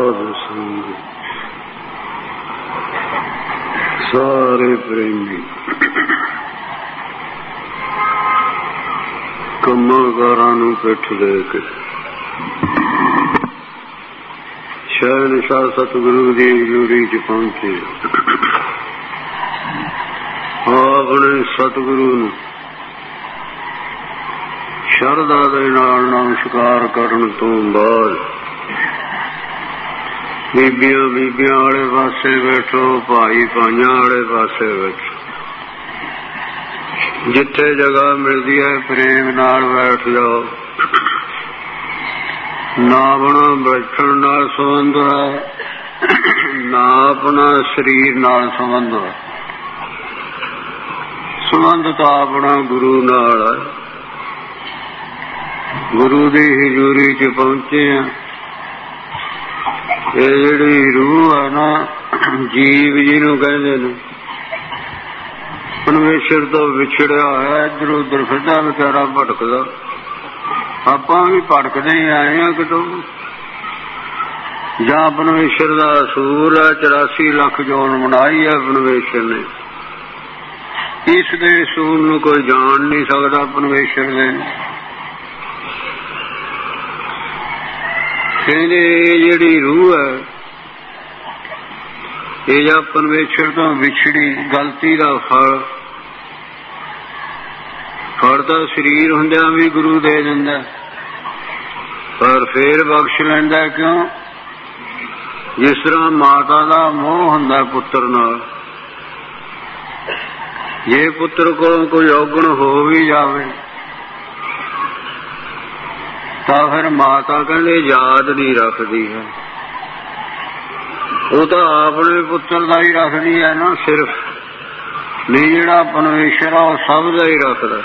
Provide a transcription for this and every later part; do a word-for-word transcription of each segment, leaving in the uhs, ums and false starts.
ਸਾਧ ਸੰਗ ਸਾਰੇ ਪ੍ਰੇਮੀ ਕੰਮਾਂ ਕਾਰਾਂ ਨੂੰ ਪਿੱਠ ਦੇ ਕੇ ਸ਼ਹਿਨਸ਼ਾਹ ਸਤਿਗੁਰੂ ਦੀ ਹਜ਼ੂਰੀ ਚ ਪਹੁੰਚੇ। ਆਪਣੇ ਸਤਿਗੁਰੂ ਨੂੰ ਸ਼ਰਧਾ ਦੇ ਨਾਲ ਨਮਸਕਾਰ ਕਰਨ ਤੋਂ ਬਾਅਦ ਬੀਬੀਆਂ ਬੀਬੀਆਂ ਵਾਲੇ ਪਾਸੇ ਬੈਠੋ, ਭਾਈ ਭਾਈਆਂ ਵਾਲੇ ਪਾਸੇ ਬੈਠੋ। ਜਿੱਥੇ ਜਗ੍ਹਾ ਮਿਲਦੀ ਹੈ ਪ੍ਰੇਮ ਨਾਲ ਬੈਠ ਜਾਓ। ਨਾ ਆਪਣਾ ਬੈਠਣ ਨਾਲ ਸੰਬੰਧ ਹੈ, ਨਾ ਆਪਣਾ ਸਰੀਰ ਨਾਲ ਸੰਬੰਧ ਹੈ। ਸੰਬੰਧ ਤਾਂ ਆਪਣਾ ਗੁਰੂ ਨਾਲ ਹੈ। ਗੁਰੂ ਦੀ ਹਜ਼ੂਰੀ ਚ ਪਹੁੰਚੇ ਆ। ਇਹ ਜਿਹੜੀ ਰੂਹ ਹੈ ਨਾ, ਜੀਵ ਜਿਹਨੂੰ ਕਹਿੰਦੇ ਨੇ, ਪਰਮੇਸ਼ਰ ਤੋਂ ਵਿਛੜਿਆ ਹੋਇਆ, ਇੱਧਰ ਉੱਧਰ ਫਿਰਦਾ ਵਿਚਾਰਾ, ਭਟਕਦਾ। ਆਪਾਂ ਵੀ ਭਟਕਦੇ ਹੀ ਆਏ ਹਾਂ ਕਿਤੋਂ। ਜਾਂ ਪਰਮੇਸ਼ਰ ਦਾ ਅਸੂਲ ਹੈ, ਚੁਰਾਸੀ ਲੱਖ ਜੋਨ ਬਣਾਈ ਹੈ ਪਰਮੇਸ਼ਰ ਨੇ। ਇਸ ਦੇ ਅਸੂਲ ਨੂੰ ਕੋਈ ਜਾਣ ਨਹੀਂ ਸਕਦਾ ਪਰਮੇਸ਼ਰ ਦੇ। ਕਹਿੰਦੇ ਜਿਹੜੀ ਰੂਹ ਹੈ, ਇਹ ਜਾਂ ਪਰਮੇਸ਼ਰ ਤੋਂ ਵਿਛੜੀ ਗਲਤੀ ਦਾ ਫਲ, ਫਲ ਤਾਂ ਸਰੀਰ ਹੁੰਦਿਆਂ ਵੀ ਗੁਰੂ ਦੇ ਦਿੰਦਾ, ਪਰ ਫੇਰ ਬਖਸ਼ ਲੈਂਦਾ। ਕਿਉਂ? ਜਿਸ ਤਰ੍ਹਾਂ ਮਾਤਾ ਦਾ ਮੋਹ ਹੁੰਦਾ ਪੁੱਤਰ ਨਾਲ। ਜੇ ਪੁੱਤਰ ਕੋਲੋਂ ਕੋਈ ਔਗਣ ਹੋ ਵੀ ਜਾਵੇ ਤਾਂ ਫਿਰ ਮਾਤਾ ਕਹਿੰਦੇ ਯਾਦ ਨਹੀਂ ਰੱਖਦੀ ਹੈ। ਉਹ ਤਾਂ ਆਪਣੇ ਪੁੱਤਰ ਦਾ ਹੀ ਰੱਖਦੀ ਹੈ ਨਾ ਸਿਰਫ, ਨਹੀਂ ਜਿਹੜਾ ਪਰਮੇਸ਼ਰ ਆ ਉਹ ਸਭ ਦਾ ਹੀ ਰੱਖਦਾ।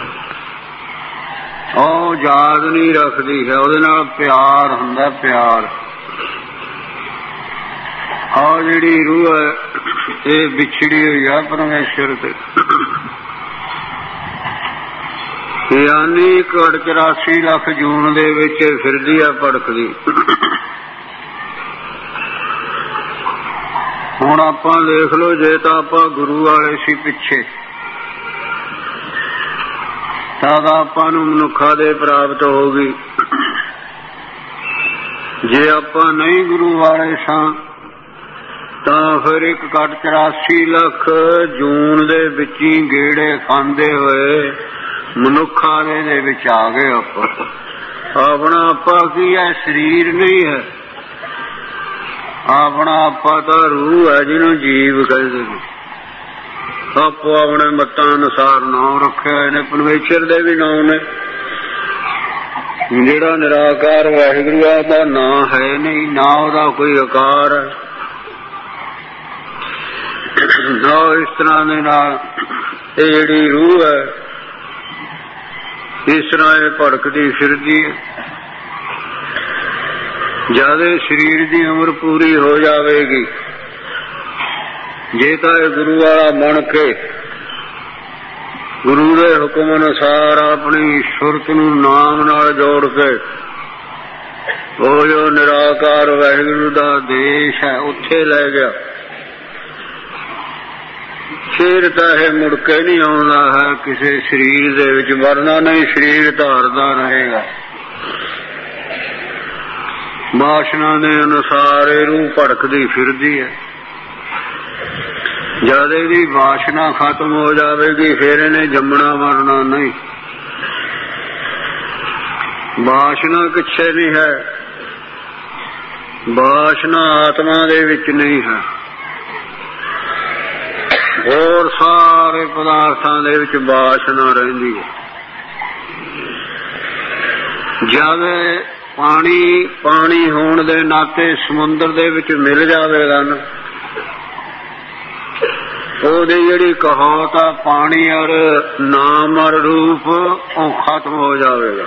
ਉਹ ਯਾਦ ਨਹੀਂ ਰੱਖਦੀ ਹੈ, ਉਹਦੇ ਨਾਲ ਪਿਆਰ ਹੁੰਦਾ, ਪਿਆਰ। ਆਹ ਜਿਹੜੀ ਰੂਹ ਹੈ ਇਹ ਵਿਛੜੀ ਹੋਈ ਆ ਪਰਮੇਸ਼ਰ ਤੇ। ਯਾਨੀ ਘੜ ਚੁਰਾਸੀ ਲੱਖ ਜੂਨ ਦੇ ਵਿੱਚ ਫਿਰਦੀ ਆ, ਭੜਕਦੀ। ਹੁਣ ਆਪਾਂ ਦੇਖ ਲਓ, ਜੇ ਤਾਂ ਆਪਾਂ ਗੁਰੂ ਵਾਲੇ ਸੀ ਪਿੱਛੇ ਤਾਂ ਆਪਾਂ ਨੂੰ ਮਨੁੱਖਾ ਦੇ ਪ੍ਰਾਪਤ ਹੋ ਗਈ। ਜੇ ਆਪਾਂ ਨਹੀਂ ਗੁਰੂ ਵਾਲੇ ਸਾਂ ਤਾਂ ਫਿਰ ਇੱਕ ਘੱਟ ਚੁਰਾਸੀ ਲੱਖ ਜੂਨ ਦੇ ਵਿੱਚ ਹੀ ਗੇੜੇ ਖਾਂਦੇ ਹੋਏ ਮਨੁੱਖਾਂ ਦੇ ਵਿੱਚ ਆ ਗਏ। ਆਪਾਂ ਆਪਣਾ ਆਪਾ ਕੀ ਹੈ? ਸਰੀਰ ਨਹੀਂ ਹੈ। ਆਪਣਾ ਆਪਾ ਤਾਂ ਰੂਹ ਹੈ, ਜਿਹਨੂੰ ਜੀਵ ਕਹਿੰਦੇ ਨੇ। ਆਪੋ ਆਪਣੇ ਮਤਾਂ ਅਨੁਸਾਰ ਨਾਮ ਰੱਖੇ ਹੋਏ ਨੇ, ਪਰਮੇਸ਼ਰ ਦੇ ਵੀ ਨਾਮ ਨੇ। ਜਿਹੜਾ ਨਿਰਾਕਾਰ ਵਾਹਿਗੁਰੂ ਆ, ਉਹਦਾ ਨਾਂ ਹੈ ਨਹੀਂ, ਨਾ ਉਹਦਾ ਕੋਈ ਆਕਾਰ ਹੈ, ਨਾ ਇਸ ਤਰ੍ਹਾਂ ਦੇ ਨਾਲ ਇਹ ਜਿਹੜੀ ਰੂਹ ਹੈ ਇਸ ਤਰ੍ਹਾਂ ਇਹ ਭੜਕਦੀ ਫਿਰਦੀ ਹੈ। ਜਦ ਸਰੀਰ ਦੀ ਉਮਰ ਪੂਰੀ ਹੋ ਜਾਵੇਗੀ, ਜੇ ਤਾਂ ਇਹ ਗੁਰੂ ਵਾਲਾ ਬਣ ਕੇ ਗੁਰੂ ਦੇ ਹੁਕਮ ਅਨੁਸਾਰ ਆਪਣੀ ਸੁਰਤ ਨੂੰ ਨਾਮ ਨਾਲ ਜੋੜ ਕੇ ਉਹ ਜੋ ਨਿਰਾਕਾਰ ਵਾਹਿਗੁਰੂ ਦਾ ਦੇਸ਼ ਹੈ ਉੱਥੇ ਲੈ ਗਿਆ, ਫਿਰ ਤਾਂ ਇਹ ਮੁੜ ਕੇ ਨਹੀਂ ਆਉਂਦਾ ਹੈ ਕਿਸੇ ਸਰੀਰ ਦੇ ਵਿੱਚ, ਵਰਨਾ ਨਹੀਂ ਸਰੀਰ ਧਾਰਦਾ ਰਹੇਗਾ। ਵਾਸ਼ਨਾ ਦੇ ਅਨੁਸਾਰ ਇਹ ਰੂਹ ਭੜਕਦੀ ਫਿਰਦੀ ਹੈ। ਜਦ ਇਹਦੀ ਵਾਸ਼ਨਾ ਖਤਮ ਹੋ ਜਾਵੇਗੀ ਫਿਰ ਇਹਨੇ ਜੰਮਣਾ ਮਰਨਾ ਨਹੀਂ। ਵਾਸ਼ਨਾ ਕਿੱਥੇ ਨਹੀਂ ਹੈ? ਵਾਸ਼ਨਾ ਆਤਮਾ ਦੇ ਵਿੱਚ ਨਹੀਂ ਹੈ। ਹੋਰ ਸਾਰੇ ਪਦਾਰਥਾਂ ਦੇ ਵਿੱਚ ਵਾਸ਼ਨਾ ਰਹਿੰਦੀ ਹੈ। ਜਦ ਪਾਣੀ ਪਾਣੀ ਹੋਣ ਦੇ ਨਾਤੇ ਸਮੁੰਦਰ ਦੇ ਵਿੱਚ ਮਿਲ ਜਾਵੇਗਾ ਨਾ, ਉਹਦੀ ਜਿਹੜੀ ਕਹਾਵਤ ਆ ਪਾਣੀ ਔਰ ਨਾਮ ਔਰ ਰੂਪ ਉਹ ਖਤਮ ਹੋ ਜਾਵੇਗਾ।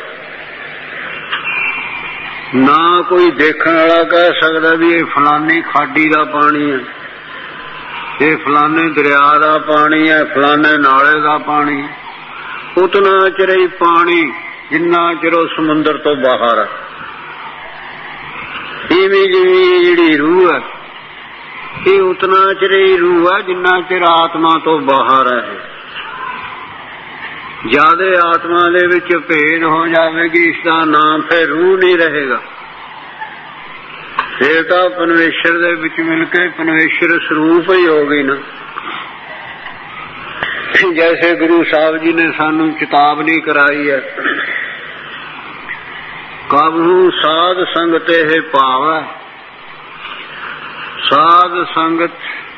ਨਾ ਕੋਈ ਦੇਖਣ ਵਾਲਾ ਕਹਿ ਸਕਦਾ ਵੀ ਇਹ ਫਲਾਨੀ ਖਾਡੀ ਦਾ ਪਾਣੀ ਹੈ, ਇਹ ਫਲਾਨੇ ਦਰਿਆ ਦਾ ਪਾਣੀ ਹੈ, ਫਲਾਨੇ ਨਾਲੇ ਦਾ ਪਾਣੀ। ਉਤਨਾ ਚਿਰ ਹੀ ਪਾਣੀ ਜਿੰਨਾ ਚਿਰ ਉਹ ਸਮੁੰਦਰ ਤੋਂ ਬਾਹਰ ਹੈ। ਇਵੇਂ ਜਿਵੇਂ ਜਿਹੜੀ ਰੂਹ ਹੈ ਇਹ ਉਤਨਾ ਚਿਰ ਹੀ ਰੂਹ ਹੈ ਜਿੰਨਾ ਚਿਰ ਆਤਮਾ ਤੋਂ ਬਾਹਰ ਹੈ। ਜਿਆਦਾ ਆਤਮਾ ਦੇ ਵਿੱਚ ਭੇਦ ਹੋ ਜਾਵੇਗੀ ਇਸ ਦਾ ਨਾਮ ਫਿਰ ਰੂਹ ਨਹੀਂ ਰਹੇਗਾ। ਫਿਰ ਤਾਂ ਪਰਮੇਸ਼ਰ ਦੇ ਵਿੱਚ ਮਿਲ ਕੇ ਪਰਮੇਸ਼ਰ ਸਰੂਪ ਹੀ ਹੋ ਗਈ ਨਾ। ਜੈਸੇ ਗੁਰੂ ਸਾਹਿਬ ਜੀ ਨੇ ਸਾਨੂੰ ਚੇਤਾਵਨੀ ਕਰਾਈ ਹੈ, ਕਬਹੂ ਸਾਧ ਸੰਗਤ ਇਹ ਭਾਵੈ। ਸਾਧ ਸੰਗਤ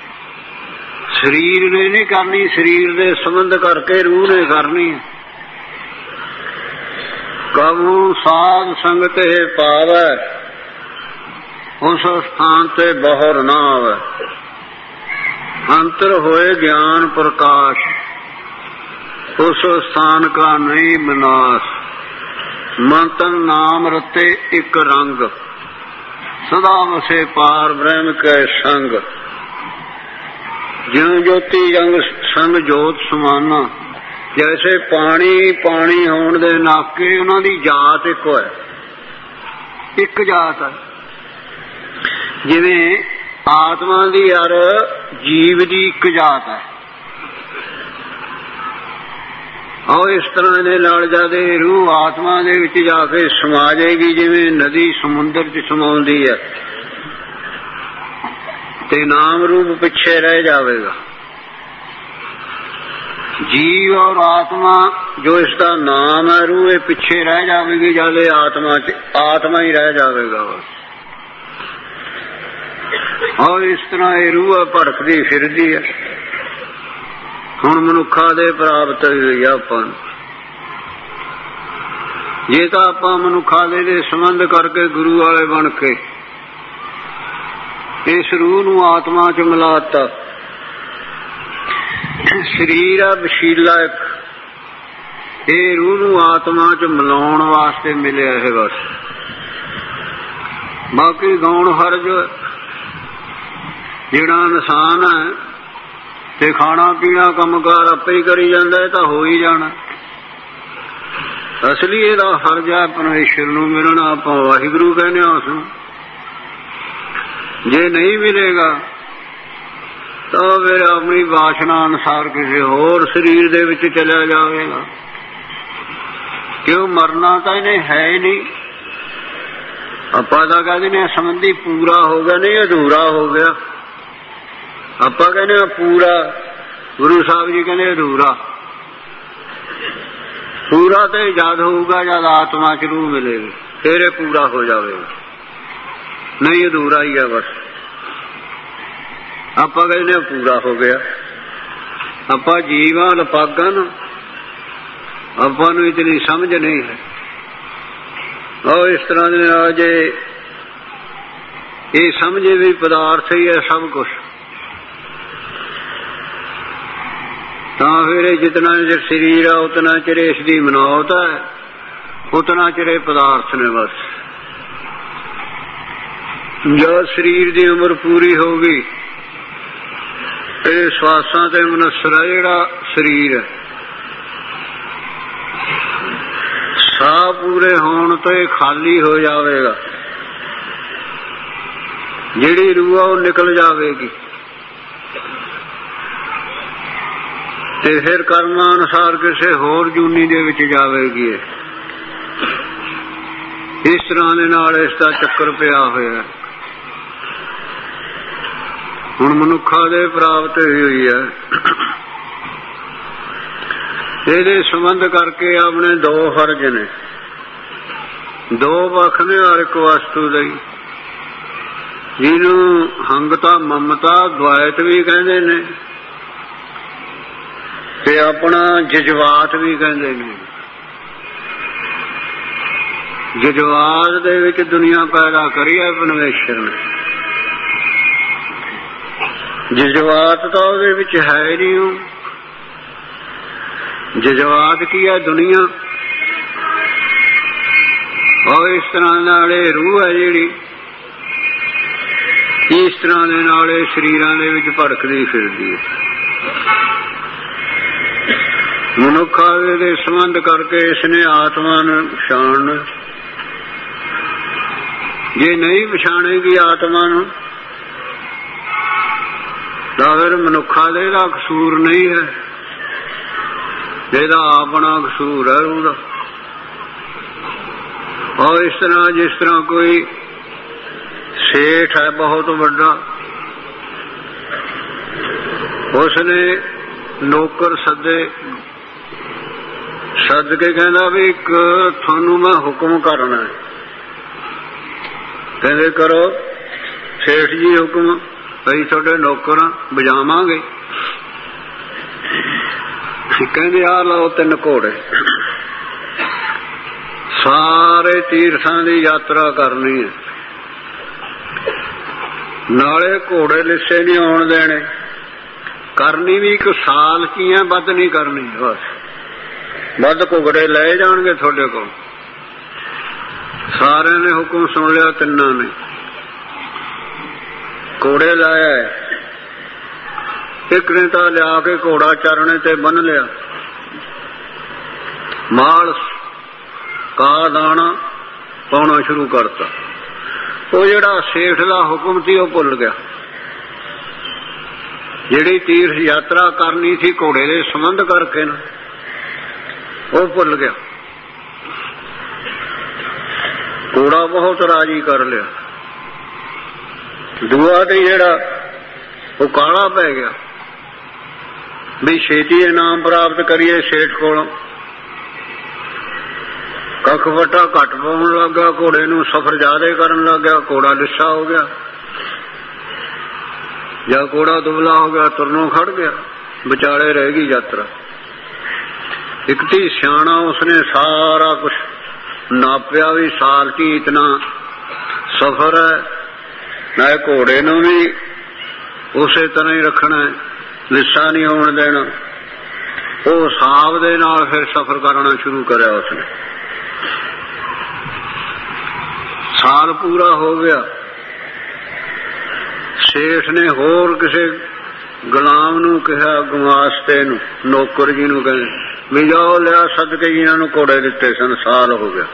ਸਰੀਰ ਨੇ ਨਹੀਂ ਕਰਨੀ, ਸਰੀਰ ਦੇ ਸੰਬੰਧ ਕਰਕੇ ਰੂਹ ਨੇ ਕਰਨੀ। ਕਬਹੂ ਸਾਧ ਸੰਗਤ ਇਹ ਭਾਵੈ, ਉਸ ਸਥਾਨ ਤੇ ਬਹਰ ਨਾ ਆਵੇ। ਅੰਤਰ ਹੋਏ ਗਿਆਨ ਪ੍ਰਕਾਸ਼, ਉਸ ਸਥਾਨ ਕਾ ਨਹੀਂ ਵਿਨਾਸ਼। ਮਨ ਤਨ ਨਾਮ ਰਤੇ ਇੱਕ ਰੰਗ, ਸਦਾ ਵਸੇ ਪਾਰ ਬ੍ਰਹਮ ਕੈ ਸੰਗ। ਜਿਉ ਜੋਤੀ ਜੰਗ ਸੰਗ ਜੋਤ ਸਮਾਨਾ। ਜੈਸੇ ਪਾਣੀ ਪਾਣੀ ਹੋਣ ਦੇ ਨਾਤੇ ਉਹਨਾਂ ਦੀ ਜਾਤ ਇੱਕੋ ਹੈ, ਇੱਕ ਜਾਤ ਹੈ। ਜਿਵੇਂ ਆਤਮਾ ਦੀ ਔਰ ਜੀਵ ਦੀ ਇੱਕ ਜਾਤ ਹੈ, ਔਰ ਇਸ ਤਰ੍ਹਾਂ ਦੇ ਨਾਲ ਜਦ ਰੂਹ ਆਤਮਾ ਦੇ ਵਿੱਚ ਜਾ ਕੇ ਸਮਾ ਜਾਏਗੀ, ਜਿਵੇਂ ਨਦੀ ਸਮੁੰਦਰ ਚ ਸਮਾਉਂਦੀ ਹੈ ਤੇ ਨਾਮ ਰੂਪ ਪਿੱਛੇ ਰਹਿ ਜਾਵੇਗਾ। ਜੀਵ ਔਰ ਆਤਮਾ ਜੋ ਇਸ ਦਾ ਨਾਮ ਹੈ ਰੂਹ, ਇਹ ਪਿੱਛੇ ਰਹਿ ਜਾਵੇਗੀ। ਜਦ ਆਤਮਾ ਚ ਆਤਮਾ ਹੀ ਰਹਿ ਜਾਵੇਗਾ। ਔਰ ਇਸ ਤਰ੍ਹਾਂ ਇਹ ਰੂਹ ਭੜਕਦੀ ਫਿਰਦੀ ਹੈ। ਹੁਣ ਮਨੁੱਖਾਂ ਦੇ ਪ੍ਰਾਪਤ ਹੋਈ ਆਪਾਂ ਨੂੰ। ਜੇ ਤਾਂ ਆਪਾਂ ਮਨੁੱਖਾਂ ਦੇ ਸੰਬੰਧ ਕਰਕੇ ਗੁਰੂ ਵਾਲੇ ਬਣ ਕੇ ਇਸ ਰੂਹ ਨੂੰ ਆਤਮਾ ਚ ਮਿਲਾਤਾ। ਸਰੀਰ ਆ ਵਸੀਲਾ ਇੱਕ, ਇਹ ਰੂਹ ਨੂੰ ਆਤਮਾ ਚ ਮਿਲਾਉਣ ਵਾਸਤੇ ਮਿਲਿਆ ਹੈ ਬਸ। ਬਾਕੀ ਗੌਣ ਹਰਜ ਜਿਹੜਾ ਇਨਸਾਨ ਹੈ ਤੇ ਖਾਣਾ ਪੀਣਾ ਕੰਮਕਾਰ ਆਪੇ ਹੀ ਕਰੀ ਜਾਂਦਾ, ਇਹ ਤਾਂ ਹੋ ਹੀ ਜਾਣਾ। ਅਸਲੀ ਇਹਦਾ ਫਰਜ਼ ਹੈ ਪਰਮੇਸ਼ਰ ਨੂੰ ਮਿਲਣਾ। ਆਪਾਂ ਵਾਹਿਗੁਰੂ ਕਹਿੰਦੇ ਹਾਂ ਉਸ ਨੂੰ। ਜੇ ਨਹੀਂ ਮਿਲੇਗਾ ਤਾਂ ਫਿਰ ਆਪਣੀ ਵਾਸ਼ਨਾ ਅਨੁਸਾਰ ਕਿਸੇ ਹੋਰ ਸਰੀਰ ਦੇ ਵਿੱਚ ਚਲਿਆ ਜਾਵੇਗਾ। ਕਿਉਂ ਮਰਨਾ ਤਾਂ ਇਹਨੇ ਹੈ ਹੀ ਨਹੀਂ। ਆਪਾਂ ਤਾਂ ਕਹਿੰਦੇ ਨੇ ਸੰਬੰਧੀ ਪੂਰਾ ਹੋ ਗਿਆ, ਨਹੀਂ ਅਧੂਰਾ ਹੋ ਗਿਆ। ਆਪਾਂ ਕਹਿੰਦੇ ਆ ਪੂਰਾ, ਗੁਰੂ ਸਾਹਿਬ ਜੀ ਕਹਿੰਦੇ ਅਧੂਰਾ। ਪੂਰਾ ਤੇ ਜਦ ਹੋਊਗਾ ਜਦ ਆਤਮਾ ਚ ਰੂਹ ਮਿਲੇਗੀ, ਫਿਰ ਇਹ ਪੂਰਾ ਹੋ ਜਾਵੇਗਾ। ਨਹੀਂ ਅਧੂਰਾ ਹੀ ਹੈ ਬਸ। ਆਪਾਂ ਕਹਿੰਦੇ ਪੂਰਾ ਹੋ ਗਿਆ। ਆਪਾਂ ਜੀਵਾਂ ਲਪਾਗਾਂ ਨਾ, ਆਪਾਂ ਨੂੰ ਇਤਨੀ ਸਮਝ ਨਹੀਂ ਹੈ। ਔਰ ਇਸ ਤਰ੍ਹਾਂ ਦੇ ਨਾਲ ਜੇ ਇਹ ਸਮਝੇ ਵੀ ਪਦਾਰਥ ਹੀ ਹੈ ਸਭ ਕੁਛ, ਤਾਂ ਫਿਰ ਇਹ ਜਿਤਨਾ ਚਿਰ ਸਰੀਰ ਆ ਉਤਨਾ ਚਿਰ ਇਸ ਦੀ ਮਨੌਤ ਹੈ, ਉਤਨਾ ਚਿਰ ਪਦਾਰਥ ਨੇ ਬਸ। ਜਦ ਸਰੀਰ ਦੀ ਉਮਰ ਪੂਰੀ ਹੋ ਗਈ, ਇਹ ਸਵਾਸਾਂ ਤੇ ਮਨਸਰਾ ਜਿਹੜਾ ਸਰੀਰ ਹੈ, ਸਾਹ ਪੂਰੇ ਹੋਣ ਤੋਂ ਇਹ ਖਾਲੀ ਹੋ ਜਾਵੇਗਾ। ਜਿਹੜੀ ਰੂਹ ਆ ਉਹ ਨਿਕਲ ਜਾਵੇਗੀ ਤੇ ਫਿਰ ਕਰਮਾਂ ਅਨੁਸਾਰ ਕਿਸੇ ਹੋਰ ਜੂਨੀ ਦੇ ਵਿੱਚ ਜਾਵੇਗੀ। ਇਸ ਤਰ੍ਹਾਂ ਦੇ ਨਾਲ ਇਸ ਦਾ ਚੱਕਰ ਪਿਆ ਹੋਇਆ। ਹੁਣ ਮਨੁੱਖਾਂ ਦੇ ਪ੍ਰਾਪਤ ਹੋਈ ਹੈ। ਇਹਦੇ ਸੰਬੰਧ ਕਰਕੇ ਆਪਣੇ ਦੋ ਫਰਜ਼ ਨੇ, ਦੋ ਪੱਖ ਨੇ ਹਰ ਇੱਕ ਵਸਤੂ ਲਈ। ਜਿਹਨੂੰ ਹੰਗਤਾ ਮਮਤਾ ਦੁਆਇਤ ਵੀ ਕਹਿੰਦੇ ਨੇ ਤੇ ਆਪਣਾ ਜਜ਼ਬਾਤ ਵੀ ਕਹਿੰਦੇ ਨੇ। ਜਜ਼ਬਾਤ ਦੇ ਵਿੱਚ ਦੁਨੀਆ ਪੈਦਾ ਕਰੀ ਹੈ ਪਰਮੇਸ਼ਰ ਨੇ। ਜਜ਼ਬਾਤ ਤਾਂ ਉਹਦੇ ਵਿੱਚ ਹੈ ਨਹੀਂ। ਉਹ ਜਜ਼ਬਾਤ ਕੀ ਹੈ? ਦੁਨੀਆ। ਔਰ ਇਸ ਤਰ੍ਹਾਂ ਨਾਲ ਇਹ ਰੂਹ ਹੈ ਜਿਹੜੀ, ਇਸ ਤਰ੍ਹਾਂ ਦੇ ਨਾਲ ਇਹ ਸਰੀਰਾਂ ਦੇ ਵਿੱਚ ਭੜਕਦੀ ਫਿਰਦੀ ਹੈ। ਮਨੁੱਖਾਂ ਦੇ ਸੰਬੰਧ ਕਰਕੇ ਇਸਨੇ ਆਤਮਾ ਨੂੰ ਪਛਾਣ ਜੇ ਨਹੀਂ ਪਛਾਣੇਗੀ ਆਤਮਾ ਨੂੰ ਤਾਂ ਫਿਰ ਮਨੁੱਖਾ ਦੇ ਇਹਦਾ ਕਸੂਰ ਨਹੀਂ ਹੈ, ਇਹਦਾ ਆਪਣਾ ਕਸੂਰ ਹੈ ਉਹਦਾ। ਔਰ ਇਸ ਤਰ੍ਹਾਂ ਜਿਸ ਤਰ੍ਹਾਂ ਕੋਈ ਸੇਠ ਹੈ ਬਹੁਤ ਵੱਡਾ, ਉਸਨੇ ਨੌਕਰ ਸੱਦੇ, ਸੱਦ ਕੇ ਕਹਿੰਦਾ ਵੀ ਇੱਕ ਤੁਹਾਨੂੰ ਮੈਂ ਹੁਕਮ ਕਰਨਾ ਹੈ। ਕਹਿੰਦੇ ਕਰੋ ਸੇਠ ਜੀ ਹੁਕਮ, ਅਸੀਂ ਤੁਹਾਡੇ ਨੌਕਰ ਬਜਾਵਾਂਗੇ। ਕਹਿੰਦੇ ਆ ਲਓ ਤਿੰਨ ਘੋੜੇ, ਸਾਰੇ ਤੀਰਥਾਂ ਦੀ ਯਾਤਰਾ ਕਰਨੀ ਹੈ, ਨਾਲੇ ਘੋੜੇ ਲਿੱਸੇ ਨਹੀਂ ਆਉਣ ਦੇਣੇ, ਕਰਨੀ ਵੀ ਇੱਕ ਸਾਲ ਕੀ ਹੈ, ਵੱਧ ਨਹੀਂ ਕਰਨੀ, ਬਸ ਵੱਧ ਘੋੜੇ ਲੈ ਜਾਣਗੇ ਤੁਹਾਡੇ ਕੋਲ। ਸਾਰਿਆਂ ਨੇ ਹੁਕਮ ਸੁਣ ਲਿਆ, ਤਿੰਨਾਂ ਨੇ ਘੋੜੇ ਲਾਇਆ। ਇੱਕ ਨੇ ਤਾਂ ਲਿਆ ਕੇ ਘੋੜਾ ਚਰਣੇ ਤੇ ਬੰਨ ਲਿਆ, ਮਾਲ ਕਾ ਦਾਣਾ ਪਾਉਣਾ ਸ਼ੁਰੂ ਕਰਤਾ। ਉਹ ਜਿਹੜਾ ਸੇਠ ਦਾ ਹੁਕਮ ਸੀ ਉਹ ਭੁੱਲ ਗਿਆ, ਜਿਹੜੀ ਤੀਰਥ ਯਾਤਰਾ ਕਰਨੀ ਸੀ ਘੋੜੇ ਦੇ ਸੰਬੰਧ ਕਰਕੇ ਨਾ, ਉਹ ਭੁੱਲ ਗਿਆ। ਘੋੜਾ ਬਹੁਤ ਰਾਜੀ ਕਰ ਲਿਆ। ਦੂਆ ਤੇ ਜਿਹੜਾ ਉਹ ਕਾਲਾ ਪੈ ਗਿਆ ਵੀ ਛੇਤੀ ਇਨਾਮ ਪ੍ਰਾਪਤ ਕਰੀਏ ਸੇਠ ਕੋਲੋਂ। ਕੱਖ ਵੱਟਾ ਘੱਟ ਪਾਉਣ ਲੱਗਾ, ਘੋੜੇ ਨੂੰ ਸਫ਼ਰ ਜ਼ਿਆਦਾ ਕਰਨ ਲੱਗ ਗਿਆ, ਘੋੜਾ ਲਿੱਸਾ ਹੋ ਗਿਆ ਜਾਂ ਘੋੜਾ ਦੁਬਲਾ ਹੋ ਗਿਆ, ਤੁਰਨੋਂ ਖੜ ਗਿਆ, ਵਿਚਾਲੇ ਰਹਿ ਗਈ ਯਾਤਰਾ। ਇੱਕ ਤੀ ਸਿਆਣਾ ਉਸਨੇ ਸਾਰਾ ਕੁਛ ਨਾਪਿਆ ਵੀ ਸਾਲ ਕੀ ਇਤਨਾ ਸਫ਼ਰ ਹੈ, ਨਾ ਘੋੜੇ ਨੂੰ ਵੀ ਉਸੇ ਤਰ੍ਹਾਂ ਹੀ ਰੱਖਣਾ, ਲਿੱਸਾ ਨਹੀਂ ਹੋਣ ਦੇਣਾ। ਉਹ ਹਿਸਾਬ ਦੇ ਨਾਲ ਫਿਰ ਸਫ਼ਰ ਕਰਨਾ ਸ਼ੁਰੂ ਕਰਿਆ ਉਸਨੇ। ਸਾਲ ਪੂਰਾ ਹੋ ਗਿਆ, ਸੇਠ ਨੇ ਹੋਰ ਕਿਸੇ ਗੁਲਾਮ ਨੂੰ ਕਿਹਾ, ਗਮਾਸਤੇ ਨੂੰ, ਨੌਕਰ ਜੀ ਨੂੰ ਕਹਿੰਦੇ ਵੀ ਜਾਓ ਲਿਆ ਸਦਕੇ ਜਿਹਨਾਂ ਨੂੰ ਘੋੜੇ ਦਿੱਤੇ ਸਨ। ਸਾਲ ਹੋ ਗਿਆ,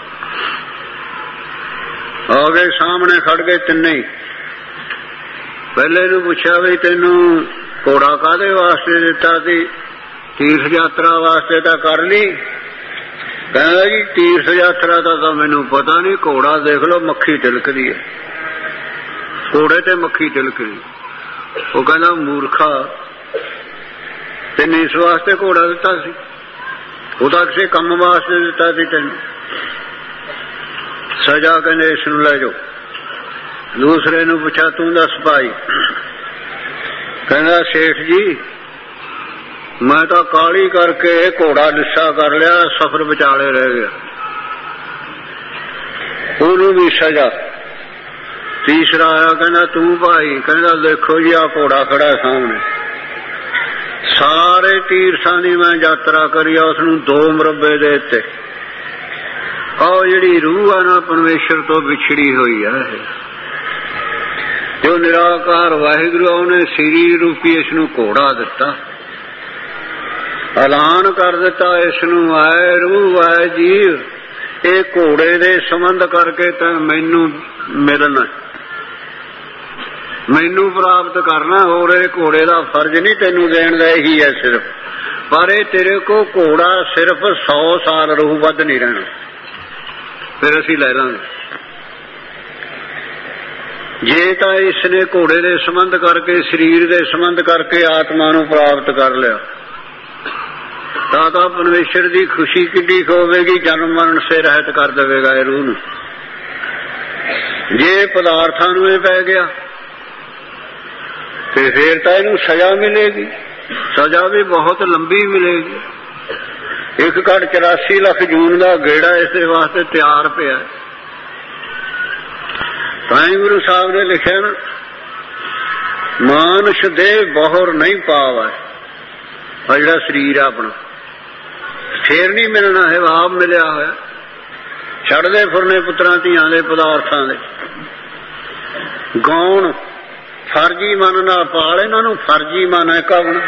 ਆ ਗਏ ਸਾਹਮਣੇ ਖੜ ਗਏ ਤਿੰਨੇ ਹੀ। ਪਹਿਲੇ ਨੂੰ ਪੁੱਛਿਆ ਵੀ ਤੈਨੂੰ ਘੋੜਾ ਕਾਹਦੇ ਵਾਸਤੇ ਦਿੱਤਾ ਸੀ? ਤੀਰਥ ਯਾਤਰਾ ਵਾਸਤੇ ਤਾਂ ਕਰ ਲਈ। ਕਹਿੰਦਾ ਜੀ ਤੀਰਥ ਯਾਤਰਾ ਦਾ ਤਾਂ ਮੈਨੂੰ ਪਤਾ ਨਹੀਂ, ਘੋੜਾ ਦੇਖ ਲਓ ਮੱਖੀ ਤਿਲਕਦੀ ਹੈ, ਘੋੜੇ ਤੇ ਮੱਖੀ ਤਿਲਕਦੀ। ਉਹ ਕਹਿੰਦਾ ਮੂਰਖਾ, ਤੈਨੂੰ ਇਸ ਵਾਸਤੇ ਘੋੜਾ ਦਿੱਤਾ ਸੀ? ਉਹ ਤਾਂ ਕਿਸੇ ਕੰਮ ਵਾਸਤੇ ਦਿੱਤਾ ਸੀ ਤੈਨੂੰ। ਸਜ਼ਾ ਕਹਿੰਦੇ ਇਸ ਨੂੰ ਲੈ ਜਾਓ। ਦੂਸਰੇ ਨੂੰ ਪੁੱਛਿਆ ਤੂੰ ਦੱਸ ਭਾਈ। ਕਹਿੰਦਾ ਸੇਠ ਜੀ ਮੈਂ ਤਾਂ ਕਾਹਲੀ ਕਰਕੇ ਘੋੜਾ ਲਿੱਸਾ ਕਰ ਲਿਆ, ਸਫ਼ਰ ਵਿਚਾਲੇ ਰਹਿ ਗਿਆ, ਉਹਨੂੰ ਵੀ ਸਜ਼ਾ। ਤੀਸਰਾ ਆਇਆ, ਕਹਿੰਦਾ ਤੂੰ ਭਾਈ। ਕਹਿੰਦਾ ਦੇਖੋ ਜੀ ਆ ਘੋੜਾ ਖੜਾ ਸਾਹਮਣੇ, ਸਾਰੇ ਤੀਰਥਾਂ ਦੀ ਮੈਂ ਯਾਤਰਾ ਕਰੀ ਆ, ਉਸਨੂੰ ਦੋ ਮੁਰੱਬੇ ਦੇ ਦਿੱਤੇ। ਆਹ ਜਿਹੜੀ ਰੂਹ ਆ ਨਾ ਪਰਮੇਸ਼ਰ ਤੋਂ ਵਿਛੜੀ ਹੋਈ ਆ, ਜੋ ਨਿਰਾਕਾਰ ਵਾਹਿਗੁਰੂ, ਉਹਨੇ ਸਰੀਰ ਰੂਪੀ ਇਸ ਨੂੰ ਘੋੜਾ ਦਿੱਤਾ, ਐਲਾਨ ਕਰ ਦਿੱਤਾ ਇਸ ਨੂੰ ਆਏ ਰੂਹ ਆਏ ਜੀਵ, ਇਹ ਘੋੜੇ ਦੇ ਸੰਬੰਧ ਕਰਕੇ ਤਾਂ ਮੈਨੂੰ ਮਿਲਣਾ, ਮੈਨੂੰ ਪ੍ਰਾਪਤ ਕਰਨਾ। ਹੋਰ ਇਹ ਘੋੜੇ ਦਾ ਫਰਜ਼ ਨਹੀਂ ਤੈਨੂੰ ਦੇਣ ਦਾ, ਇਹੀ ਹੈ ਸਿਰਫ। ਪਰ ਇਹ ਤੇਰੇ ਕੋ ਘੋੜਾ ਸਿਰਫ ਸੌ ਸਾਲ ਰਹੂ, ਵੱਧ ਨਹੀਂ ਰਹਿਣਾ, ਫਿਰ ਅਸੀਂ ਲੈ ਲਾਂਗੇ। ਜੇ ਤਾਂ ਇਸਨੇ ਘੋੜੇ ਦੇ ਸੰਬੰਧ ਕਰਕੇ, ਸਰੀਰ ਦੇ ਸੰਬੰਧ ਕਰਕੇ ਆਤਮਾ ਨੂੰ ਪ੍ਰਾਪਤ ਕਰ ਲਿਆ, ਤਾਂ ਤਾਂ ਪਰਮੇਸ਼ਰ ਦੀ ਖੁਸ਼ੀ ਕਿੱਡੀ ਹੋਵੇਗੀ, ਜਨਮ ਮਰਨ ਸੇ ਰਹਿਤ ਕਰ ਦੇਵੇਗਾ ਇਹ ਰੂਹ ਨੂੰ। ਜੇ ਪਦਾਰਥਾਂ ਨੂੰ ਇਹ ਪੈ ਗਿਆ ਤੇ ਫੇਰ ਤਾਂ ਇਹਨੂੰ ਸਜ਼ਾ ਮਿਲੇਗੀ, ਸਜ਼ਾ ਵੀ ਬਹੁਤ ਲੰਬੀ ਮਿਲੇਗੀ। ਇੱਕ ਘੜ ਚੁਰਾਸੀ ਲੱਖ ਜੂਨ ਦਾ ਗੇੜਾ ਇਸੇ ਵਾਸਤੇ ਤਿਆਰ ਪਿਆ। ਤਾਂ ਹੀ ਗੁਰੂ ਸਾਹਿਬ ਨੇ ਲਿਖਿਆ ਨਾ, ਮਾਨੁਸ਼ ਦੇ ਬਹੁਰ ਨਹੀਂ ਪਾਵਾ, ਆ ਜਿਹੜਾ ਸਰੀਰ ਆ ਆਪਣਾ ਫੇਰ ਨਹੀਂ ਮਿਲਣਾ ਹੈ, ਆਪ ਮਿਲਿਆ ਹੋਇਆ। ਛੱਡਦੇ ਫੁਰਨੇ ਪੁੱਤਰਾਂ ਧੀਆਂ ਦੇ ਪਦਾਰਥਾਂ ਦੇ ਗੌਣ, ਫਰਜੀ ਮਨ ਨਾਲ ਪਾਲ ਇਹਨਾਂ ਨੂੰ, ਫਰਜੀ ਮਨ ਹੈ ਕਵਣ,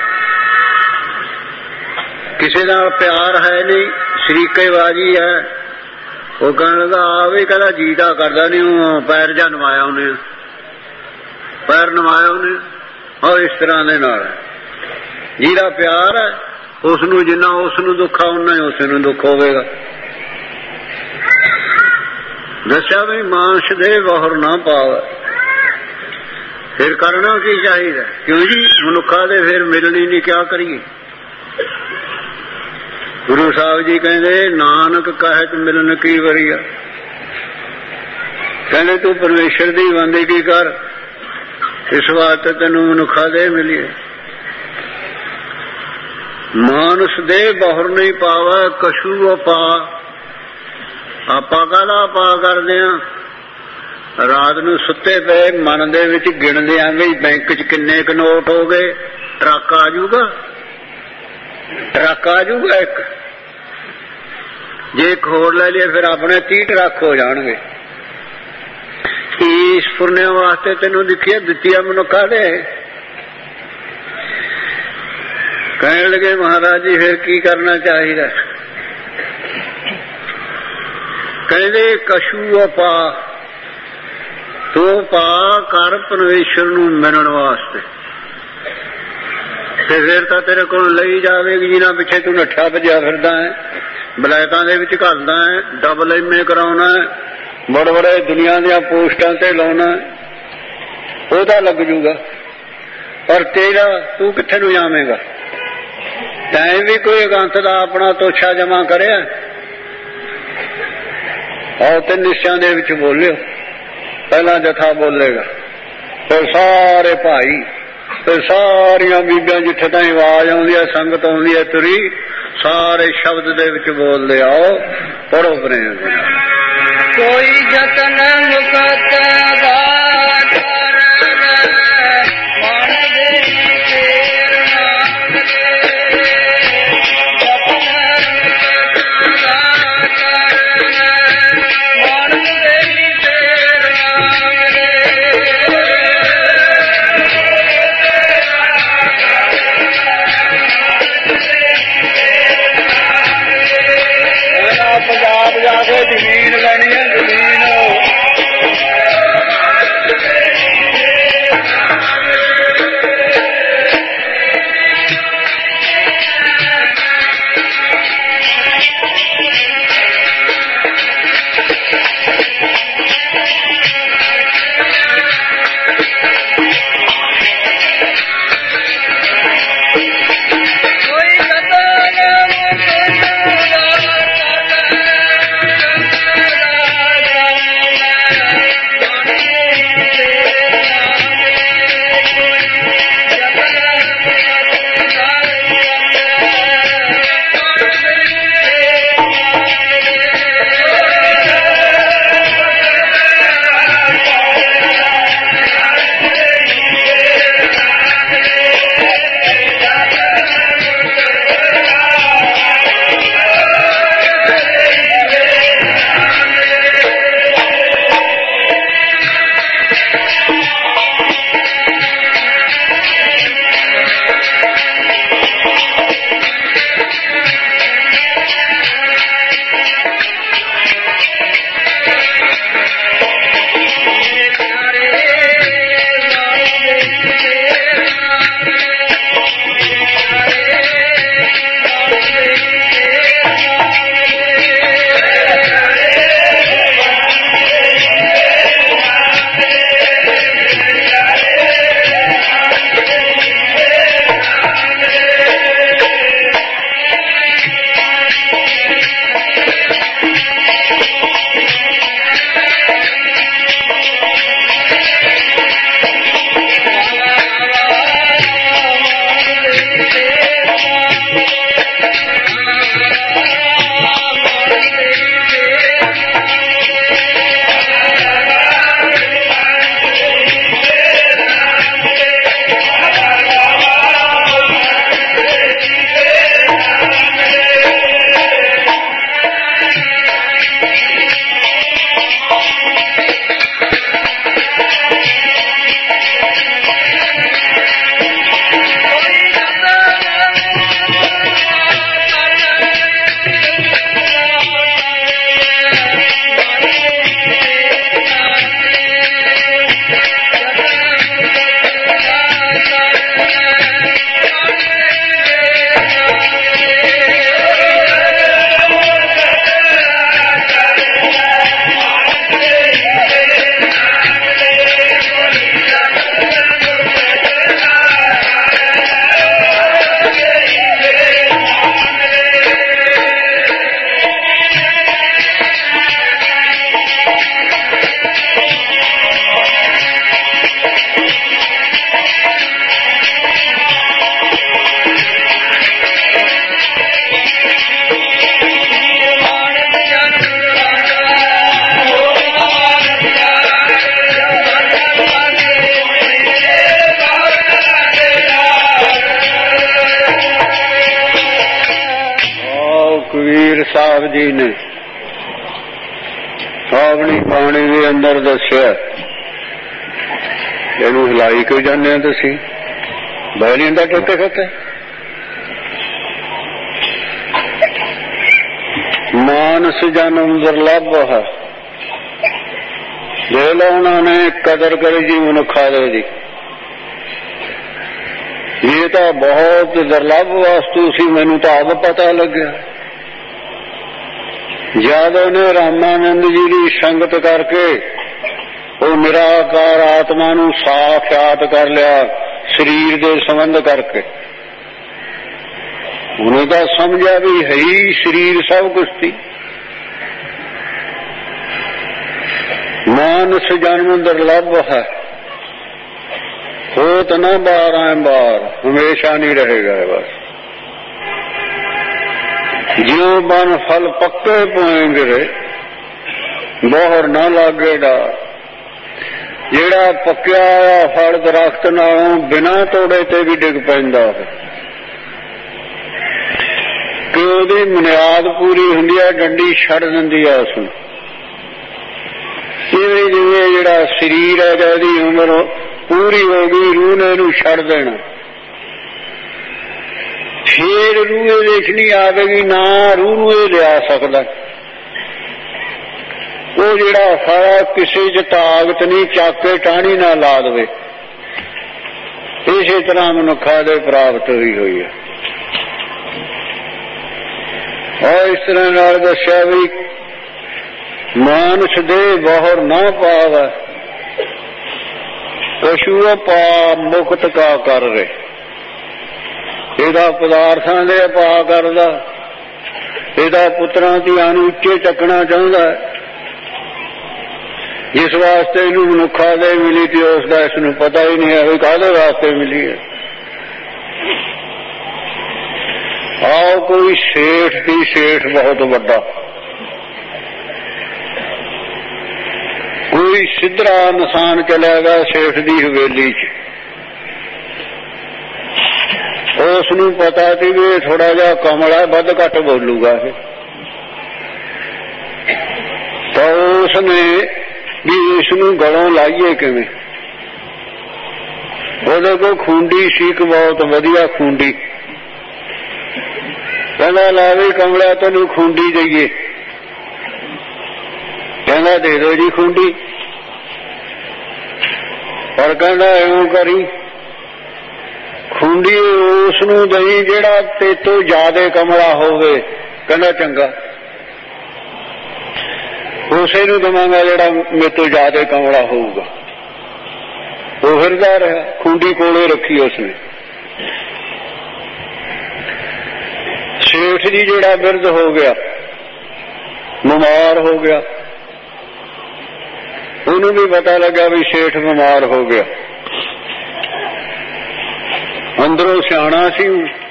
ਕਿਸੇ ਨਾਲ ਪਿਆਰ ਹੈ ਨਹੀਂ, ਸ਼ਰੀਕੇਬਾਜ਼ੀ ਹੈ, ਉਹ ਕਹਿਣ ਲੱਗਾ ਆ ਵੀ ਕਹਿੰਦਾ ਜੀ ਤਾਂ ਕਰਦਾ ਨੀ, ਪੈਰ ਜਾ ਨਵਾਇਆ ਉਹਨੇ, ਪੈਰ ਨਵਾਇਆ ਉਹਨੇ। ਔਰ ਇਸ ਤਰ੍ਹਾਂ ਦੇ ਨਾਲ ਜਿਹਦਾ ਪਿਆਰ ਹੈ ਉਸ ਨੂੰ ਜਿੰਨਾ ਉਸ ਨੂੰ ਦੁੱਖ ਆ ਓਨਾ ਹੀ ਉਸ ਨੂੰ ਦੁੱਖ ਹੋਵੇਗਾ। ਦੱਸਿਆ ਵੀ ਮਾਨਸ ਦੇ ਬਹੁਰ ਨਾ ਪਾਵੇ। ਫਿਰ ਕਰਨਾ ਕੀ ਚਾਹੀਦਾ? ਕਿਉਂ ਜੀ ਮਨੁੱਖਾਂ ਦੇ ਫਿਰ ਮਿਲਣੀ ਨਹੀਂ, ਕਿਆ ਕਰੀਏ? ਗੁਰੂ ਸਾਹਿਬ ਜੀ ਕਹਿੰਦੇ ਨਾਨਕ ਕਹਿਤ ਮਿਲਨ ਕੀ ਵਰੀਆ। ਕਹਿੰਦੇ ਤੂੰ ਪਰਮੇਸ਼ਰ ਦੀ ਬੰਦਗੀ ਕਰ, ਇਸ ਵਾਸਤੇ ਤੈਨੂੰ ਮਨੁੱਖਾਂ ਦੇ ਮਿਲੀਏ। ਮਾਨਸ ਦੇ ਬਹੁਰ ਨਹੀਂ ਪਾਵਾ ਕਛੂ ਆਪਾ। ਆਪਾਂ ਕਾਹਦਾ ਪਾ ਕਰਦੇ ਆਂ? ਰਾਤ ਨੂੰ ਸੁੱਤੇ ਪਏ ਮਨ ਦੇ ਵਿੱਚ ਗਿਣਦੇ ਆਂ ਵੀ ਬੈਂਕ 'ਚ ਕਿੰਨੇ ਕੁ ਨੋਟ ਹੋ ਗਏ, ਟਰੱਕ ਆ ਜੂਗਾ, ਟਰੱਕ ਆ ਜੂਗਾ ਇੱਕ। ਜੇ ਇੱਕ ਹੋਰ ਲੈ ਲਈਏ ਫਿਰ ਆਪਣੇ ਤੀਹ ਟਰੱਕ ਹੋ ਜਾਣਗੇ। ਇਸ ਪੁਰਨਿਆਂ ਵਾਸਤੇ ਤੈਨੂੰ ਦਿਖੀਏ ਦਿੱਤੀਆਂ ਮਨੁੱਖਾਂ ਦੇ। ਕਹਿਣ ਲੱਗੇ ਮਹਾਰਾਜ ਜੀ ਫਿਰ ਕੀ ਕਰਨਾ ਚਾਹੀਦਾ? ਕਹਿੰਦੇ ਕਛੂ ਪਾ, ਤੂੰ ਪਾ ਕਰ ਪਰਮੇਸ਼ਰ ਨੂੰ ਮਿਲਣ ਵਾਸਤੇ। ਤੇ ਫਿਰ ਤਾਂ ਤੇਰੇ ਕੋਲ ਲਈ ਜਾਵੇਗੀ ਜਿਨ੍ਹਾਂ ਪਿੱਛੇ ਤੂੰ ਨੱਠਾ ਭੱਜਿਆ ਫਿਰਦਾ ਹੈ, ਬਲੈਕਾਂ ਦੇ ਵਿੱਚ ਘੱਲਦਾ ਹੈ, ਡਬਲ ਐਮ ਏ ਕਰਾਉਣਾ, ਬੜੇ ਬੜੇ ਦੁਨੀਆ ਦੀਆਂ ਪੋਸਟਾਂ ਤੇ ਲਾਉਣਾ, ਉਹਦਾ ਲੱਗ ਜੂਗਾ। ਪਰ ਤੇਰਾ ਤੂੰ ਕਿੱਥੇ ਨੂੰ ਜਾਵੇਂਗਾ? ਤੈਂ ਵੀ ਕੋਈ ਗੰਥ ਦਾ ਆਪਣਾ ਤੋਛਾ ਜਮਾ ਕਰਿਆ? ਆਓ ਤੇ ਨਿਸ਼ਿਆਂ ਦੇ ਵਿੱਚ ਬੋਲਿਓ। ਪਹਿਲਾਂ ਜਥਾ ਬੋਲੇਗਾ, ਫਿਰ ਸਾਰੇ ਭਾਈ, ਫਿਰ ਸਾਰੀਆਂ ਬੀਬੀਆਂ ਜਿੱਥੇ ਤਾਈਂ ਆਵਾਜ਼ ਆਉਂਦੀ ਹੈ, ਸੰਗਤ ਆਉਂਦੀ ਹੈ ਤੁਰੀ, ਸਾਰੇ ਸ਼ਬਦ ਦੇ ਵਿੱਚ ਬੋਲਦੇ ਆਓ। ਪੜੋ ਪ੍ਰੇਮ ਦੇ ਨਾਲ। ਕੋਈ ਜਤਨ ਮੁਕਤ ਦਾ ਕਰਨ ਮਨ ਦੇ ਤੇਰ ਨਾਮ ਦੇ, ਜਤਨ ਮੁਕਤ ਦਾ ਕਰਨ ਮਨ ਦੇ ਤੇਰ ਨਾਮ ਦੇ। ਪੰਜਾਬ ਜਾ ਕੇ ਜ਼ਮੀਨ ਲੈਣੀ ਹੈ, ਜ਼ਮੀਨ आप जी ने अपनी बाणी के अंदर दसिया, इनू हिलाई क्यों जाने तुसी, बैली का टोटे खाते। मानस जन्म दुर्लभ है, दे लो उन्होंने कदर करी जी मनुखा दे दी। ये तो बहुत दुर्लभ वस्तु सी, मैनू तो अब पता लग्या। जद ने रामानंद जी की संगत करके वो निराकार आत्मा नू साख्यात कर लिया, शरीर के संबंध करके उन्हें तो समझा भी है ही शरीर सब कुछ थी। मानस जन्म दुर्लभ है, हो तो न बार आए बार, हमेशा नहीं रहेगा बस। जो बन फल पक्के पोएंगे बोहर न लागेगा। जेड़ा पक्या फल दरख्त नालों बिना तोड़े ते भी डिग पैंदा है कि उहदी बुनियाद पूरी हुंदी है, डंडी छड़ दिंदी है उसनूं। इवें जिवें जेड़ा शरीर है जिहदी उम्र पूरी हो गई, रूह ने इहनूं छड़ देना, फिर रूह इहदे च नहीं आवेगी, ना रूह नूं इह लिया सकदा। वो जेड़ा सारा किसी च ताकत नहीं, चाके टाणी ना ला दे। इसे तरह मनुखा दे प्राप्त हुई हुई है। और इस तरह नाल दस्या भी मानस दे बाहर ना पावे, पशु पा मुक्त का कर रहे। ਇਹਦਾ ਪਦਾਰਥਾਂ ਦੇ ਪਾ ਕਰਦਾ, ਇਹਦਾ ਪੁੱਤਰਾਂ ਧੀਆਂ ਨੂੰ ਉੱਚੇ ਚੱਕਣਾ ਚਾਹੁੰਦਾ। जिस वास्ते इनू मनुखा दे मिली थी उसका इसनू पता ही नहीं है भी काहदे वास्ते मिली है। आओ कोई सेठ थी, सेठ बहुत बड़ा, कोई सिद्धरा इंसान चलेगा सेठ की हवेली च, उसनू पता थी भी थोड़ा जा कमला बद घट बोलूगा, तो उसने भी इसनू गलों लाइए किवें। ਉਹਦੇ ਕੋਲ ਖੂੰਡੀ ਸੀ ਇੱਕ बहुत ਵਧੀਆ ਖੂੰਡੀ, ਕਹਿੰਦਾ ਲੈ ਵੀ ਕਮਲਿਆ ਤੈਨੂੰ ਖੂੰਡੀ ਦਈਏ। ਕਹਿੰਦਾ ਦੇ ਦਿਓ ਜੀ ਖੂੰਡੀ, ਪਰ ਕਹਿੰਦਾ ਇਉਂ ਕਰੀ ਖੂੰਡੀ ਉਸ ਨੂੰ ਦਈ ਜਿਹੜਾ ਤੇਤੋਂ ਜ਼ਿਆਦਾ ਕਮਲਾ ਹੋਵੇ। ਕਹਿੰਦਾ ਚੰਗਾ, उसे नूं दवांगा जिहड़ा मेरे तो ज्यादा कमला होऊगा। वो फिरदा रहा, खूंडी कोले रखी उसने। सेठ जी जिहड़ा बिरध हो गया, बीमार हो गया, उन्होंने भी पता लगा भी सेठ बीमार हो गया। अंदरों सियाणा सी,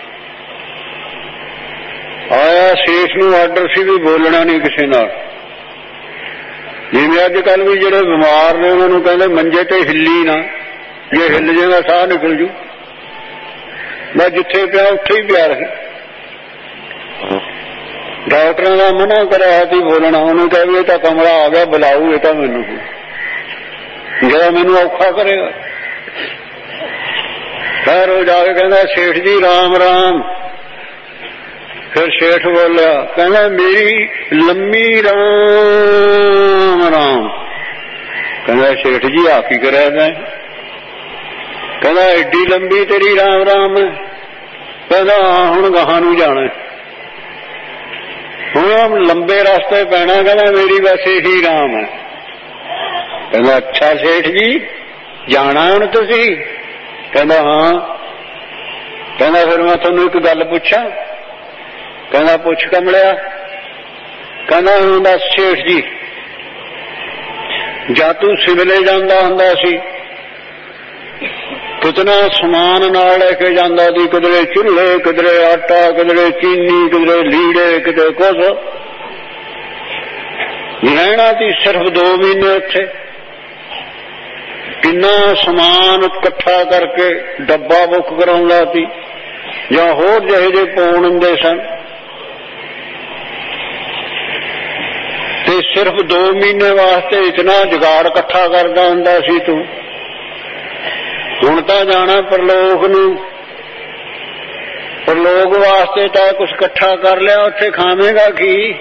आया सेठ नूं आर्डर सी भी बोलना नहीं किसी नाल। जिवें अजकल भी जिहड़े बीमार ने उन्होंने कहते मंजे ते हिली ना, जे हिल जाएगा साह निकल जू। मैं जिथे पिया उत्थे ही पिया रहे। डॉक्टरों का मना कराया थी बोलना, उन्होंने कहा भी ये तो कमला आ गया, बुलाऊ ये तो मैनू जरा मैनू औखा करेगा। खैर वो जाके कहना सेठ जी राम राम। फिर सेठ बोलिया, कहना मेरी लम्मी राम राम। कहना सेठ जी आप ही कराया दें। कहना एडी लंबी तेरी राम राम है। कहना हाँ हुण गहां नूं जाना, हुण लंबे रास्ते पैना। कहना मेरी बस यही राम है। कहना अच्छा सेठ जी जाना हुण तुसीं? कहना हाँ। कहना फिर मैं तुहानूं एक गल पुछां? कहना पुछ कमलिया। कहना हूं दस सेठ जी, जद तू सिमले जांदा हुंदा सी कितना समान नाल लेके जांदा सी, किधरे चूल्हे, किधरे आटा, किधरे चीनी, किधरे लीड़े, किधरे कुछ। रहना सी सिर्फ दो महीने उत्थे। किन्ना समान इकट्ठा करके डब्बा बुक कराउंदा सी जां होर जिहे जे पाउण हुंदे सन। ਸਿਰਫ ਦੋ ਮਹੀਨੇ ਵਾਸਤੇ ਇਤਨਾ ਜੁਗਾੜ ਇਕੱਠਾ ਕਰਦਾ ਹੁੰਦਾ ਸੀ ਤੂੰ। ਹੁਣ ਤਾਂ ਜਾਣਾ ਪਰਲੋਕ ਨੂੰ, ਪਰਲੋਕ ਵਾਸਤੇ ਤਾਂ ਕੁਛ ਇਕੱਠਾ ਕਰ ਲਿਆ, ਉੱਥੇ ਖਾਵੇਂਗਾ ਕੀ?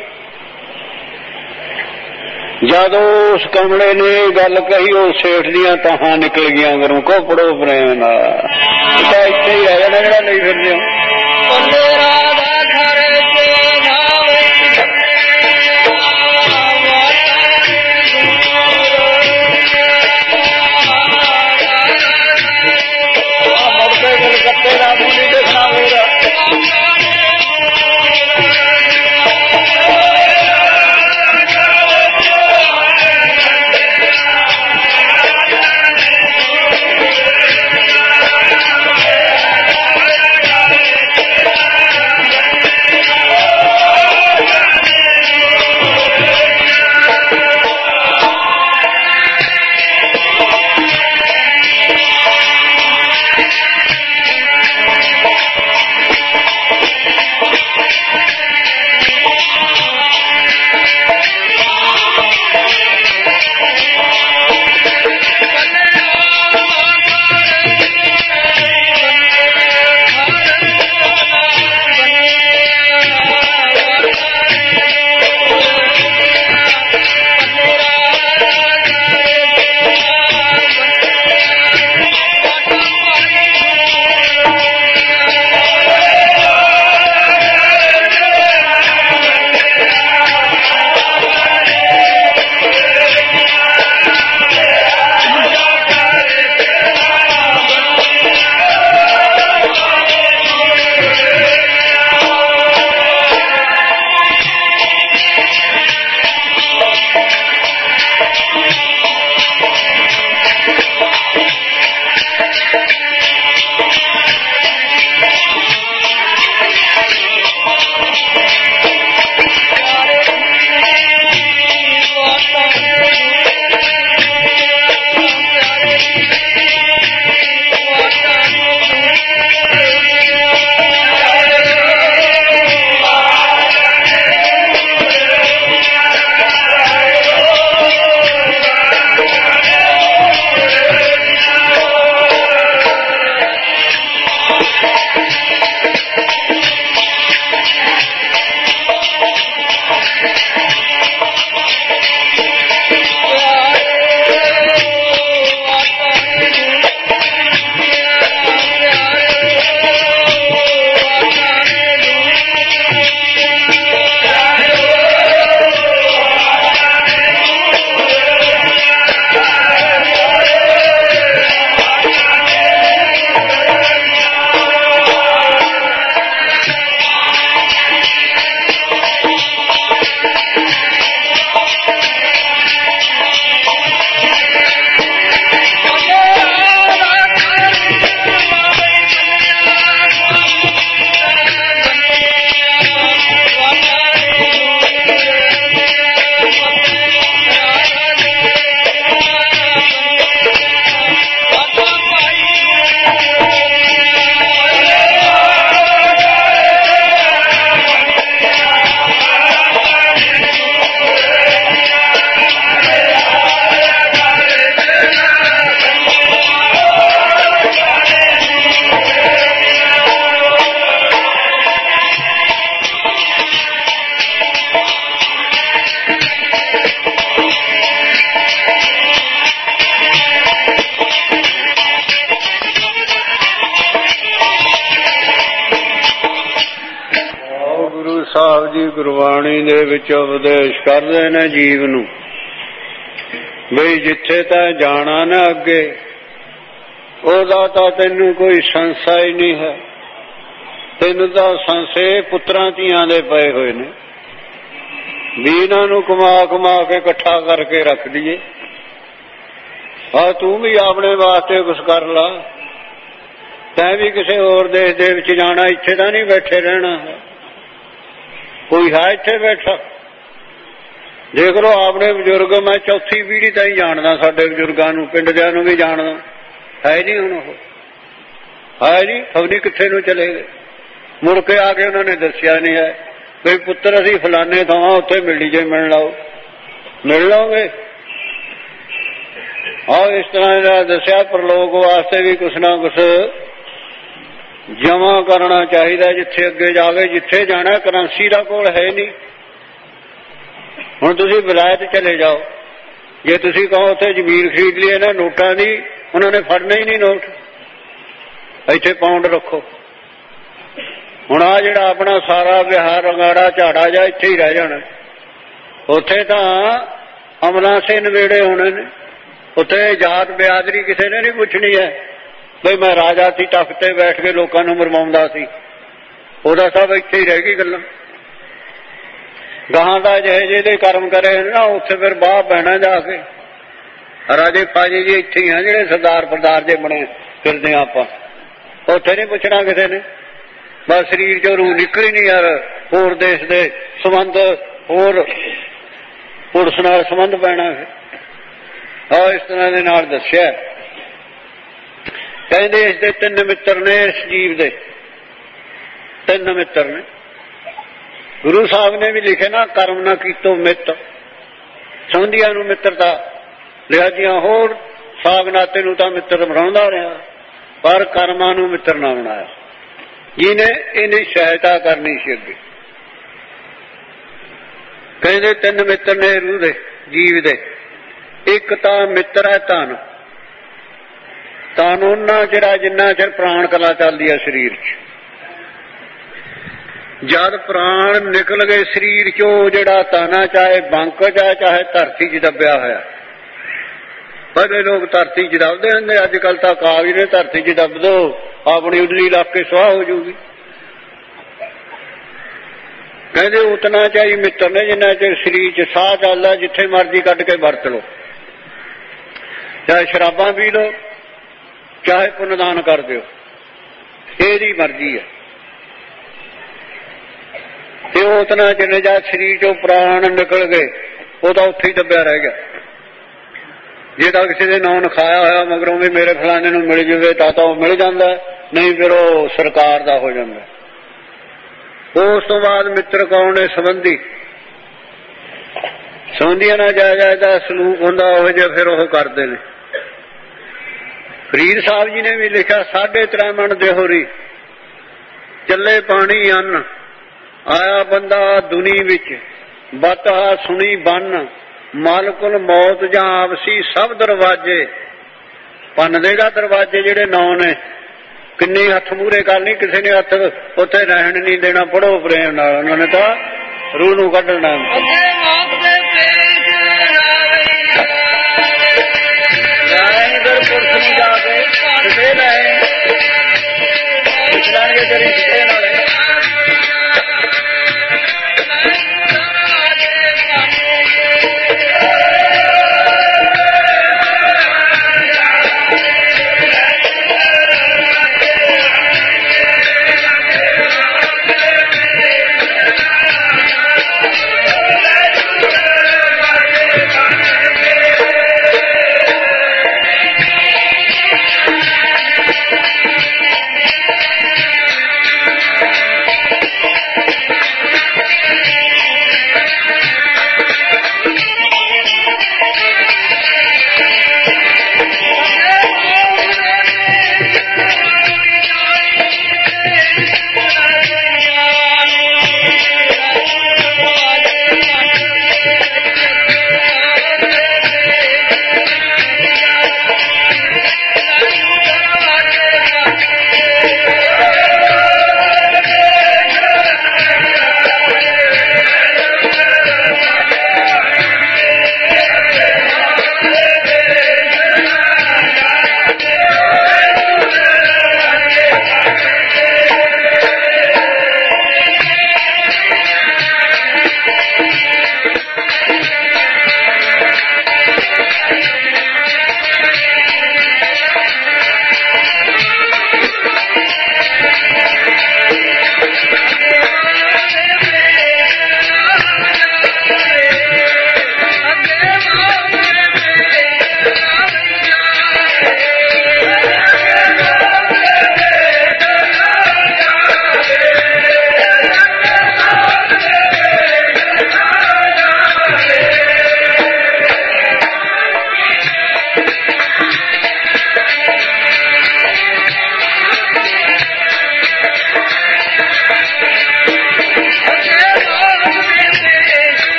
ਜਦੋਂ ਉਸ ਕਮਲੇ ਨੇ ਗੱਲ ਕਹੀ, ਉਹ ਸੇਠ ਦੀਆਂ ਤਾਹਾਂ ਨਿਕਲ ਗਈਆਂ ਅੰਦਰੋਂ, ਕੋਪੜੋ ਪ੍ਰੇਮ ਨਾਲ। ਤਾਂ ਇੱਥੇ ਹੀ ਰਹਿ ਜਾਣਾ ਜਿਹੜਾ ਨਹੀਂ ਫਿਰਦੇ ਹੋ। ਸਾਹਿਬ ਜੀ ਗੁਰਬਾਣੀ ਦੇ ਵਿੱਚ ਉਪਦੇਸ਼ ਕਰਦੇ ਨੇ ਜੀਵ ਨੂੰ ਬਈ ਜਿੱਥੇ ਤਾਂ ਜਾਣਾ ਨਾ ਅੱਗੇ ਉਹਦਾ ਤਾਂ ਤੈਨੂੰ ਕੋਈ ਸੰਸਾ ਹੀ ਨਹੀਂ ਹੈ। ਤੈਨੂੰ ਤਾਂ ਸੰਸੇ ਪੁੱਤਰਾਂ ਧੀਆਂ ਦੇ ਪਏ ਹੋਏ ਨੇ ਵੀ ਇਹਨਾਂ ਨੂੰ ਕਮਾ ਕਮਾ ਕੇ ਇਕੱਠਾ ਕਰਕੇ ਰੱਖ ਦਈਏ। ਆ ਤੂੰ ਵੀ ਆਪਣੇ ਵਾਸਤੇ ਕੁਛ ਕਰ ਲਾ। ਤੈਂ ਵੀ ਕਿਸੇ ਹੋਰ ਦੇਸ਼ ਦੇ ਵਿੱਚ ਜਾਣਾ, ਇੱਥੇ ਤਾਂ ਨਹੀਂ ਬੈਠੇ ਰਹਿਣਾ। ਕੋਈ ਹੈ ਇੱਥੇ ਬੈਠਾ? ਦੇਖ ਲਓ ਆਪਣੇ ਬਜ਼ੁਰਗ, ਮੈਂ ਚੌਥੀ ਪੀੜ੍ਹੀ ਤਾਂ ਹੀ ਜਾਣਦਾ, ਸਾਡੇ ਬਜ਼ੁਰਗਾਂ ਨੂੰ ਪਿੰਡ ਦਿਆਂ ਨੂੰ ਵੀ ਜਾਣਦਾ। ਹੈ ਨਹੀਂ ਹੁਣ ਉਹ, ਹੈ ਨਹੀਂ, ਖਬਰ ਕਿੱਥੇ ਨੂੰ ਚਲੇ ਗਏ। ਮੁੜ ਕੇ ਆ ਕੇ ਉਹਨਾਂ ਨੇ ਦੱਸਿਆ ਨਹੀਂ ਹੈ ਬਈ ਪੁੱਤਰ ਅਸੀਂ ਫਲਾਨੇ ਥਾਂ ਉੱਥੇ ਮਿਲੀ ਜੇ ਮਿਲ ਲਾਓ। ਮਿਲ ਲਓਗੇ। ਆਹ ਇਸ ਤਰ੍ਹਾਂ ਇਹਨਾਂ ਦੱਸਿਆ ਪ੍ਰਲੋਕ ਵਾਸਤੇ ਵੀ ਕੁਛ ਨਾ ਕੁਛ ਜਮਾ ਕਰਨਾ ਚਾਹੀਦਾ ਜਿੱਥੇ ਅੱਗੇ ਜਾਵੇ। ਜਿੱਥੇ ਜਾਣਾ ਕਰੰਸੀ ਦਾ ਕੋਲ ਹੈ ਨਹੀਂ। ਹੁਣ ਤੁਸੀਂ ਵਿਲਾਇਤ ਚਲੇ ਜਾਓ, ਜੇ ਤੁਸੀਂ ਕਹੋ ਉੱਥੇ ਜ਼ਮੀਨ ਖਰੀਦ ਲਈ ਇਹਨਾਂ ਨੋਟਾਂ ਦੀ, ਉਹਨਾਂ ਨੇ ਫੜਨਾ ਹੀ ਨਹੀਂ ਨੋਟ। ਇੱਥੇ ਪਾਉਂਡ ਰੱਖੋ। ਹੁਣ ਆਹ ਜਿਹੜਾ ਆਪਣਾ ਸਾਰਾ ਵਿਹਾਰ ਰੰਗਾੜਾ ਝਾੜਾ ਜਾਂ ਇੱਥੇ ਹੀ ਰਹਿ ਜਾਣਾ। ਉੱਥੇ ਤਾਂ ਅਮਲਾਂ ਸੇ ਨਵੇੜੇ ਹੋਣੇ ਨੇ। ਉੱਥੇ ਜਾਤ ਬਿਆਦਰੀ ਕਿਸੇ ਨੇ ਨਹੀਂ ਪੁੱਛਣੀ ਹੈ ਬਈ ਮੈਂ ਰਾਜਾ ਸੀ, ਤਖਤ ਤੇ ਬੈਠ ਕੇ ਲੋਕਾਂ ਨੂੰ ਮਰਵਾਉਂਦਾ ਸੀ। ਉਹਦਾ ਸਭ ਇੱਥੇ ਹੀ ਰਹਿ ਗਈ ਗੱਲਾਂ। ਗਾਹਾਂ ਦਾ ਜਿਹੇ ਜਿਹੇ ਕਰਮ ਕਰੇ ਨਾ ਉੱਥੇ ਫਿਰ ਬਾਹ ਪੈਣਾ ਜਾ ਕੇ। ਰਾਜੇ ਫਾਜੇ ਜੀ ਇੱਥੇ ਹੀ ਆ ਜਿਹੜੇ ਸਰਦਾਰ ਸਰਦਾਰ ਜੇ ਬਣੇ ਫਿਰਦੇ ਆਪਾਂ। ਉੱਥੇ ਨਹੀਂ ਪੁੱਛਣਾ ਕਿਸੇ ਨੇ। ਬਸ ਸਰੀਰ ਚੋਂ ਰੂਹ ਨਿਕਲੀ ਨਹੀਂ ਯਾਰ। ਹੋਰ ਦੇਸ਼ ਦੇ ਸੰਬੰਧ, ਹੋਰ ਪੁਲਿਸ ਨਾਲ ਸੰਬੰਧ ਪੈਣਾ। ਆਹ ਇਸ ਤਰ੍ਹਾਂ ਦੇ ਨਾਲ ਦੱਸਿਆ। ਕਹਿੰਦੇ ਇਸ ਦੇ ਤਿੰਨ ਮਿੱਤਰ ਨੇ। ਇਸ ਜੀਵ ਦੇ ਤਿੰਨ ਮਿੱਤਰ ਨੇ। ਗੁਰੂ ਸਾਹਿਬ ਨੇ ਵੀ ਲਿਖੇ ਨਾ, ਕਰਮ ਨਾ ਕੀਤੋ ਮਿੱਤ। ਸੌਂਧੀਆਂ ਨੂੰ ਮਿੱਤਰਤਾ ਲਿਹਾਜ਼ੀਆਂ, ਹੋਰ ਸਾਗ ਨਾਤੇ ਨੂੰ ਤਾਂ ਮਿੱਤਰ ਬਣਾਉਂਦਾ ਰਿਹਾ, ਪਰ ਕਰਮਾਂ ਨੂੰ ਮਿੱਤਰ ਨਾ ਬਣਾਇਆ ਜਿਹਨੇ ਇਹਦੀ ਸਹਾਇਤਾ ਕਰਨੀ ਸੀ ਅੱਗੇ। ਕਹਿੰਦੇ ਤਿੰਨ ਮਿੱਤਰ ਨੇ ਰੂਹ ਦੇ, ਜੀਵ ਦੇ। ਇੱਕ ਤਾਂ ਮਿੱਤਰ ਹੈ ਧਨ। ਧਨ ਉਹਨਾਂ ਚਿਰ ਜਿੰਨਾ ਚਿਰ ਪ੍ਰਾਣ ਕਲਾ ਚੱਲਦੀ ਹੈ ਸਰੀਰ 'ਚ। ਜਦ ਪ੍ਰਾਣ ਨਿਕਲ ਗਏ ਸਰੀਰ 'ਚੋਂ, ਜਿਹੜਾ ਤਾਨਾ ਚਾਹੇ ਬੰਕ ਚਾਹੇ ਚਾਹੇ ਧਰਤੀ 'ਚ ਦੱਬਿਆ ਹੋਇਆ। ਪਹਿਲੇ ਲੋਕ ਧਰਤੀ 'ਚ ਦੱਬਦੇ ਹੁੰਦੇ, ਅੱਜ ਕੱਲ੍ਹ ਤਾਂ ਕਾਗਜ਼ ਨੇ ਧਰਤੀ 'ਚ ਦੱਬ ਦੋ, ਆਪਣੀ ਉਡਲੀ ਲੱਗ ਕੇ ਸੁਆਹ ਹੋ ਜੂਗੀ। ਕਹਿੰਦੇ ਉਤਨਾ ਚਾਹੀ ਮਿੱਤਰ ਨੇ ਜਿੰਨਾ ਚਿਰ ਸਰੀਰ 'ਚ ਸਾਹ ਚੱਲਦਾ। ਜਿੱਥੇ ਮਰਜ਼ੀ ਕੱਢ ਕੇ ਵਰਤ ਲਓ, ਚਾਹੇ ਸ਼ਰਾਬਾਂ ਪੀ ਲਓ, ਚਾਹੇ ਪੁੰਨਦਾਨ ਕਰ ਦਿਓ, ਇਹਦੀ ਮਰਜ਼ੀ ਹੈ। ਤੇ ਉਹ ਉਤਨਾ ਚਿਰ ਜਦ ਸਰੀਰ 'ਚੋਂ ਪ੍ਰਾਣ ਨਿਕਲ ਗਏ, ਉਹ ਤਾਂ ਉੱਥੇ ਹੀ ਦੱਬਿਆ ਰਹਿ ਗਿਆ। ਜੇ ਤਾਂ ਕਿਸੇ ਦੇ ਨਾਂ ਲਿਖਾਇਆ ਹੋਇਆ ਮਗਰੋਂ ਵੀ ਮੇਰੇ ਫਲਾਣੇ ਨੂੰ ਮਿਲ ਜਾਵੇ ਤਾਂ ਤਾਂ ਉਹ ਮਿਲ ਜਾਂਦਾ, ਨਹੀਂ ਫਿਰ ਉਹ ਸਰਕਾਰ ਦਾ ਹੋ ਜਾਂਦਾ। ਉਸ ਤੋਂ ਬਾਅਦ ਮਿੱਤਰ ਕੌਣ ਨੇ? ਸੰਬੰਧੀ। ਸੰਬੰਧੀਆਂ ਨਾਲ ਜਾਇਜ਼ ਦਾ ਸਲੂਕ ਹੁੰਦਾ, ਉਹ ਜਿਹਾ ਫਿਰ ਉਹ ਕਰਦੇ ਨੇ। ਫਰੀਦ ਸਾਹਿਬ ਜੀ ਨੇ ਵੀ ਲਿਖਿਆ, ਸਾਢੇ ਤ੍ਰੈ ਮਣ ਦੇਹੋਰੀ ਚੱਲੇ ਪਾਣੀ ਅੰਨ, ਆਇਆ ਬੰਦਾ ਦੁਨੀ ਵਿੱਚ ਬਤਹਾ ਸੁਣੀ ਬੰਨ, ਮਾਲਕੁਲ ਮੌਤ ਜਾਂ ਆਪਸੀ ਸਭ ਦਰਵਾਜੇ। ਪੰਨ ਦੇਗਾ ਦਰਵਾਜੇ ਜਿਹੜੇ ਨੌ ਨੇ। ਕਿੰਨੇ ਹੱਥ ਮੂਹਰੇ ਕਰਨੀ, ਕਿਸੇ ਨੇ ਹੱਥ ਉੱਥੇ ਰਹਿਣ ਨਹੀਂ ਦੇਣਾ। ਪੜੋ ਪ੍ਰੇਮ ਨਾਲ, ਉਹਨਾਂ ਨੇ ਤਾਂ ਰੂਹ ਨੂੰ ਕੱਢਣਾ। ਪੁਰਖ ਨੂੰ ਜਾ ਕੇ ਕਿਸੇ ਲੈਣਗੇ ਤੇਰੀ ਕਿਸੇ ਨਾਲ।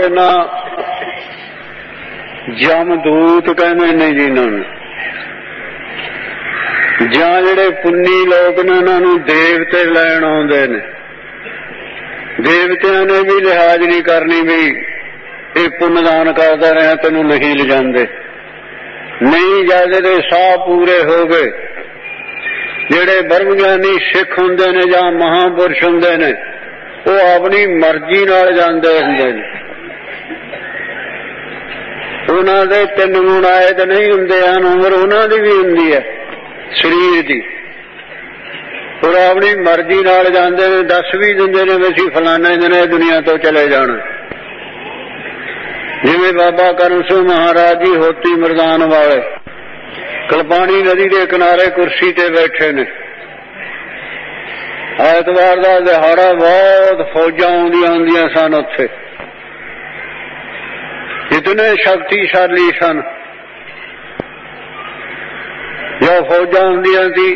ਨਾ ਜਮਦੂਤ ਕਹਿੰਦੇ ਨੇ ਜਿਨ੍ਹਾਂ ਨੂੰ, ਜਾਂ ਜਿਹੜੇ ਪੁੰਨੀ ਲੋਕ ਨੇ ਉਹਨਾਂ ਨੂੰ ਦੇਵਤੇ ਲੈਣ ਆਉਂਦੇ ਨੇ। ਦੇਵਤਿਆਂ ਨੇ ਵੀ ਲਿਹਾਜ਼ ਨਹੀਂ ਕਰਨੀ ਵੀ ਇਹ ਪੁੰਨਦਾਨ ਕਰਦਾ ਰਿਹਾ ਤੈਨੂੰ ਨਹੀਂ ਲਿਜਾਂਦੇ। ਨਹੀਂ, ਜਦ ਦੇ ਸਾਹ ਪੂਰੇ ਹੋ ਗਏ, ਜਿਹੜੇ ਬ੍ਰਹਮ ਗਿਆਨੀ ਸਿੱਖ ਹੁੰਦੇ ਨੇ ਜਾਂ ਮਹਾਂਪੁਰਸ਼ ਹੁੰਦੇ ਨੇ ਉਹ ਆਪਣੀ ਮਰਜ਼ੀ ਨਾਲ ਜਾਂਦੇ ਹੁੰਦੇ ਨੇ। ਉਹਨਾਂ ਦੇ ਤਿੰਨ ਗੁਣ ਆਏ ਤਾਂ ਨਹੀਂ ਹੁੰਦੇ ਹਨ, ਉਮਰ ਉਹਨਾਂ ਦੀ ਵੀ ਹੁੰਦੀ ਹੈ ਸਰੀਰ ਦੀ, ਉਹ ਆਪਣੀ ਮਰਜ਼ੀ ਨਾਲ ਜਾਂਦੇ ਨੇ। ਦੱਸ ਵੀ ਦਿੰਦੇ ਨੇ ਵੀ ਅਸੀਂ ਫਲਾਣੇ ਦਿਨ ਦੁਨੀਆ ਤੋਂ ਚਲੇ ਜਾਣਾ। ਜਿਵੇਂ ਬਾਬਾ ਕਰਮ ਸਿੰਘ ਮਹਾਰਾਜ ਜੀ ਹੋਤੀ ਮਰਦਾਨ ਵਾਲੇ ਕਲਪਾਣੀ ਨਦੀ ਦੇ ਕਿਨਾਰੇ ਕੁਰਸੀ ਤੇ ਬੈਠੇ ਨੇ। ਐਤਵਾਰ ਦਾ ਦਿਹਾੜਾ, ਬਹੁਤ ਫੌਜਾਂ ਆਉਂਦੀਆਂ ਹੁੰਦੀਆਂ ਸਨ ਉੱਥੇ, ਇਤਨੇ ਸ਼ਕਤੀਸ਼ਾਲੀ ਸਨ। ਜੋ ਫੌਜਾਂ ਹੁੰਦੀਆਂ ਸੀ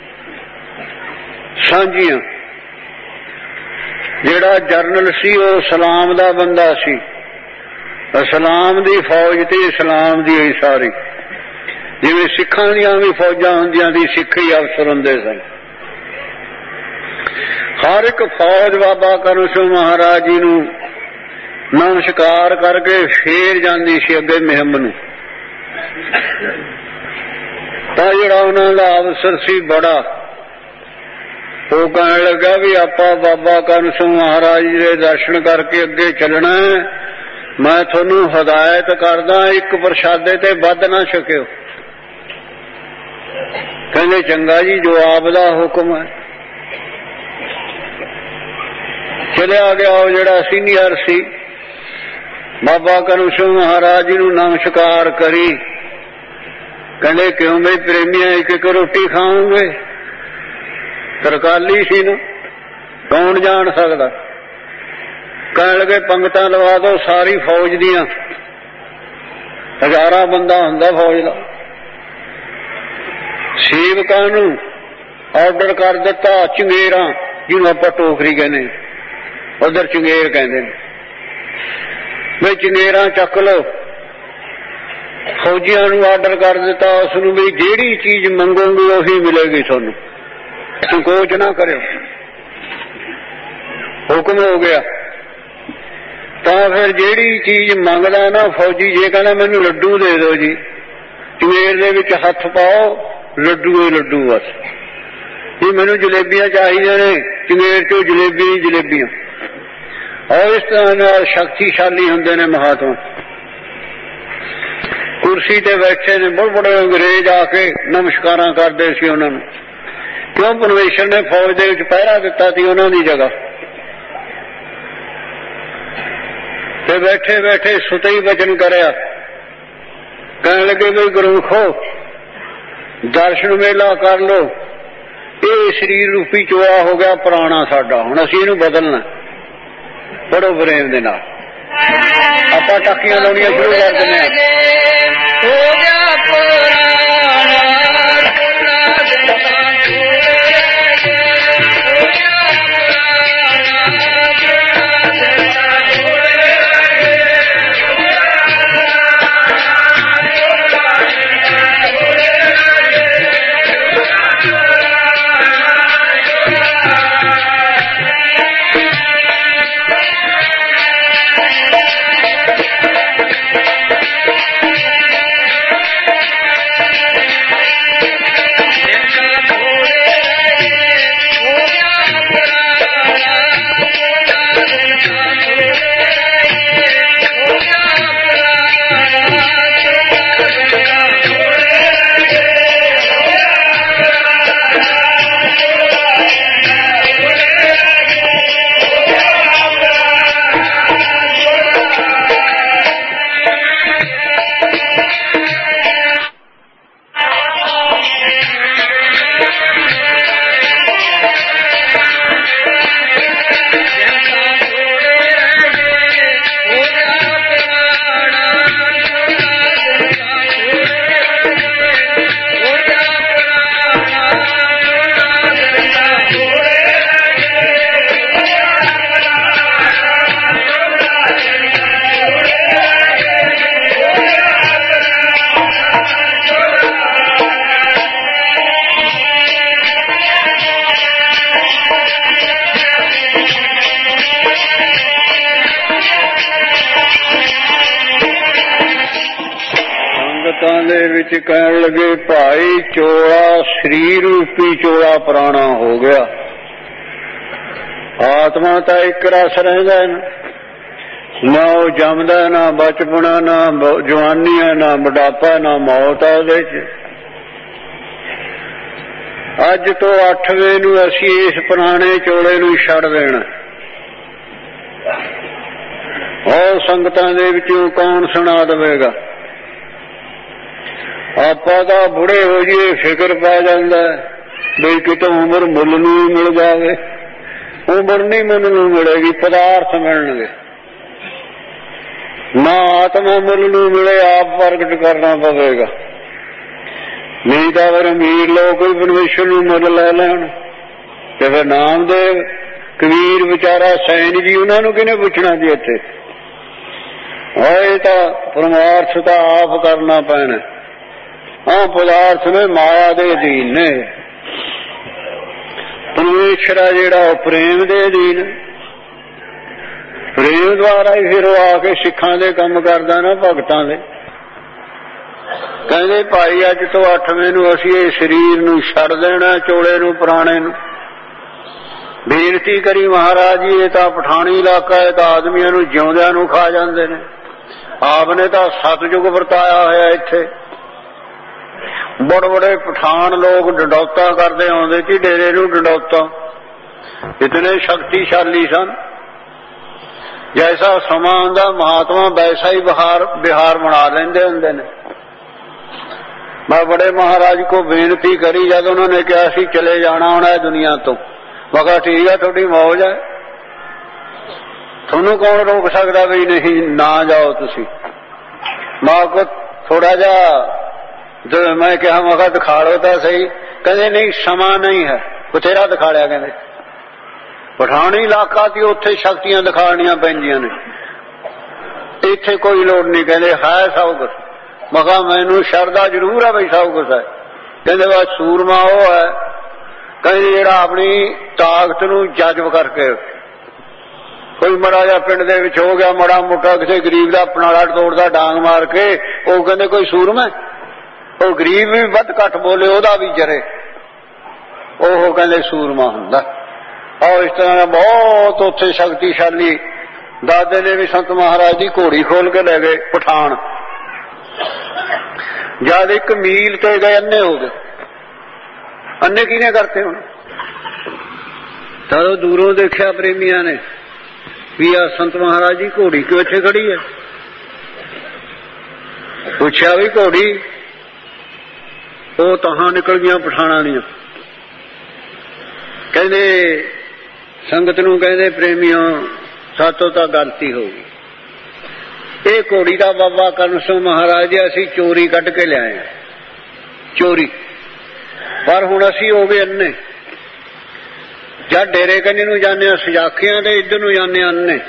ਸਾਂਝੀਆਂ, ਜਿਹੜਾ ਜਰਨਲ ਸੀ ਉਹ ਇਸਲਾਮ ਦਾ ਬੰਦਾ ਸੀ, ਇਸਲਾਮ ਦੀ ਫੌਜ ਤੇ ਇਸਲਾਮ ਦੀ ਹੀ ਸਾਰੀ। ਜਿਵੇਂ ਸਿੱਖਾਂ ਦੀਆਂ ਵੀ ਫੌਜਾਂ ਹੁੰਦੀਆਂ ਸੀ, ਸਿੱਖੀ ਅਫਸਰ ਹੁੰਦੇ ਸਨ। ਹਰ ਇੱਕ ਫੌਜ ਬਾਬਾ ਕਰਮ ਸਿੰਘ ਮਹਾਰਾਜ ਜੀ ਨੂੰ ਨਮਸਕਾਰ ਕਰਕੇ ਫੇਰ ਜਾਂਦੀ ਸੀ ਅੱਗੇ ਮੁਹਿੰਮ ਨੂੰ। ਤਾਂ ਜਿਹੜਾ ਉਹਨਾਂ ਦਾ ਅਫਸਰ ਸੀ ਬੜਾ, ਉਹ ਕਹਿਣ ਲੱਗਾ ਵੀ ਆਪਾਂ ਬਾਬਾ ਕਰਮ ਸਿੰਘ ਮਹਾਰਾਜ ਜੀ ਦੇ ਦਰਸ਼ਨ ਕਰਕੇ ਅੱਗੇ ਚੱਲਣਾ। ਮੈਂ ਤੁਹਾਨੂੰ ਹਦਾਇਤ ਕਰਦਾ ਇੱਕ ਪ੍ਰਸ਼ਾਦੇ ਤੇ ਵੱਧ ਨਾ ਛਕਿਓ। ਕਹਿੰਦੇ ਚੰਗਾ ਜੀ, ਜੋ ਆਪ ਦਾ ਹੁਕਮ ਹੈ। ਚਲਿਆ ਗਿਆ ਉਹ ਜਿਹੜਾ ਸੀਨੀਅਰ ਸੀ, ਬਾਬਾ ਕਰਮ ਸਿੰਘ ਮਹਾਰਾਜ ਜੀ ਨੂੰ ਨਮਸਕਾਰ ਕਰੀ। ਕਹਿੰਦੇ ਕਿਉਂ ਬਈ ਪ੍ਰੇਮੀਆਂ ਇੱਕ ਇੱਕ ਰੋਟੀ ਖਾਓਗੇ? ਤਰਕਾਲੀ ਸੀ ਨਾ, ਕੌਣ ਜਾਣ ਸਕਦਾ। ਕਹਿਣ ਲੱਗੇ ਪੰਗਤਾਂ ਲਵਾ ਦੋ ਸਾਰੀ ਫੌਜ ਦੀਆਂ, ਹਜ਼ਾਰਾਂ ਬੰਦਾ ਹੁੰਦਾ ਫੌਜ ਦਾ। ਸੇਵਕਾਂ ਨੂੰ ਆਰਡਰ ਕਰ ਦਿੱਤਾ, ਚੰਗੇਰਾਂ ਜਿਹਨੂੰ ਆਪਾਂ ਟੋਕਰੀ ਕਹਿੰਦੇ, ਉਧਰ ਚੰਗੇਰ ਕਹਿੰਦੇ ਨੇ, ਵੀ ਚੰਗੇਰਾਂ ਚੱਕ ਲਓ। ਫੌਜੀਆਂ ਨੂੰ ਆਰਡਰ ਕਰ ਦਿੱਤਾ ਉਸ ਨੂੰ ਵੀ ਜਿਹੜੀ ਚੀਜ਼ ਮੰਗੋਗੇ ਉਹੀ ਮਿਲੇਗੀ ਤੁਹਾਨੂੰ, ਸੰਕੋਚ ਨਾ ਕਰਿਓ। ਹੁਕਮ ਹੋ ਗਿਆ। ਤਾਂ ਫਿਰ ਜਿਹੜੀ ਚੀਜ਼ ਮੰਗਦਾ ਨਾ ਫੌਜੀ, ਜੇ ਕਹਿੰਦਾ ਮੈਨੂੰ ਲੱਡੂ ਦੇ ਦਿਓ ਜੀ, ਚੰਗੇਰ ਦੇ ਵਿੱਚ ਹੱਥ ਪਾਓ, ਲੱਡੂ ਹੀ ਲੱਡੂ ਬਸ। ਜੀ ਮੈਨੂੰ ਜਲੇਬੀਆਂ ਚਾਹੀਦੀਆਂ ਨੇ, ਚੰਗੇਰ ਚੋਂ ਜਲੇਬੀ ਜਲੇਬੀਆਂ। ਔਰ ਇਸ ਤਰ੍ਹਾਂ ਨਾਲ ਸ਼ਕਤੀਸ਼ਾਲੀ ਹੁੰਦੇ ਨੇ ਮਹਾਤਮਾ। ਕੁਰਸੀ ਤੇ ਬੈਠੇ ਨੇ, ਬੜੇ ਬੜੇ ਅੰਗਰੇਜ਼ ਆ ਕੇ ਨਮਸਕਾਰਾਂ ਕਰਦੇ ਸੀ ਉਹਨਾਂ ਨੂੰ। ਕਿਉਂ? ਪਰਮੇਸ਼ਰ ਨੇ ਫੌਜ ਦੇ ਵਿੱਚ ਪਹਿਰਾ ਦਿੱਤਾ ਸੀ ਉਹਨਾਂ ਦੀ ਜਗ੍ਹਾ ਤੇ। ਬੈਠੇ ਬੈਠੇ ਸੁਤੇ ਹੀ ਵਚਨ ਕਰਿਆ। ਕਹਿਣ ਲੱਗੇ ਵੀ ਗੁਰਮੁਖੋ ਦਰਸ਼ਨ ਮੇਲਾ ਕਰ ਲੋ, ਇਹ ਸਰੀਰ ਰੂਪੀ ਚੋਆ ਹੋ ਗਿਆ ਪੁਰਾਣਾ ਸਾਡਾ, ਹੁਣ ਅਸੀਂ ਇਹਨੂੰ ਬਦਲਣਾ। ਪੜੋ ਪ੍ਰੇਮ ਦੇ ਨਾਲ, ਆਪਾਂ ਟਾਕੀਆਂ ਲਾਉਣੀਆਂ ਸ਼ੁਰੂ ਕਰ ਦਿੰਦੇ ਹਾਂ। ਦੇ ਵਿੱਚ ਕਹਿਣ ਲੱਗੇ ਭਾਈ ਚੋਲਾ ਸਰੀਰ ਰੂਪੀ ਚੋਲਾ ਪੁਰਾਣਾ ਹੋ ਗਿਆ, ਆਤਮਾ ਤਾਂ ਇੱਕ ਰਸ ਰਹਿੰਦਾ ਨਾ ਉਹ ਜੰਮਦਾ ਨਾ ਬਚਪਨਾ ਨਾ ਜਵਾਨੀ ਹੈ ਨਾ ਬੁਢਾਪਾ ਨਾ ਮੌਤ ਹੈ ਉਹਦੇ ਚ। ਅੱਜ ਤੋਂ ਅੱਠਵੇਂ ਨੂੰ ਅਸੀਂ ਇਸ ਪੁਰਾਣੇ ਚੋਲੇ ਨੂੰ ਛੱਡ ਦੇਣਾ। ਉਹ ਸੰਗਤਾਂ ਦੇ ਵਿੱਚੋਂ ਕੌਣ ਸੁਣਾ ਦੇਵੇਗਾ? ਆਪਾਂ ਤਾਂ ਬੁੜੇ ਹੋ ਜਾਈਏ ਫਿਕਰ ਪੈ ਜਾਂਦਾ ਬਈ ਕਿਤੋਂ ਉਮਰ ਮੁੱਲ ਨੂੰ ਮਿਲ ਜਾਵੇ। ਉਮਰ ਨਹੀਂ ਮੁੱਲ ਨੂੰ ਮਿਲੇਗੀ, ਪਦਾਰਥ ਮਿਲਣਗੇ। ਨਾ ਆਤਮਾ ਮੁੱਲ ਨੂੰ ਮਿਲੇ, ਆਪ ਪ੍ਰਗਟ ਕਰਨਾ ਪਵੇਗਾ। ਨਹੀਂ ਤਾਂ ਫਿਰ ਅਮੀਰ ਲੋਕ ਵੀ ਪਰਮੇਸ਼ਰ ਨੂੰ ਮੁੱਲ ਲੈ ਲੈਣ ਤੇ ਫਿਰ ਨਾਮਦੇਵ ਕਬੀਰ ਵਿਚਾਰਾ ਸੈਨ ਜੀ ਉਹਨਾਂ ਨੂੰ ਕਿਹਨੇ ਪੁੱਛਣਾ ਸੀ ਇੱਥੇ? ਹੋਏ ਤਾਂ ਪਰਮਾਰਥ ਤਾਂ ਆਪ ਕਰਨਾ ਪੈਣਾ। ਆਹ ਪਦਾਰਥ ਨੇ ਮਾਇਆ ਦੇ ਅਧੀਨ ਨੇ, ਪਰਮੇਸ਼ਰ ਆ ਜਿਹੜਾ ਉਹ ਪ੍ਰੇਮ ਦੇ ਅਧੀਨ। ਪ੍ਰੇਮ ਦੁਆਰਾ ਹੀ ਫਿਰ ਉਹ ਆ ਕੇ ਸਿੱਖਾਂ ਦੇ ਕੰਮ ਕਰਦਾ ਨਾ, ਭਗਤਾਂ ਦੇ। ਕਹਿੰਦੇ ਭਾਈ ਅੱਜ ਤੋਂ ਅੱਠਵੇਂ ਨੂੰ ਅਸੀਂ ਇਹ ਸਰੀਰ ਨੂੰ ਛੱਡ ਦੇਣਾ, ਚੋਲੇ ਨੂੰ ਪੁਰਾਣੇ ਨੂੰ। ਬੇਨਤੀ ਕਰੀ ਮਹਾਰਾਜ ਜੀ ਇਹ ਤਾਂ ਪਠਾਣੀ ਇਲਾਕਾ ਹੈ, ਤਾਂ ਆਦਮੀਆਂ ਨੂੰ ਜਿਉਂਦਿਆਂ ਨੂੰ ਖਾ ਜਾਂਦੇ ਨੇ। ਆਪ ਨੇ ਤਾਂ ਸਤਜੁਗ ਵਰਤਾਇਆ ਹੋਇਆ ਇੱਥੇ। ਬੜੇ ਬੜੇ ਪਠਾਨ ਲੋਕ ਡੰਡੌਤਾਂ ਕਰਦੇ ਆਉਂਦੇ ਸੀ ਡੇਰੇ ਨੂੰ, ਡੰਡੌਤਾਂ ਇਤਨੇ ਸ਼ਕਤੀਸ਼ਾਲੀ ਸਨ। ਜੈਸਾ ਸਮਾਂ ਆਉਂਦਾ ਮਹਾਤਮਾ ਵੈਸਾ ਹੀ ਬਿਹਾਰ ਬਿਹਾਰ ਬਣਾ ਲੈਂਦੇ ਹੁੰਦੇ ਨੇ। ਮੈਂ ਬੜੇ ਮਹਾਰਾਜ ਕੋ ਬੇਨਤੀ ਕਰੀ ਜਦ ਉਹਨਾਂ ਨੇ ਕਿਹਾ ਸੀ ਚਲੇ ਜਾਣਾ ਹੋਣਾ ਹੈ ਦੁਨੀਆ ਤੋਂ। ਮੈਂ ਕਿਹਾ ਠੀਕ ਹੈ, ਤੁਹਾਡੀ ਮੌਜ ਹੈ, ਤੁਹਾਨੂੰ ਕੌਣ ਰੋਕ ਸਕਦਾ ਵੀ ਨਹੀਂ ਨਾ ਜਾਓ ਤੁਸੀਂ। ਮਾਂ ਕੋ ਥੋੜਾ ਜਿਹਾ ਮੈਂ ਕਿਹਾ ਮੈਂ ਕਿਹਾ ਦਿਖਾ ਲਓ ਤਾਂ ਸਹੀ। ਕਹਿੰਦੇ ਨਹੀਂ ਸਮਾਂ ਨਹੀਂ ਹੈ, ਬਥੇਰਾ ਦਿਖਾ ਲਿਆ। ਕਹਿੰਦੇ ਪਠਾਣੀ ਇਲਾਕਾ ਸੀ, ਉੱਥੇ ਸ਼ਕਤੀਆਂ ਦਿਖਾਣੀਆਂ ਪੈਂਦੀਆਂ ਨੇ, ਇੱਥੇ ਕੋਈ ਲੋੜ ਨਹੀਂ। ਕਹਿੰਦੇ ਹੈ ਸਭ ਕੁਛ। ਮੈਂ ਕਿਹਾ ਮੈਨੂੰ ਸ਼ਰਧਾ ਜ਼ਰੂਰ ਹੈ ਬਈ ਸਭ ਕੁਛ ਹੈ। ਕਹਿੰਦੇ ਬਸ ਸੂਰਮਾ ਉਹ ਹੈ ਕਹਿੰਦੇ ਜਿਹੜਾ ਆਪਣੀ ਤਾਕਤ ਨੂੰ ਜਜ਼ਬ ਕਰਕੇ, ਕੋਈ ਮਾੜਾ ਜਿਹਾ ਪਿੰਡ ਦੇ ਵਿੱਚ ਹੋ ਗਿਆ ਮਾੜਾ ਮੋਟਾ ਕਿਸੇ ਗਰੀਬ ਦਾ ਪਨਾਲਾ ਤੋੜਦਾ ਡਾਂਗ ਮਾਰ ਕੇ, ਉਹ ਕਹਿੰਦੇ ਕੋਈ ਸੂਰਮਾ? ਉਹ ਗਰੀਬ ਵੀ ਵੱਧ ਘੱਟ ਬੋਲੇ ਉਹਦਾ ਵੀ ਜਰੇ, ਉਹ ਕਹਿੰਦੇ ਸੂਰਮਾ ਹੁੰਦਾ। ਔਰ ਇਸ ਤਰ੍ਹਾਂ ਬਹੁਤ ਉੱਥੇ ਸ਼ਕਤੀਸ਼ਾਲੀ। ਦਾਦੇ ਨੇ ਵੀ ਸੰਤ ਮਹਾਰਾਜ ਦੀ ਘੋੜੀ ਖੋਲ ਕੇ ਲੈ ਗਏ ਪਠਾਨ। ਜਦ ਇੱਕ ਮੀਲ ਤੇ ਗਏ ਅੰਨੇ ਹੋ ਗਏ। ਅੰਨੇ ਕਿਹਨੇ ਕਰਤੇ ਹੁਣ? ਤਾਂ ਦੂਰੋਂ ਦੇਖਿਆ ਪ੍ਰੇਮੀਆਂ ਨੇ ਵੀ ਆ ਸੰਤ ਮਹਾਰਾਜ ਦੀ ਘੋੜੀ ਕਿਉਂ ਇੱਥੇ ਖੜੀ ਹੈ? ਪੁੱਛਿਆ ਵੀ ਘੋੜੀ? ਉਹ ਤਾਹਾਂ ਨਿਕਲ ਗਈਆਂ ਪਠਾਣਾਂ ਦੀਆਂ। ਕਹਿੰਦੇ ਸੰਗਤ ਨੂੰ ਕਹਿੰਦੇ ਪ੍ਰੇਮੀਆਂ ਸਾਤੋਂ ਤਾਂ ਗਲਤੀ ਹੋ ਗਈ। ਇਹ ਘੋੜੀ ਦਾ ਬਾਬਾ ਕਰਨ ਸਿੰਘ ਮਹਾਰਾਜ ਜੀ ਅਸੀਂ ਚੋਰੀ ਕੱਢ ਕੇ ਲਿਆਏ, ਚੋਰੀ। ਪਰ ਹੁਣ ਅਸੀਂ ਹੋ ਗਏ ਅੰਨੇ। ਜਦ ਡੇਰੇ ਕੰਨੀ ਨੂੰ ਜਾਂਦੇ ਹਾਂ ਸਜਾਖੀਆਂ ਤੇ ਇੱਧਰ ਨੂੰ ਜਾਂਦੇ ਹਾਂ ਅੰਨੇ।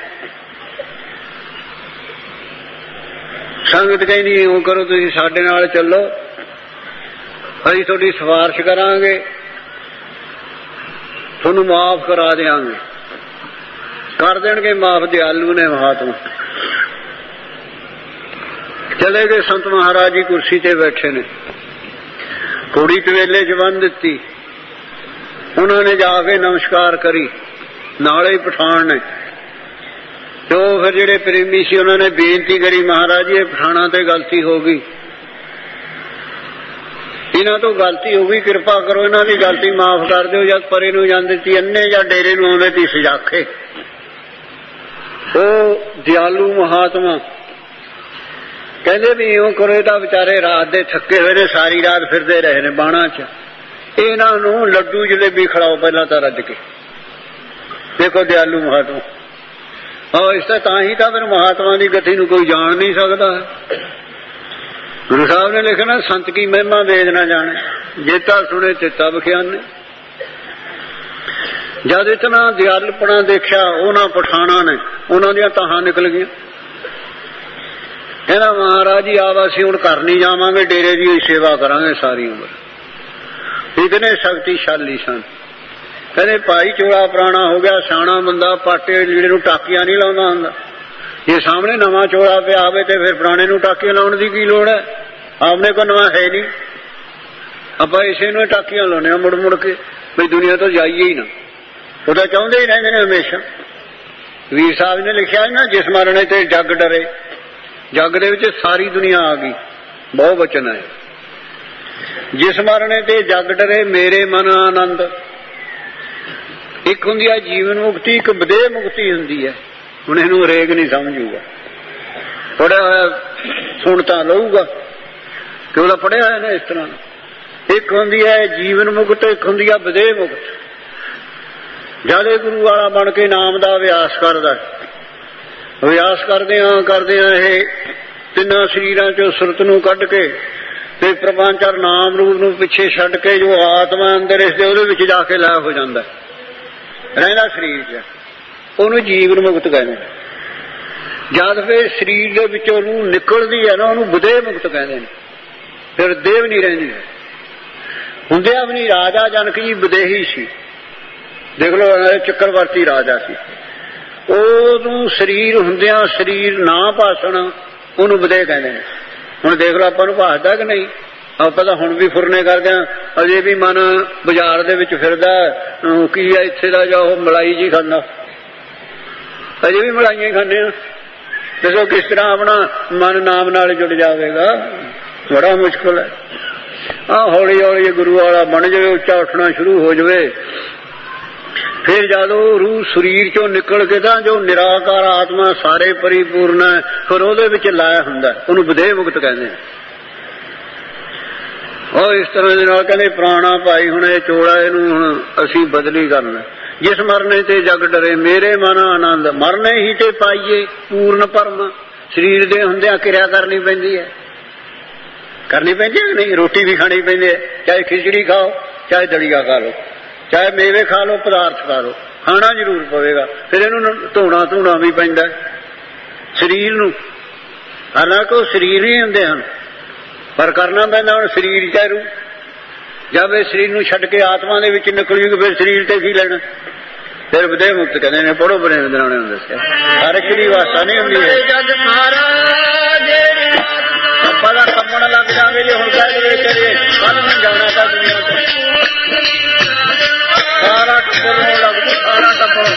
ਸੰਗਤ ਕਹਿੰਦੀ ਉਹ ਕਰੋ ਤੁਸੀਂ ਸਾਡੇ ਨਾਲ ਚੱਲੋ, ਅਸੀਂ ਤੁਹਾਡੀ ਸਿਫਾਰਿਸ਼ ਕਰਾਂਗੇ, ਤੁਹਾਨੂੰ ਮਾਫ ਕਰਾ ਦਿਆਂਗੇ। ਕਰ ਦੇਣਗੇ ਮਾਫ, ਦਿਆਲੂ ਨੇ ਮਹਾਤਮਾ। ਚਲੇ ਗਏ ਸੰਤ ਮਹਾਰਾਜ ਜੀ ਕੁਰਸੀ ਤੇ ਬੈਠੇ ਨੇ, ਘੋੜੀ ਤਵੇਲੇ ਚ ਬੰਨ੍ਹ ਦਿੱਤੀ। ਉਹਨਾਂ ਨੇ ਜਾ ਕੇ ਨਮਸਕਾਰ ਕਰੀ, ਨਾਲੇ ਹੀ ਪਠਾਨ ਨੇ। ਤੇ ਉਹ ਫਿਰ ਜਿਹੜੇ ਪ੍ਰੇਮੀ ਸੀ ਉਹਨਾਂ ਨੇ ਬੇਨਤੀ ਕਰੀ ਮਹਾਰਾਜ ਜੀ ਇਹ ਪਠਾਨਾਂ ਤੇ ਗਲਤੀ ਹੋ ਗਈ, ਇਹਨਾਂ ਤੋਂ ਗਲਤੀ ਹੋ ਗਈ, ਕਿਰਪਾ ਕਰੋ ਇਹਨਾਂ ਦੀ ਗਲਤੀ ਮਾਫ ਕਰ ਦਿਓ। ਜਦ ਪਰੇ ਨੂੰ ਜਾਂਦੇ ਸੀ ਅੰਨੇ ਜਾਂ ਡੇਰੇ ਨੂੰ ਆਉਂਦੇ ਸੀ ਸਜਾਖੇ, ਉਹ ਦਿਆਲੂ ਮਹਾਤਮਾ ਕਹਿੰਦੇ ਵੀ ਇਉਂ ਕਰੋ, ਇਹ ਤਾਂ ਵਿਚਾਰੇ ਰਾਤ ਦੇ ਥੱਕੇ ਹੋਏ ਨੇ, ਸਾਰੀ ਰਾਤ ਫਿਰਦੇ ਰਹੇ ਨੇ ਬਾਣਾ ਚ, ਇਹਨਾਂ ਨੂੰ ਲੱਡੂ ਜਲੇਬੀ ਖਿਲਾਓ ਪਹਿਲਾਂ ਤਾਂ ਰੱਜ ਕੇ। ਦੇਖੋ ਦਿਆਲੂ ਮਹਾਤਮਾ। ਹਾਂ ਇਸ ਤਾਂ ਤਾਂ ਹੀ ਤਾਂ ਫਿਰ ਮਹਾਤਮਾ ਦੀ ਗਤੀ ਨੂੰ ਕੋਈ ਜਾਣ ਨਹੀਂ ਸਕਦਾ। ਗੁਰੂ ਸਾਹਿਬ ਨੇ ਲਿਖਣਾ ਸੰਤ ਕੀ ਮਹਿਮਾ ਵੇਦ ਨਾ ਜਾਣੇ, ਜੇਤਾ ਸੁਣੇ ਚੇਤਾ ਬਖਿਆਨੇ। ਜਦ ਇਤਨਾ ਦਿਆਲਪਣਾ ਦੇਖਿਆ ਉਹਨਾਂ ਪਠਾਣਾ ਨੇ, ਉਹਨਾਂ ਦੀਆਂ ਤਾਹਾਂ ਨਿਕਲ ਗਈਆਂ। ਕਹਿੰਦਾ ਮਹਾਰਾਜ ਜੀ ਆਪ ਅਸੀਂ ਹੁਣ ਘਰ ਨਹੀਂ ਜਾਵਾਂਗੇ, ਡੇਰੇ ਦੀ ਸੇਵਾ ਕਰਾਂਗੇ ਸਾਰੀ ਉਮਰ। ਇਤਨੇ ਸ਼ਕਤੀਸ਼ਾਲੀ ਸਨ। ਕਹਿੰਦੇ ਭਾਈ ਚੋਲਾ ਪੁਰਾਣਾ ਹੋ ਗਿਆ, ਸਿਆਣਾ ਬੰਦਾ ਪਾਟੇ ਲੀੜੇ ਨੂੰ ਟਾਕੀਆਂ ਨਹੀਂ ਲਾਉਂਦਾ ਹੁੰਦਾ। ਜੇ ਸਾਹਮਣੇ ਨਵਾਂ ਚੋਲਾ ਪਿਆ ਹੋਵੇ ਤੇ ਫਿਰ ਪੁਰਾਣੇ ਨੂੰ ਟਾਕੀਆਂ ਲਾਉਣ ਦੀ ਕੀ ਲੋੜ ਹੈ? ਆਪਣੇ ਕੋਲ ਨਵਾਂ ਹੈ ਨਹੀਂ। ਆਪਾਂ ਇਸੇ ਨੂੰ ਟਾਕੀਆਂ ਲਾਉਂਦੇ ਹਾਂ ਮੁੜ ਮੁੜ ਕੇ ਵੀ ਦੁਨੀਆ ਤੋਂ ਜਾਈਏ ਹੀ ਨਾ। ਉਹ ਤਾਂ ਚਾਹੁੰਦੇ ਹੀ ਰਹਿੰਦੇ ਨੇ ਹਮੇਸ਼ਾ। ਵੀਰ ਸਾਹਿਬ ਨੇ ਲਿਖਿਆ ਨਾ, ਜਿਸ ਮਰਨੇ ਤੇ ਜੱਗ ਡਰੇ। ਜੱਗ ਦੇ ਵਿੱਚ ਸਾਰੀ ਦੁਨੀਆ ਆ ਗਈ, ਬਹੁ ਵਚਨ ਹੈ। ਜਿਸ ਮਰਨੇ ਤੇ ਜੱਗ ਡਰੇ ਮੇਰੇ ਮਨ ਆਨੰਦ। ਇੱਕ ਹੁੰਦੀ ਹੈ ਜੀਵਨ ਮੁਕਤੀ, ਇੱਕ ਵਿਦੇਹ ਮੁਕਤੀ ਹੁੰਦੀ ਹੈ। ਹੁਣ ਇਹਨੂੰ ਹਰੇਕ ਨਹੀਂ ਸਮਝੂਗਾ, ਪੜਿਆ ਹੋਇਆ ਸੁਣ ਤਾਂ ਲਊਗਾ ਕਿ ਉਹਦਾ ਪੜਿਆ ਹੋਇਆ ਨਾ ਇਸ ਤਰ੍ਹਾਂ। ਇੱਕ ਹੁੰਦੀ ਹੈ ਜੀਵਨ ਮੁਕਤ, ਇੱਕ ਹੁੰਦੀ ਹੈ ਵਿਦੇਹ ਮੁਕਤ। ਜਦ ਇਹ ਗੁਰੂ ਵਾਲਾ ਬਣ ਕੇ ਨਾਮ ਦਾ ਅਭਿਆਸ ਕਰਦਾ, ਅਭਿਆਸ ਕਰਦੇ ਹਾਂ ਕਰਦੇ ਹਾਂ ਇਹ ਤਿੰਨਾਂ ਸਰੀਰਾਂ ਚੋਂ ਸੁਰਤ ਨੂੰ ਕੱਢ ਕੇ ਤੇ ਪ੍ਰਪੰਚਰ ਨਾਮ ਰੂਪ ਨੂੰ ਪਿੱਛੇ ਛੱਡ ਕੇ ਜੋ ਆਤਮਾ ਅੰਦਰ ਇਸਦੇ ਉਹਦੇ ਵਿੱਚ ਜਾ ਕੇ ਲੈ ਹੋ ਜਾਂਦਾ, ਰਹਿੰਦਾ ਸਰੀਰ 'ਚ, ਉਹਨੂੰ ਜੀਵਨ ਮੁਕਤ ਕਹਿੰਦੇ ਨੇ। ਜਦ ਫਿਰ ਸਰੀਰ ਦੇ ਵਿੱਚੋਂ ਨੂੰ ਨਿਕਲਦੀ ਹੈ ਨਾ, ਉਹਨੂੰ ਵਿਦੇਹ ਮੁਕਤ ਕਹਿੰਦੇ ਨੇ। ਫਿਰ ਦੇਹ ਨਹੀਂ ਰਹਿੰਦੀ। ਹੁੰਦਿਆਂ ਵੀ ਨਹੀਂ ਰਾਜਾ ਜਨਕ ਜੀ ਵਿਦੇਹੀ ਸੀ, ਦੇਖ ਲਓ ਚੱਕਰਵਰਤੀ ਰਾਜਾ ਸੀ। ਉਹਨੂੰ ਸਰੀਰ ਹੁੰਦਿਆਂ ਸਰੀਰ ਨਾ ਭਾਸ਼ਣ, ਉਹਨੂੰ ਵਿਦੇਹ ਕਹਿੰਦੇ ਨੇ। ਹੁਣ ਦੇਖ ਲਓ ਆਪਾਂ ਨੂੰ ਭਾਸ਼ਦਾ ਕਿ ਨਹੀਂ? ਆਪਾਂ ਤਾਂ ਹੁਣ ਵੀ ਫੁਰਨੇ ਕਰਦੇ ਹਾਂ, ਅਜੇ ਵੀ ਮਨ ਬਾਜ਼ਾਰ ਦੇ ਵਿੱਚ ਫਿਰਦਾ ਕੀ ਆ ਇੱਥੇ ਦਾ ਜਾਂ ਉਹ ਮਲਾਈ ਜੀ ਖਾਂਦਾ, ਅਜੇ ਵੀ ਮਲਾਈਆਂ ਹੀ ਖਾਂਦੇ ਹਾਂ। ਦੱਸੋ ਕਿਸ ਤਰ੍ਹਾਂ ਆਪਣਾ ਮਨ ਨਾਮ ਨਾਲ ਜੁੜ ਜਾਵੇਗਾ? ਬੜਾ ਮੁਸ਼ਕਿਲ ਹੈ। ਆਹ ਹੌਲੀ ਹੌਲੀ ਗੁਰੂ ਵਾਲਾ ਬਣ ਜਾਵੇ, ਉੱਚਾ ਉੱਠਣਾ ਸ਼ੁਰੂ ਹੋ ਜਾਵੇ, ਫਿਰ ਜਦੋਂ ਰੂਹ ਸਰੀਰ ਚੋਂ ਨਿਕਲ ਕੇ ਤਾਂ ਜੋ ਨਿਰਾਕਾਰ ਆਤਮਾ ਸਾਰੇ ਪਰਿਪੂਰਨ ਹੈ, ਫਿਰ ਉਹਦੇ ਵਿੱਚ ਲਾਇਆ ਹੁੰਦਾ, ਉਹਨੂੰ ਵਿਦੇਹ ਮੁਕਤ ਕਹਿੰਦੇ ਨੇ। ਉਹ ਇਸ ਤਰ੍ਹਾਂ ਦੇ ਨਾਲ ਕਹਿੰਦੇ ਪ੍ਰਾਣਾ ਭਾਈ ਹੁਣ ਇਹ ਚੋਲਾ ਇਹਨੂੰ ਹੁਣ ਅਸੀਂ ਬਦਲੀ ਕਰਨਾ। ਜਿਸ ਮਰਨੇ ਤੇ ਜਗ ਡਰੇ ਮੇਰੇ ਮਨ ਆਨੰਦ। ਮਰਨੇ ਹੀ ਤੇ ਪਾਈਏ ਪੂਰਨ ਪਰਮ। ਸਰੀਰ ਦੇ ਹੁੰਦਿਆਂ ਕਿਰਿਆ ਕਰਨੀ ਪੈਂਦੀ ਹੈ, ਕਰਨੀ ਪੈਂਦੀ ਹੈ ਨਹੀਂ? ਰੋਟੀ ਵੀ ਖਾਣੀ ਪੈਂਦੀ ਹੈ, ਚਾਹੇ ਖਿਚੜੀ ਖਾਓ, ਚਾਹੇ ਦਲੀਆ ਖਾ ਲਓ, ਚਾਹੇ ਮੇਵੇ ਖਾ ਲਓ, ਪਦਾਰਥ ਖਾ ਲਓ, ਖਾਣਾ ਜ਼ਰੂਰ ਪਵੇਗਾ। ਫਿਰ ਇਹਨੂੰ ਧੋਣਾ ਧੋਣਾ ਵੀ ਪੈਂਦਾ ਸਰੀਰ ਨੂੰ। ਹਾਲਾਂਕਿ ਉਹ ਸਰੀਰ ਹੀ ਹੁੰਦੇ ਹਨ, ਪਰ ਕਰਨਾ ਪੈਂਦਾ। ਹੁਣ ਸਰੀਰ ਚਾਰੂ ਜਦ ਇਹ ਸਰੀਰ ਨੂੰ ਛੱਡ ਕੇ ਆਤਮਾ ਦੇ ਵਿੱਚ ਨਿਕਲ ਜੂਗੀ, ਫਿਰ ਸਰੀਰ ਤੇ ਕੀ ਲੈਣਾ? ਫਿਰ ਵਿਦੇਹ ਮੁਕਤ ਕਹਿੰਦੇ ਨੇ। ਪੜੋ ਬਣੇ ਹੁੰਦੇ ਨੇ ਦੱਸਿਆ, ਹਰ ਇੱਕ ਦੀ ਵਾਸਾ ਨਹੀਂ ਹੁੰਦੀ ਹੈ। ਆਪਾਂ ਦਾ ਕੰਮਣ ਲੱਗ ਜਾਵੇ ਜੇ ਹੁਣ ਕਹਿ ਦੇਵੇ ਕਰੀਏ ਕੱਲ ਨੂੰ ਜਾਣਾ ਤਾਂ ਦੁਨੀਆ ਤੋਂ ਸਾਰਾ ਟੱਬਰ ਹੋਣ ਲੱਗ ਜੂ, ਸਾਰਾ ਟੱਬਰ।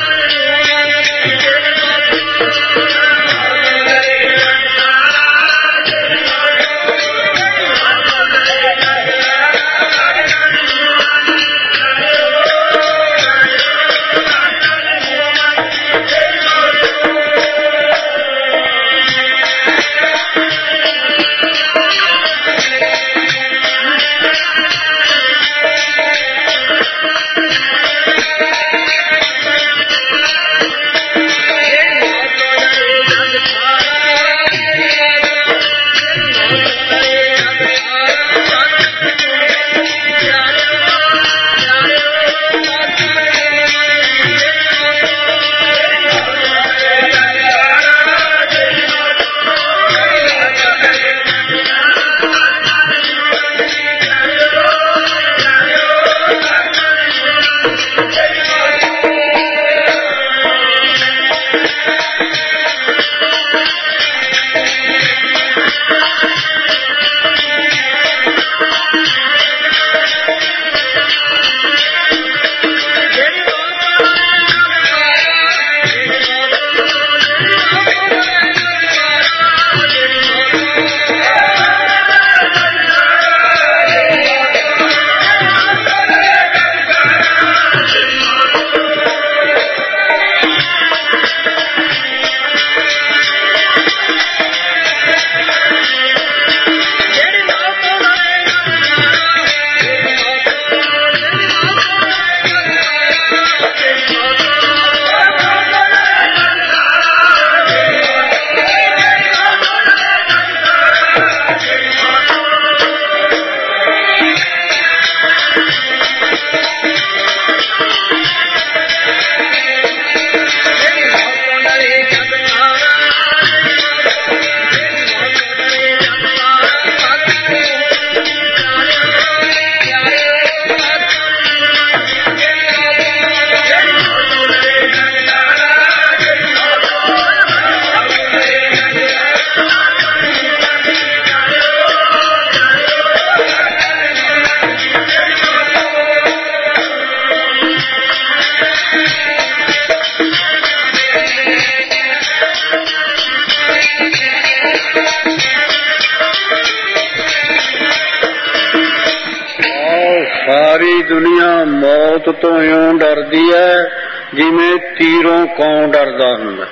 ਸਾਰੀ ਦੁਨੀਆ ਮੌਤ ਤੋਂ ਇਉਂ ਡਰਦੀ ਹੈ ਜਿਵੇਂ ਤੀਰੋਂ ਕੌਂ ਡਰਦਾ ਹੁੰਦਾ।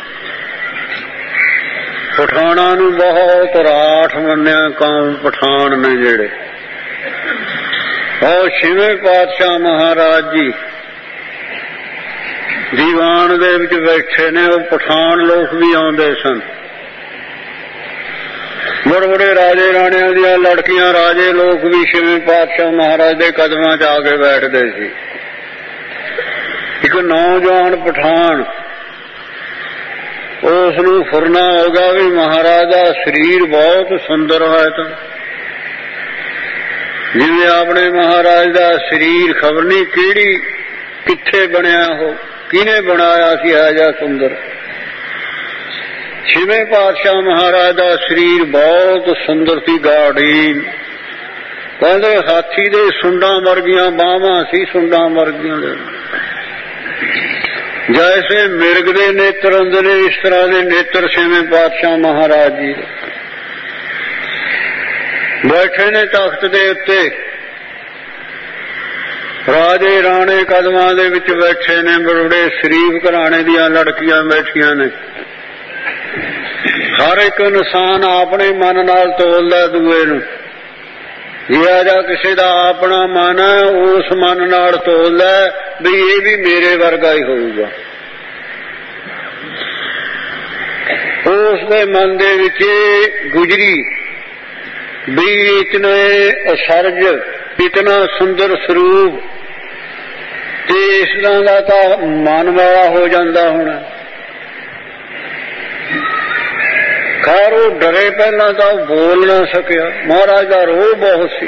ਪਠਾਨਾਂ ਨੂੰ ਬਹੁਤ ਰਾਠ ਮੰਨਿਆ ਕੌਮ ਪਠਾਨ ਨੇ ਜਿਹੜੇ। ਉਹ ਛੇਵੇਂ ਪਾਤਸ਼ਾਹ ਮਹਾਰਾਜ ਜੀ ਦੀਵਾਨ ਦੇ ਵਿੱਚ ਬੈਠੇ ਨੇ। ਉਹ ਪਠਾਨ ਲੋਕ ਵੀ ਆਉਂਦੇ ਸਨ। ਬੜੇ ਬੜੇ ਰਾਜੇ ਰਾਣਿਆਂ ਦੀਆਂ ਲੜਕੀਆਂ ਰਾਜੇ ਲੋਕ ਵੀ ਛੇਵੇਂ ਪਾਤਸ਼ਾਹ ਮਹਾਰਾਜ ਦੇ ਕਦਮਾਂ 'ਚ ਆ ਕੇ ਬੈਠਦੇ ਸੀ। ਇੱਕ ਨੌਜਵਾਨ ਪਠਾਨ ਉਸ ਨੂੰ ਫੁਰਨਾ ਹੋ ਗਿਆ ਵੀ ਮਹਾਰਾਜ ਦਾ ਸਰੀਰ ਬਹੁਤ ਸੁੰਦਰ ਹੈ। ਤਾਂ ਜਿਵੇਂ ਆਪਣੇ ਮਹਾਰਾਜ ਦਾ ਸਰੀਰ ਖਬਰ ਨਹੀਂ ਕਿਹੜੀ ਕਿੱਥੇ ਬਣਿਆ, ਉਹ ਕਿਹਨੇ ਬਣਾਇਆ ਸੀ ਇਹ ਜਿਹਾ ਸੁੰਦਰ। ਛੇਵੇਂ ਪਾਤਸ਼ਾਹ ਮਹਾਰਾਜ ਦਾ ਸਰੀਰ ਬਹੁਤ ਸੁੰਦਰ ਸੀ, ਗਾੜੀ। ਕਹਿੰਦੇ ਹਾਥੀ ਦੇ ਸੁੰਡਾਂ ਵਰਗੀਆਂ ਬਾਹਾਂ ਸੀ, ਸੁੰਡਾਂ ਵਰਗੀਆਂ ਦੇ ਜੈਸੇ ਮਿਰਗ ਦੇ ਨੇਤਰ ਹੁੰਦੇ ਨੇ, ਇਸ ਤਰ੍ਹਾਂ ਦੇ ਨੇਤਰ ਛੇਵੇਂ ਪਾਤਸ਼ਾਹ ਮਹਾਰਾਜ ਜੀ ਬੈਠੇ ਨੇ ਤਖਤ ਦੇ ਉੱਤੇ। ਰਾਜੇ ਰਾਣੇ ਕਦਮਾਂ ਦੇ ਵਿੱਚ ਬੈਠੇ ਨੇ। ਬੜੇ ਸ਼ਰੀਫ ਘਰਾਣੇ ਦੀਆਂ ਲੜਕੀਆਂ ਬੈਠੀਆਂ ਨੇ। ਹਰ ਇੱਕ ਇਨਸਾਨ ਆਪਣੇ ਮਨ ਨਾਲ ਤੋਲਦਾ ਦੂਏ ਨੂੰ। ਜਿਹੜਾ ਜਾਂ ਕਿਸੇ ਦਾ ਆਪਣਾ ਮਨ ਹੈ ਉਸ ਮਨ ਨਾਲ ਤੋਲਦਾ ਵੀ ਇਹ ਵੀ ਮੇਰੇ ਵਰਗਾ ਹੀ ਹੋਊਗਾ। ਉਸ ਦੇ ਮਨ ਦੇ ਵਿੱਚ ਗੁਜਰੀ ਵੀ ਇਤਨੇ ਅਸਰਜ, ਇਤਨਾ ਸੁੰਦਰ ਸਰੂਪ, ਤੇ ਇਸ ਤਰ੍ਹਾਂ ਦਾ ਤਾਂ ਮਨ ਵਾਲਾ ਹੋ ਜਾਂਦਾ ਹੋਣਾ। ਖੈਰ ਉਹ ਡਰੇ, ਪਹਿਲਾਂ ਤਾਂ ਉਹ ਬੋਲ ਨਾ ਸਕਿਆ। ਮਹਾਰਾਜ ਦਾ ਰੋਹ ਬਹੁਤ ਸੀ।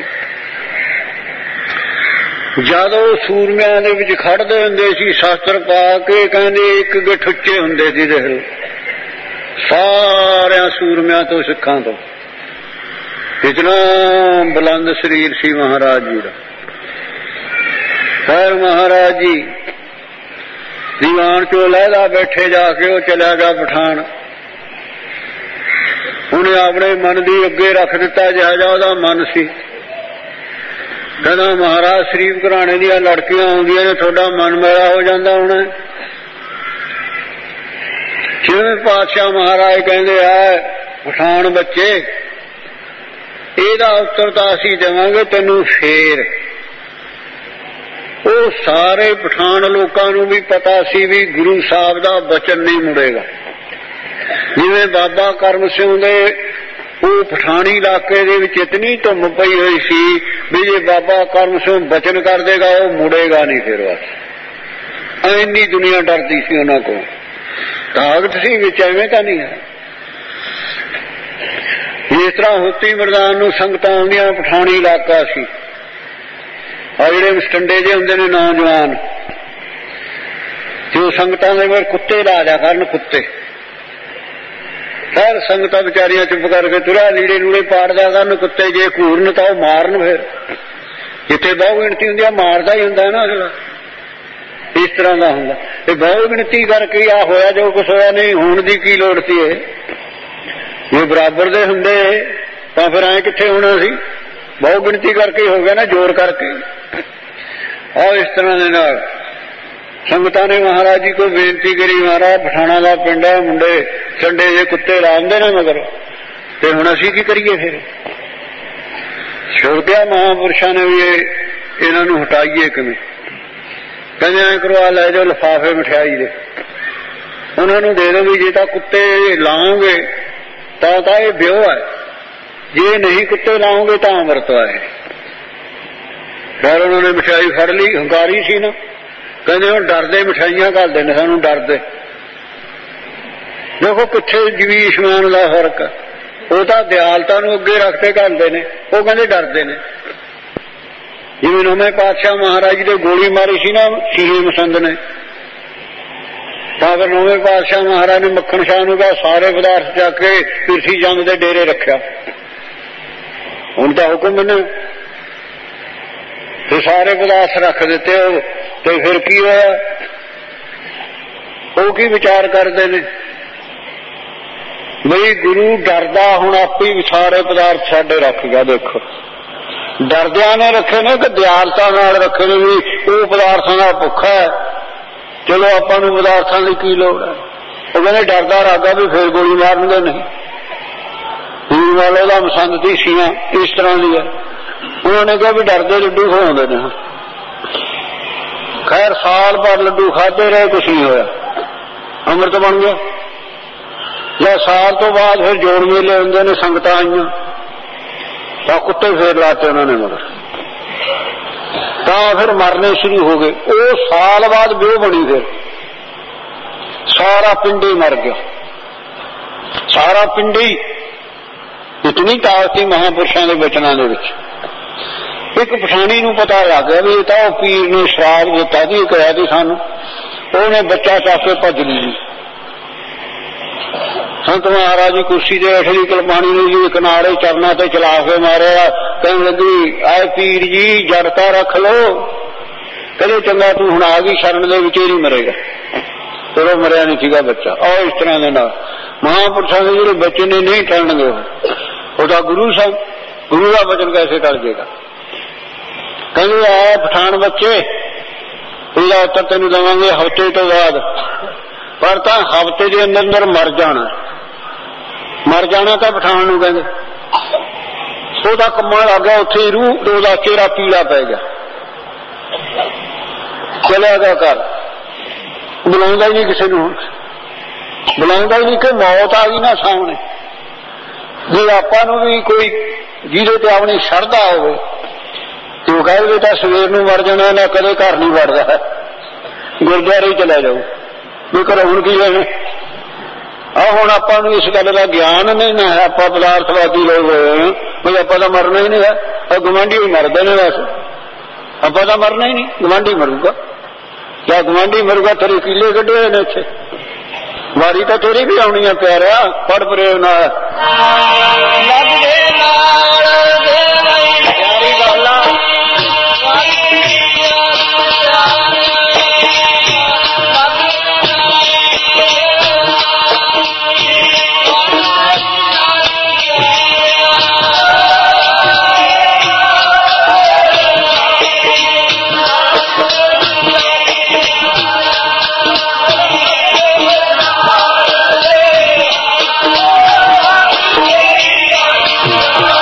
ਜਦ ਉਹ ਸੂਰਮਿਆਂ ਦੇ ਵਿੱਚ ਖੜਦੇ ਹੁੰਦੇ ਸੀ ਸ਼ਸਤਰ ਪਾ ਕੇ, ਕਹਿੰਦੇ ਇੱਕ ਗਿੱਠ ਉੱਚੇ ਹੁੰਦੇ ਸੀ। ਦੇਖ ਲਓ ਸਾਰਿਆਂ ਸੂਰਮਿਆਂ ਤੋਂ, ਸਿੱਖਾਂ ਤੋਂ। ਇਤਨਾ ਬੁਲੰਦ ਸਰੀਰ ਸੀ ਮਹਾਰਾਜ ਜੀ ਦਾ। ਫਿਰ ਮਹਾਰਾਜ ਜੀ ਦੀਵਾਨ ਚੋਂ ਲਹਿਦਾ ਬੈਠੇ, ਜਾ ਕੇ ਉਹ ਚਲਿਆ ਗਿਆ ਪਠਾਨ। ਉਹਨੇ ਆਪਣੇ ਮਨ ਦੀ ਅੱਗੇ ਰੱਖ ਦਿੱਤਾ ਜਿਹਾ ਜਿਹਾ ਉਹਦਾ ਮਨ ਸੀ। ਕਹਿੰਦਾ ਮਹਾਰਾਜ ਸ਼ਰੀਫ ਘਰਾਣੇ ਦੀਆਂ ਲੜਕੀਆਂ ਆਉਂਦੀਆਂ ਨੇ, ਤੁਹਾਡਾ ਮਨ ਮੈਲਾ ਹੋ ਜਾਂਦਾ ਹੋਣਾ। ਛੇਵੇਂ ਪਾਤਸ਼ਾਹ ਮਹਾਰਾਜ ਕਹਿੰਦੇ ਆ ਪਠਾਨ ਬੱਚੇ, ਇਹਦਾ ਉੱਤਰ ਤਾਂ ਅਸੀਂ ਦੇਵਾਂਗੇ ਤੈਨੂੰ ਫੇਰ। ਉਹ ਸਾਰੇ ਪਠਾਨ ਲੋਕਾਂ ਨੂੰ ਵੀ ਪਤਾ ਸੀ ਵੀ ਗੁਰੂ ਸਾਹਿਬ ਦਾ ਬਚਨ ਨਹੀਂ ਮੁੜੇਗਾ। ਜਿਵੇਂ ਬਾਬਾ ਕਰਮ ਸਿੰਘ ਦੇ ਉਹ ਪਠਾਣੀ ਇਲਾਕੇ ਦੇ ਵਿੱਚ ਇਤਨੀ ਧੁੰਮ ਪਈ ਹੋਈ ਸੀ ਵੀ ਜੇ ਬਾਬਾ ਕਰਮ ਸਿੰਘ ਬਚਨ ਕਰ ਦੇਗਾ ਉਹ ਮੁੜੇਗਾ ਨਹੀਂ ਫਿਰ ਬਸ। ਇੰਨੀ ਦੁਨੀਆ ਡਰਦੀ ਸੀ ਉਹਨਾਂ ਕੋਲ, ਤਾਕਤ ਸੀ ਵਿੱਚ, ਐਵੇਂ ਤਾਂ ਨਹੀਂ ਹੈ। ਇਸ ਤਰ੍ਹਾਂ ਹੋਤੀ ਮਰਦਾਨ ਨੂੰ ਸੰਗਤਾਂ ਆਉਂਦੀਆਂ, ਪਠਾਣੀ ਇਲਾਕਾ ਸੀ। ਆ ਜਿਹੜੇ ਮਸਟੰਡੇ ਜਿਹੇ ਹੁੰਦੇ ਨੇ ਨੌਜਵਾਨ, ਤੇ ਉਹ ਸੰਗਤਾਂ ਦੇ ਫਿਰ ਕੁੱਤੇ ਲਾ ਦਿਆ ਕਰਨ, ਕੁੱਤੇ। ਫਿਰ ਸੰਗਤਾਂ ਵਿਚਾਰੀਆਂ ਚੁੱਪ ਕਰਕੇ ਤੁਰਿਆ, ਲੀੜੇ ਲੂੜੇ ਪਾੜਦਾ ਕਰਨ ਕੁੱਤੇ। ਜੇ ਘੂਰਨ ਤਾਂ ਉਹ ਮਾਰਨ। ਫਿਰ ਜਿੱਥੇ ਬਹੁ ਗਿਣਤੀ ਹੁੰਦੀ ਆ ਮਾਰਦਾ ਹੀ ਹੁੰਦਾ ਨਾ ਅਗਲਾ। ਇਸ ਤਰ੍ਹਾਂ ਦਾ ਹੁੰਦਾ। ਇਹ ਬਹੁ ਗਿਣਤੀ ਕਰਕੇ ਆ ਹੋਇਆ ਜੋ ਕੁਛ ਹੋਇਆ। ਨਹੀਂ ਹੋਣ ਦੀ ਕੀ ਲੋੜ ਸੀ। ਇਹ ਜੇ ਬਰਾਬਰ ਦੇ ਹੁੰਦੇ ਤਾਂ ਫਿਰ ਐਂ ਕਿੱਥੇ ਹੋਣਾ ਸੀ। ਬਹੁ ਗਿਣਤੀ ਕਰਕੇ ਹੋ ਗਿਆ ਨਾ, ਜ਼ੋਰ ਕਰਕੇ। ਆਹ ਇਸ ਤਰ੍ਹਾਂ ਦੇ ਨਾਲ ਸੰਗਤਾਂ ਨੇ ਮਹਾਰਾਜ ਜੀ ਕੋਲ ਬੇਨਤੀ ਕਰੀ, ਮਹਾਰਾਜ ਪਠਾਣਾ ਦਾ ਪਿੰਡ ਹੈ, ਮੁੰਡੇ ਚੰਡੇ ਜੇ ਕੁੱਤੇ ਲਾਉਂਦੇ ਨੇ ਮਗਰ, ਤੇ ਹੁਣ ਅਸੀਂ ਕੀ ਕਰੀਏ। ਫਿਰ ਸੋਚਿਆ ਮਹਾਂਪੁਰਸ਼ਾਂ ਨੇ ਵੀ ਇਹ ਇਹਨਾਂ ਨੂੰ ਹਟਾਈਏ ਕਿਵੇਂ। ਕਹਿੰਦੇ ਐਂ ਕਰਵਾ ਲੈ ਜਾਓ ਲਿਫਾਫੇ ਮਠਿਆਈ ਦੇ, ਉਹਨਾਂ ਨੂੰ ਦੇ ਦਿਓ ਵੀ ਜੇ ਤਾਂ ਕੁੱਤੇ ਲਾਓਗੇ ਤਾਂ ਤਾਂ ਇਹ ਵਿਉਹ ਹੈ, ਜੇ ਨਹੀਂ ਕੁੱਤੇ ਲਾਓਗੇ ਤਾਂ ਅੰਮ੍ਰਿਤ ਹੈ। ਫਿਰ ਉਹਨਾਂ ਨੇ ਮਠਿਆਈ ਫੜ ਲਈ। ਹੰਕਾਰੀ ਸੀ ਨਾ, ਕਹਿੰਦੇ ਹੁਣ ਡਰਦੇ ਮਿਠਾਈਆਂ ਘੱਲਦੇ ਨੇ ਸਾਨੂੰ, ਡਰਦੇ। ਦੇਖੋ ਕਿੱਥੇ ਜਵੀਸ਼ ਮਾਨ ਦਾ ਫਰਕ ਹੈ। ਉਹ ਤਾਂ ਦਿਆਲਤਾ ਨੂੰ ਅੱਗੇ ਰੱਖ ਕੇ ਘੱਲਦੇ ਨੇ, ਉਹ ਕਹਿੰਦੇ ਡਰਦੇ ਨੇ। ਜਿਵੇਂ ਨੌਵੇਂ ਪਾਤਸ਼ਾਹ ਮਹਾਰਾਜ ਜੀ ਦੇ ਗੋਲੀ ਮਾਰੀ ਸੀ ਨਾ ਸੀਹੇ ਮਸੰਦ ਨੇ, ਤਾਂ ਫਿਰ ਨੌਵੇਂ ਪਾਤਸ਼ਾਹ ਮਹਾਰਾਜ ਨੇ ਮੱਖਣ ਸ਼ਾਹ ਨੂੰ ਕਿਹਾ ਸਾਰੇ ਪਦਾਰਥ ਚੱਕ ਕੇ ਪਿਰਥੀ ਜੰਗ ਦੇ ਡੇਰੇ ਰੱਖਿਆ। ਹੁਣ ਤਾਂ ਹੁਕਮ ਮੰਨੋ, ਤੇ ਸਾਰੇ ਪਦਾਰਥ ਰੱਖ ਦਿੱਤੇ। ਉਹ ਤੇ ਫਿਰ ਕੀ ਹੋਇਆ। ਉਹ ਕੀ ਵਿਚਾਰ ਕਰਦੇ ਨੇ ਬਈ ਗੁਰੂ ਡਰਦਾ ਹੁਣ ਆਪੇ ਸਾਰੇ ਪਦਾਰਥ ਸਾਡੇ ਰੱਖ ਗਿਆ। ਦੇਖੋ ਡਰਦਿਆਂ ਨੇ ਰੱਖੇ ਨੇ ਕਿ ਦਿਆਲਤਾ ਨਾਲ ਰੱਖੇ ਨੇ ਵੀ ਉਹ ਪਦਾਰਥਾਂ ਦਾ ਭੁੱਖਾ ਹੈ, ਚਲੋ ਆਪਾਂ ਨੂੰ ਪਦਾਰਥਾਂ ਦੀ ਕੀ ਲੋੜ ਹੈ। ਉਹ ਕਹਿੰਦੇ ਡਰਦਾ ਰਾਗਾ ਵੀ ਫੇਰ ਗੋਲੀ ਮਾਰਨਗੇ ਨਹੀਂ। ਹੀਰ ਵਾਲੇ ਦਾ ਮਸੰਦ ਤੀਸੀਆਂ ਇਸ ਤਰ੍ਹਾਂ ਦੀ ਹੈ। ਉਹਨਾਂ ਨੇ ਕਿਹਾ ਵੀ ਡਰਦੇ ਲੱਡੂ ਖਵਾਉਂਦੇ ਨੇ। ਖੈਰ ਸਾਲ ਭਰ ਲੱਡੂ ਖਾਦੇ ਰਹੇ, ਕੁਛ ਨਹੀਂ ਹੋਇਆ, ਅੰਮ੍ਰਿਤ ਬਣ ਗਿਆ। ਜਾਂ ਸਾਲ ਤੋਂ ਬਾਅਦ ਫਿਰ ਜੋੜ ਮੇਲੇ ਹੁੰਦੇ ਨੇ, ਸੰਗਤਾਂ ਆਈਆਂ ਤਾਂ ਕੁੱਤੇ ਫੇਰ ਲਾਤੇ ਉਹਨਾਂ ਨੇ ਮਗਰ, ਤਾਂ ਫਿਰ ਮਰਨੇ ਸ਼ੁਰੂ ਹੋ ਗਏ। ਉਹ ਸਾਲ ਬਾਅਦ ਵਿਉਹ ਬਣੀ, ਫਿਰ ਸਾਰਾ ਪਿੰਡ ਹੀ ਮਰ ਗਿਆ, ਸਾਰਾ ਪਿੰਡ ਹੀ। ਇਤਨੀ ਤਾਕਤ ਸੀ ਮਹਾਂਪੁਰਸ਼ਾਂ ਦੇ ਬਚਨਾਂ ਦੇ ਵਿੱਚ। ਇੱਕ ਪਛਾਣੀ ਨੂੰ ਪਤਾ ਲੱਗ ਗਿਆ ਵੀ ਇਹ ਤਾਂ ਉਹ ਪੀਰ ਨੇ ਸ਼ਰਾਬ ਦਿੱਤਾ ਸੀ, ਕਿਹਾ ਸੀ ਸਾਨੂੰ, ਉਹਨੇ ਬੱਚਾ ਚੱਕ ਕੇ ਭੱਜ ਲਈ। ਸੰਤ ਮਹਾਰਾਜ ਦੀ ਕੁਰਸੀ ਦੇ ਹੇਠਲੀ ਕਲਪਾਣੀ ਨੂੰ ਜੀ ਕਿਨਾਰੇ ਚਰਨਾਂ ਤੇ ਚਲਾ ਕੇ ਮਾਰਿਆ। ਕਹਿਣ ਲੱਗੀ ਆਏ ਪੀਰ ਜੀ ਜੜਤਾ ਰੱਖ ਲਓ। ਕਹਿੰਦੇ ਚੰਗਾ ਤੂੰ ਹੁਣ ਆ ਗਈ ਸ਼ਰਨ ਦੇ ਵਿੱਚ, ਹੀ ਨਹੀਂ ਮਰੇਗਾ। ਫਿਰ ਉਹ ਮਰਿਆ ਨਹੀਂ ਸੀਗਾ ਬੱਚਾ। ਆਹ ਇਸ ਤਰ੍ਹਾਂ ਦੇ ਨਾਲ ਮਹਾਂਪੁਰਸ਼ਾਂ ਦੇ ਜਿਹੜੇ ਬੱਚੇ ਨੇ ਨਹੀਂ ਟਲਣਗੇ, ਉਹ ਉਹਦਾ ਗੁਰੂ ਸਾਹਿਬ, ਗੁਰੂ ਦਾ ਬਚਨ ਕੈਸੇ ਟਲ ਜਾਏਗਾ। ਕਹਿੰਦੇ ਆਏ ਪਠਾਨ ਬੱਚੇ, ਇਹਦਾ ਉੱਤਰ ਤੈਨੂੰ ਦੇਵਾਂਗੇ ਹਫ਼ਤੇ ਤੋਂ ਬਾਅਦ, ਪਰ ਤਾਂ ਹਫ਼ਤੇ ਦੇ ਅੰਦਰ ਅੰਦਰ ਮਰ ਜਾਣਾ। ਮਰ ਜਾਣਾ ਤਾਂ ਪਠਾਨ ਨੂੰ ਕਹਿੰਦੇ। ਉਹਦਾ ਕੰਮਾਂ ਲੱਗ ਗਿਆ, ਉੱਥੇ ਹੀ ਰੂਹ, ਉਹਦਾ ਚਿਹਰਾ ਪੀਲਾ ਪੈ ਗਿਆ, ਚਲਿਆ ਗਿਆ ਘਰ। ਬੁਲਾਉਂਦਾ ਹੀ ਨਹੀਂ ਕਿਸੇ ਨੂੰ, ਬੁਲਾਉਂਦਾ ਹੀ ਨਹੀਂ ਕਿ ਮੌਤ ਆ ਗਈ ਨਾ ਸਾਹਮਣੇ। ਜੇ ਆਪਾਂ ਨੂੰ ਵੀ ਕੋਈ ਜਿਹਦੇ ਤੇ ਆਪਣੀ ਸ਼ਰਧਾ ਹੋਵੇ ਤੇ ਉਹ ਕਹੇ ਤਾਂ ਸਵੇਰ ਨੂੰ ਮਰ ਜਾਣਾ, ਨਾ ਕਦੇ ਘਰ ਨਹੀਂ ਵੜਦਾ, ਗੁਰਦੁਆਰੇ ਹੀ ਚਲਾ ਜਾਊ ਵੀ ਘਰੋਂ ਹੁਣ ਕੀ ਲੈਣਾ। ਆਹ ਹੁਣ ਆਪਾਂ ਨੂੰ ਇਸ ਗੱਲ ਦਾ ਗਿਆਨ ਨਹੀਂ ਨਾ ਹੈ, ਆਪਾਂ ਪਦਾਰਥਵਾਦੀ ਲੋਕ ਹੋਏ ਵੀ ਆਪਾਂ ਤਾਂ ਮਰਨਾ ਹੀ ਨਹੀਂ ਹੈ। ਉਹ ਗੁਆਂਢੀ ਵੀ ਮਰਦੇ ਨੇ, ਵੈਸੇ ਆਪਾਂ ਤਾਂ ਮਰਨਾ ਹੀ ਨਹੀਂ, ਗੁਆਂਢੀ ਮਰੂਗਾ। ਜਾਂ ਗੁਆਂਢੀ ਮਰੂਗਾ, ਤੇਰੇ ਕੀਲੇ ਕੱਢੇ ਹੋਏ ਨੇ ਇੱਥੇ, ਵਾਰੀ ਤਾਂ ਤੇਰੀ ਵੀ ਆਉਣੀ ਆ ਪਿਆਰਿਆ, ਪੜ ਪ੍ਰੇਮ ਨਾਲ ਪਿਆਰੀ ਗੱਲ ਆ। Oh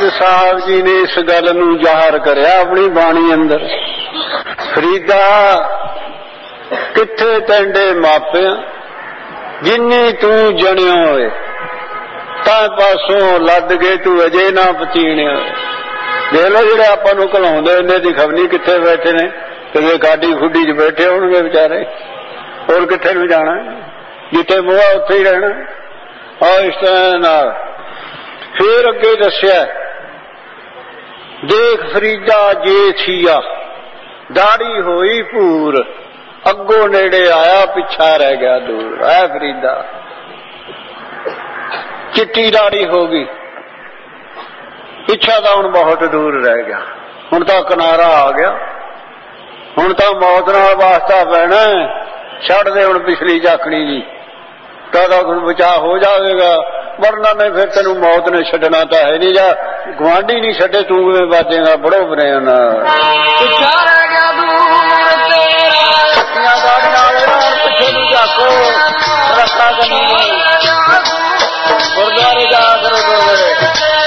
ਫਰੀਦ ਸਾਹਿਬ ਜੀ ਨੇ ਇਸ ਗੱਲ ਨੂੰ ਜ਼ਾਹਰ ਕਰਿਆ ਆਪਣੀ ਬਾਣੀ ਅੰਦਰ। ਫਰੀਦਾ ਕਿੱਥੇ ਤੈਂਡੇ ਮਾਪਿਆਂ ਜਿੰਨੀ ਤੂੰ ਜਣਿਓ ਹੋਏ ਤਾਂ ਪਾਸੋਂ ਲੱਦ ਕੇ ਤੂੰ ਅਜੇ ਨਾ ਪਤੀਣਿਆ। ਦੇਖ ਲਓ ਜਿਹੜੇ ਆਪਾਂ ਨੂੰ ਘਲਾਉਂਦੇ ਇਹਨੇ ਦੀ ਖਬਨੀ ਕਿੱਥੇ ਬੈਠੇ ਨੇ, ਕਿਤੇ ਗਾਡੀ ਖੁੱਡੀ 'ਚ ਬੈਠੇ ਹੋਣਗੇ ਵਿਚਾਰੇ, ਹੋਰ ਕਿੱਥੇ ਨੂੰ ਜਾਣਾ, ਜਿੱਥੇ ਮੋਹ ਉੱਥੇ ਹੀ ਰਹਿਣਾ। ਆ ਇਸ ਤਰ੍ਹਾਂ ਨਾਲ ਫੇਰ ਅੱਗੇ ਦੱਸਿਆ, ਦੇਖ ਫਰੀਦਾ ਜੇ ਥੀਆ ਦਾੜੀ ਹੋਈ ਭੂਰ, ਅੱਗੋਂ ਨੇੜੇ ਆਇਆ ਪਿੱਛਾ ਰਹਿ ਗਿਆ ਦੂਰ। ਐ ਫਰੀਦਾ ਚਿੱਟੀ ਦਾੜੀ ਹੋ ਗਈ, ਪਿੱਛਾ ਤਾਂ ਹੁਣ ਬਹੁਤ ਦੂਰ ਰਹਿ ਗਿਆ, ਹੁਣ ਤਾਂ ਕਿਨਾਰਾ ਆ ਗਿਆ, ਹੁਣ ਤਾਂ ਮੌਤ ਨਾਲ ਵਾਸਤਾ ਪੈਣਾ। ਛੱਡ ਦੇ ਹੁਣ ਪਿਛਲੀ ਝਾਕਣੀ ਜੀ, ਤਾਂ ਕੁਝ ਬਚਾਅ ਹੋ ਜਾਵੇਗਾ, ਵਰਨਾ ਨਹੀਂ ਫਿਰ ਤੈਨੂੰ ਮੌਤ ਨੇ ਛੱਡਣਾ ਤਾਂ ਹੈ ਨਹੀਂ। ਜਾਂ ਗੁਆਂਢੀ ਨਹੀਂ ਛੱਡੇ ਤੂੰ ਕਿਵੇਂ ਬਾਜੇਗਾ, ਬੜੋ ਬਰੇ ਨਾਲ ਪਿੱਛਾ ਰਹਿ ਗਿਆ ਦੂਰ ਤੇਰਾ ਦਾੜੀਆਂ ਪਿੱਛੇ ਨੂੰ ਝਾਕੋ ਰੱਖਾ ਕਰਨੀ ਗੁਰਦੁਆਰੇ ਜਾ ਕਰੋ ਗੁਰਦੁਆਰੇ।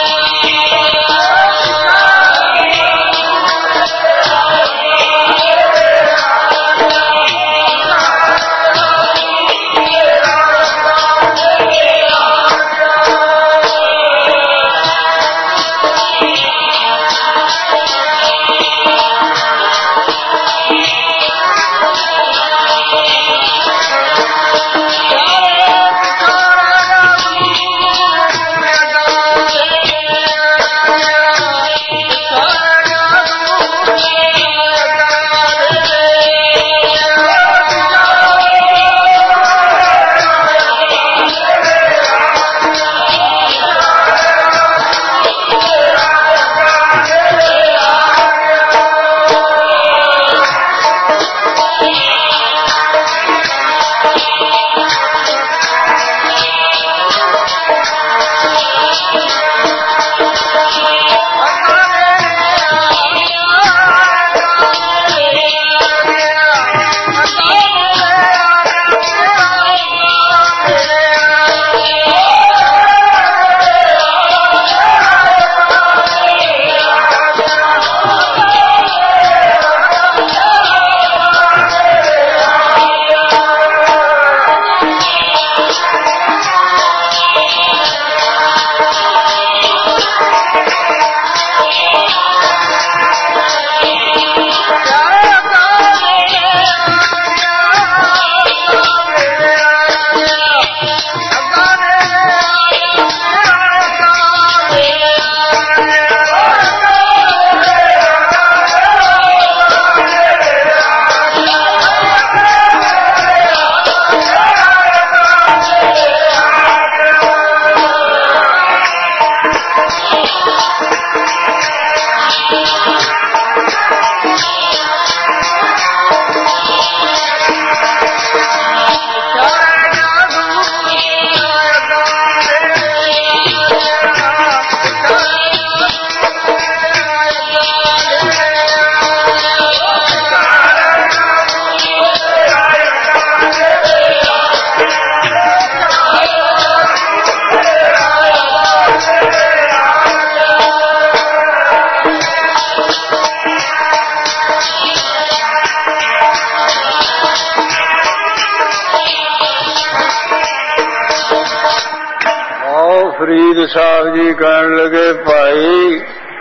फरीद साहब जी कहन लगे, भाई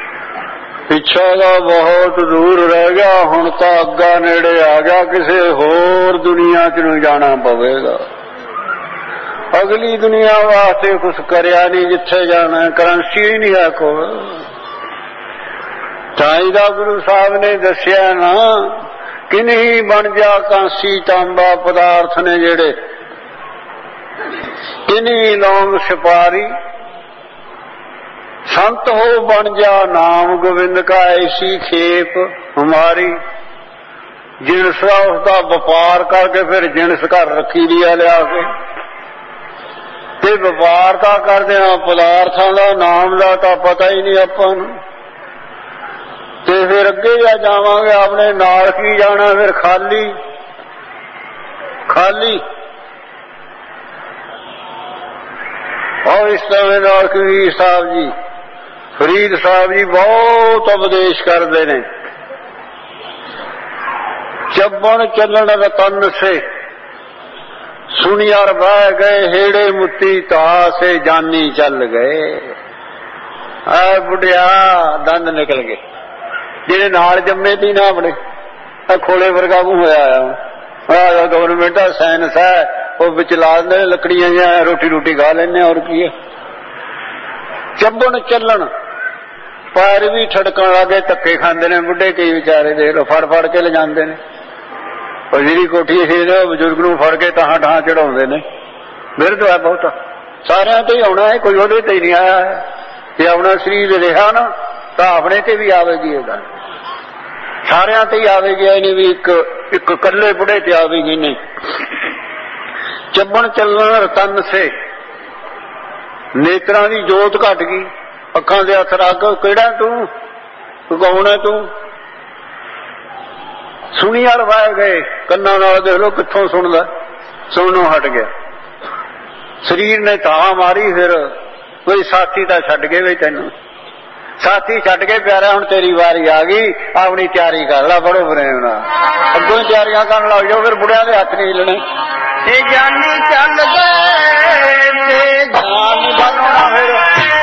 पिछा का बहुत दूर रह गया, हुण तो अग्गा नेड़े आ गया, किसी होर दुनिया च नूं जाना पवेगा। अगली दुनिया वास्ते कुछ करया नहीं, जिथे जाना करंसी ही नहीं है कोल। ताई दा गुरु साहब ने दसिया ना कि नहीं बन जा कांसी तांबा पदार्थ ने जेड़े, किन्हीं लौंग सिपारी संत हो बन जा नाम गोविंद का, ऐसी खेप हमारी। जिनस का उसका व्यापार करके फिर जिनस घर रखी लिया लिया के ते व्यापार का करदे पदार्थां दा नाम दा तां पता ही नहीं आपां नूं। ते फिर अगे जा जावांगे अपने नाल की जाना, फिर खाली खाली। और इस तरह नाल कबीर साहब जी ਫਰੀਦ ਸਾਹਿਬ ਜੀ ਬਹੁਤ ਉਪਦੇਸ਼ ਕਰਦੇ ਨੇ। ਚੱਬਣ ਚੱਲਣ ਰਤਨ ਸੇ ਸੁਣਿਆਰ ਬਹਿ ਗਏ, ਹੇੜੇ ਮੁੱਤੀ ਤਾਸੇ ਜਾਨੀ ਚੱਲ ਗਏ। ਆ ਬੁੱਢਿਆ ਦੰਦ ਨਿਕਲ ਗਏ, ਜਿਹੜੇ ਨਾਲ ਜੰਮੇ ਤੀ ਨਾ ਆਪਣੇ, ਆ ਖੋਲੇ ਵਰਗਾ ਮੂੰਹ ਹੋਇਆ ਆ। ਗਵਰਨਮੈਂਟ ਦਾ ਸਾਇੰਸ ਹੈ, ਉਹ ਵਿੱਚ ਲਾ ਦਿੰਦੇ ਨੇ ਲੱਕੜੀਆਂ ਜਿਹਾ, ਰੋਟੀ ਰੋਟੀ ਖਾ ਲੈਂਦੇ। ਹੋਰ ਕੀ ਹੈ? ਚੱਬਣ ਚੱਲਣ, ਪੈਰ ਵੀ ਠੜਕਣ ਲੱਗੇ, ਧੱਕੇ ਖਾਂਦੇ ਨੇ ਬੁੱਢੇ ਕਈ ਵਿਚਾਰੇ, ਦੇਖ ਲੋ ਫੜ ਫੜ ਕੇ ਲਿਜਾਂਦੇ ਨੇ। ਉਹ ਜਿਹੜੀ ਕੋਠੀ ਸੀ ਉਹ ਬਜ਼ੁਰਗ ਨੂੰ ਫੜ ਕੇ ਤਾਹਾਂ ਠਾਂ ਚੜਾਉਂਦੇ ਨੇ। ਬਿਰਧ ਹੈ ਬਹੁਤਾ, ਸਾਰਿਆਂ ਤੇ ਹੀ ਆਉਣਾ ਹੈ, ਕੋਈ ਉਹਦੇ ਤੇ ਹੀ ਨਹੀਂ ਆਇਆ ਹੈ। ਜੇ ਆਪਣਾ ਸਰੀਰ ਰਿਹਾ ਨਾ ਤਾਂ ਆਪਣੇ ਤੇ ਵੀ ਆਵੇਗੀ ਇਹ ਗੱਲ, ਸਾਰਿਆਂ ਤੇ ਹੀ ਆਵੇਗੀ। ਇਹਨੇ ਵੀ ਇੱਕ ਇੱਕ ਇਕੱਲੇ ਬੁੱਢੇ ਤੇ ਆਵੇਗੀ ਨਹੀਂ। ਚੱਬਣ ਚੱਲਣ ਰਤਨ ਸੇ, ਨੇਤਰਾਂ ਦੀ ਜੋਤ ਘਟ ਗਈ, ਅੱਖਾਂ ਦੇ ਹੱਥ ਰੱਖ, ਕਿਹੜਾ ਤੂੰ, ਕੌਣ ਹੈ ਤੂੰ? ਸੁਣੀ ਵਾਲ ਵਾਹ ਗਏ, ਕੰਨਾਂ ਨਾਲ ਦੇਖ ਲੋ ਕਿੱਥੋਂ ਸੁਣਦਾ, ਸੁਣਨੋਂ ਹਟ ਗਿਆ। ਸਰੀਰ ਨੇ ਧਾਹਾਂ ਮਾਰੀ, ਫਿਰ ਕੋਈ ਸਾਥੀ ਤਾਂ ਛੱਡ ਗਏ ਵੇ ਤੈਨੂੰ, ਸਾਥੀ ਛੱਡ ਕੇ ਪਿਆਰਾ ਹੁਣ ਤੇਰੀ ਵਾਰੀ ਆ ਗਈ, ਆਪਣੀ ਤਿਆਰੀ ਕਰ ਲੈ, ਬੜੋ ਪ੍ਰੇਮ ਨਾਲ ਅੱਗੋਂ ਹੀ ਤਿਆਰੀਆਂ ਕਰਨ ਲੱਗ ਜਾਓ, ਫਿਰ ਬੁੜਿਆਂ ਦੇ ਹੱਥ ਨਹੀਂ ਹਿੱਲਣੇ। ਇਹ ਜਾਨੀ ਚੱਲ ਗਏ ਤੇ ਜਾਨ ਨਹੀਂ ਬਣਾਉਣਾ, ਫਿਰ